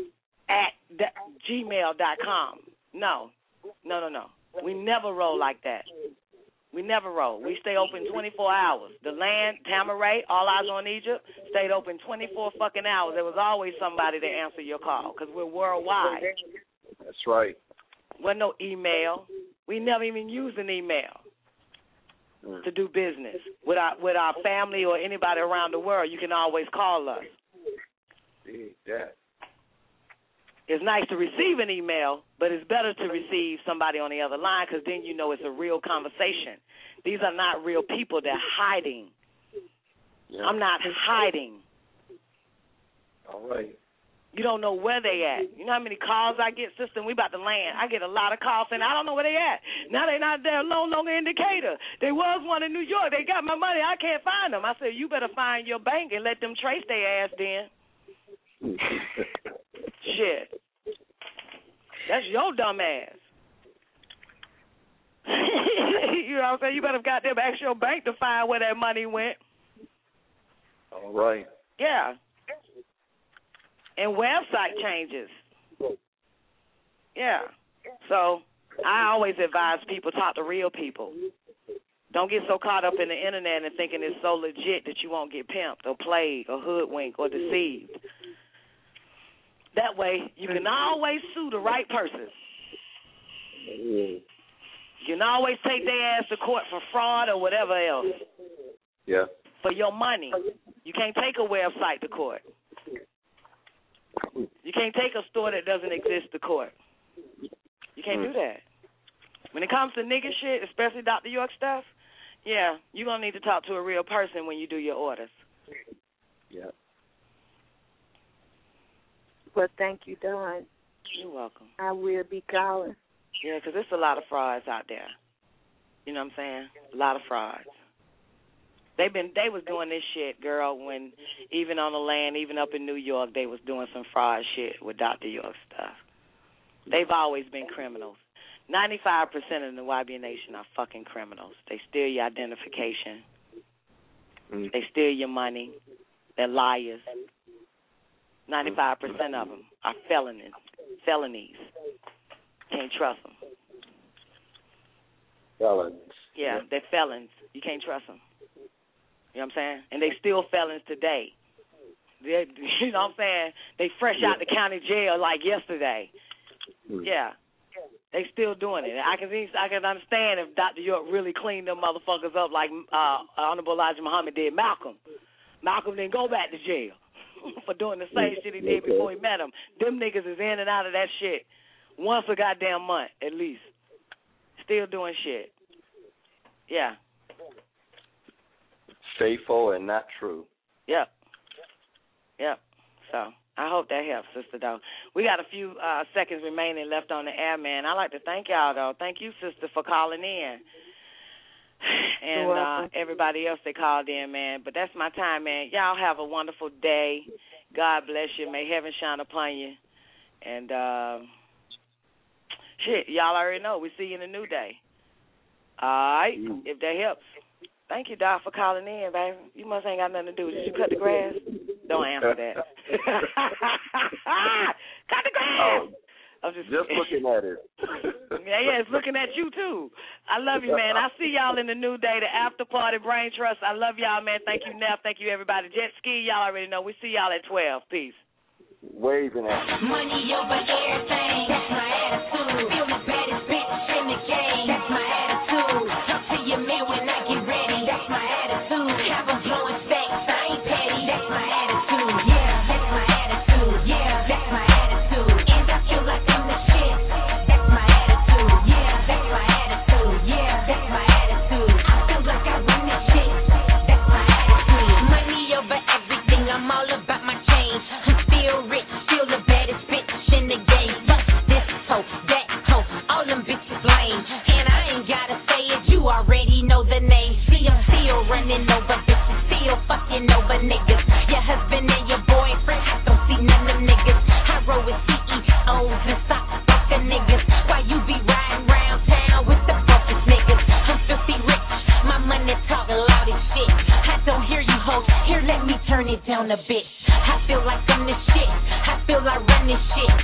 S9: @gmail.com. No. We never roll like that. We never roll. We stay open 24 hours. The land, Tamaray, All Eyes on Egypt, stayed open 24 fucking hours. There was always somebody to answer your call because we're worldwide.
S8: That's right.
S9: Wasn't no email. We never even used an email to do business with our family or anybody around the world. You can always call us. It's nice to receive an email, but it's better to receive somebody on the other line because then you know it's a real conversation. These are not real people. They're hiding. I'm not hiding.
S8: All right.
S9: You don't know where they at. You know how many calls I get, sister? We about to land. I get a lot of calls saying, I don't know where they at. Now they not there, no longer in Decatur. There was one in New York. They got my money. I can't find them. I said, you better find your bank and let them trace their ass then. Shit. That's your dumb ass. You know what I'm saying? You better goddamn ask your bank to find where that money went.
S2: All right.
S9: Yeah. And website changes. Yeah. So I always advise people, talk to real people. Don't get so caught up in the internet and thinking it's so legit that you won't get pimped or played or hoodwinked or deceived. That way you can always sue the right person. You can always take their ass to court for fraud or whatever else.
S2: Yeah.
S9: For your money. You can't take a website to court. You can't take a store that doesn't exist to court. You can't do that. When it comes to nigga shit, especially Dr. York stuff, yeah, you're going to need to talk to a real person when you do your orders.
S2: Yeah.
S5: Well, thank you, Dawn.
S9: You're welcome.
S5: I will be calling.
S9: Yeah, because there's a lot of frauds out there. You know what I'm saying? A lot of frauds. They was doing this shit, girl, when even on the land, even up in New York, they was doing some fraud shit with Dr. York stuff. They've always been criminals. 95% of the YB Nation are fucking criminals. They steal your identification. They steal your money. They're liars. 95% of them are felonies. Can't trust them.
S2: Felons.
S9: Yeah, they're felons. You can't trust them. You know what I'm saying? And they still felons today. You know what I'm saying? They fresh out the county jail like yesterday. Yeah. They still doing it. I can understand if Dr. York really cleaned them motherfuckers up like Honorable Elijah Muhammad did Malcolm. Malcolm didn't go back to jail for doing the same shit he did before he met him. Them niggas is in and out of that shit once a goddamn month at least. Still doing shit. Yeah.
S2: Faithful and not true.
S9: Yep. So I hope that helps, Sister, though. We got a few seconds remaining left on the air, man. I'd like to thank y'all, though. Thank you, Sister, for calling in. And everybody else that called in, man. But that's my time, man. Y'all have a wonderful day. God bless you. May heaven shine upon you. And, shit, y'all already know. We see you in a new day. All right? If that helps. Thank you, Doc, for calling in, baby. You must ain't got nothing to do. Did you cut the grass? Don't answer that. Cut the grass! I'm just
S2: looking at it.
S9: Yeah, it's looking at you, too. I love you, man. I'll see y'all in the new day, the after party, Brain Trust. I love y'all, man. Thank you, Neff. Thank you, everybody. Jet Ski, y'all already know. We see y'all at 12. Peace.
S2: Waving at you.
S19: Money over everything. That's my attitude. Feel the baddest bitch in the game. That's my attitude. Talk to your man when I get ready. That's my attitude. Have them blowing stacks. I ain't petty. That's my attitude. Yeah, that's my attitude. Yeah, that's my attitude. And I feel like I'm the shit. That's my attitude. Yeah, that's my attitude. Yeah, that's my attitude. I feel like I run this shit. That's my attitude. Money over everything. I'm all about my change. I'm still rich, still the baddest bitch in the game. Fuck this hoe, that hoe, all them bitches lame. And I ain't gotta say it, you already know the name. See, I'm still running over bitches, still fucking over niggas. Your husband and your boyfriend, I don't see none of them niggas. I roll with CEOs and stop fucking niggas. Why you be riding around town with the fucking niggas? I'm filthy rich, my money talking loud as shit. I don't hear you hoes, here let me turn it down a bit. I feel like I'm this shit, I feel like run this shit.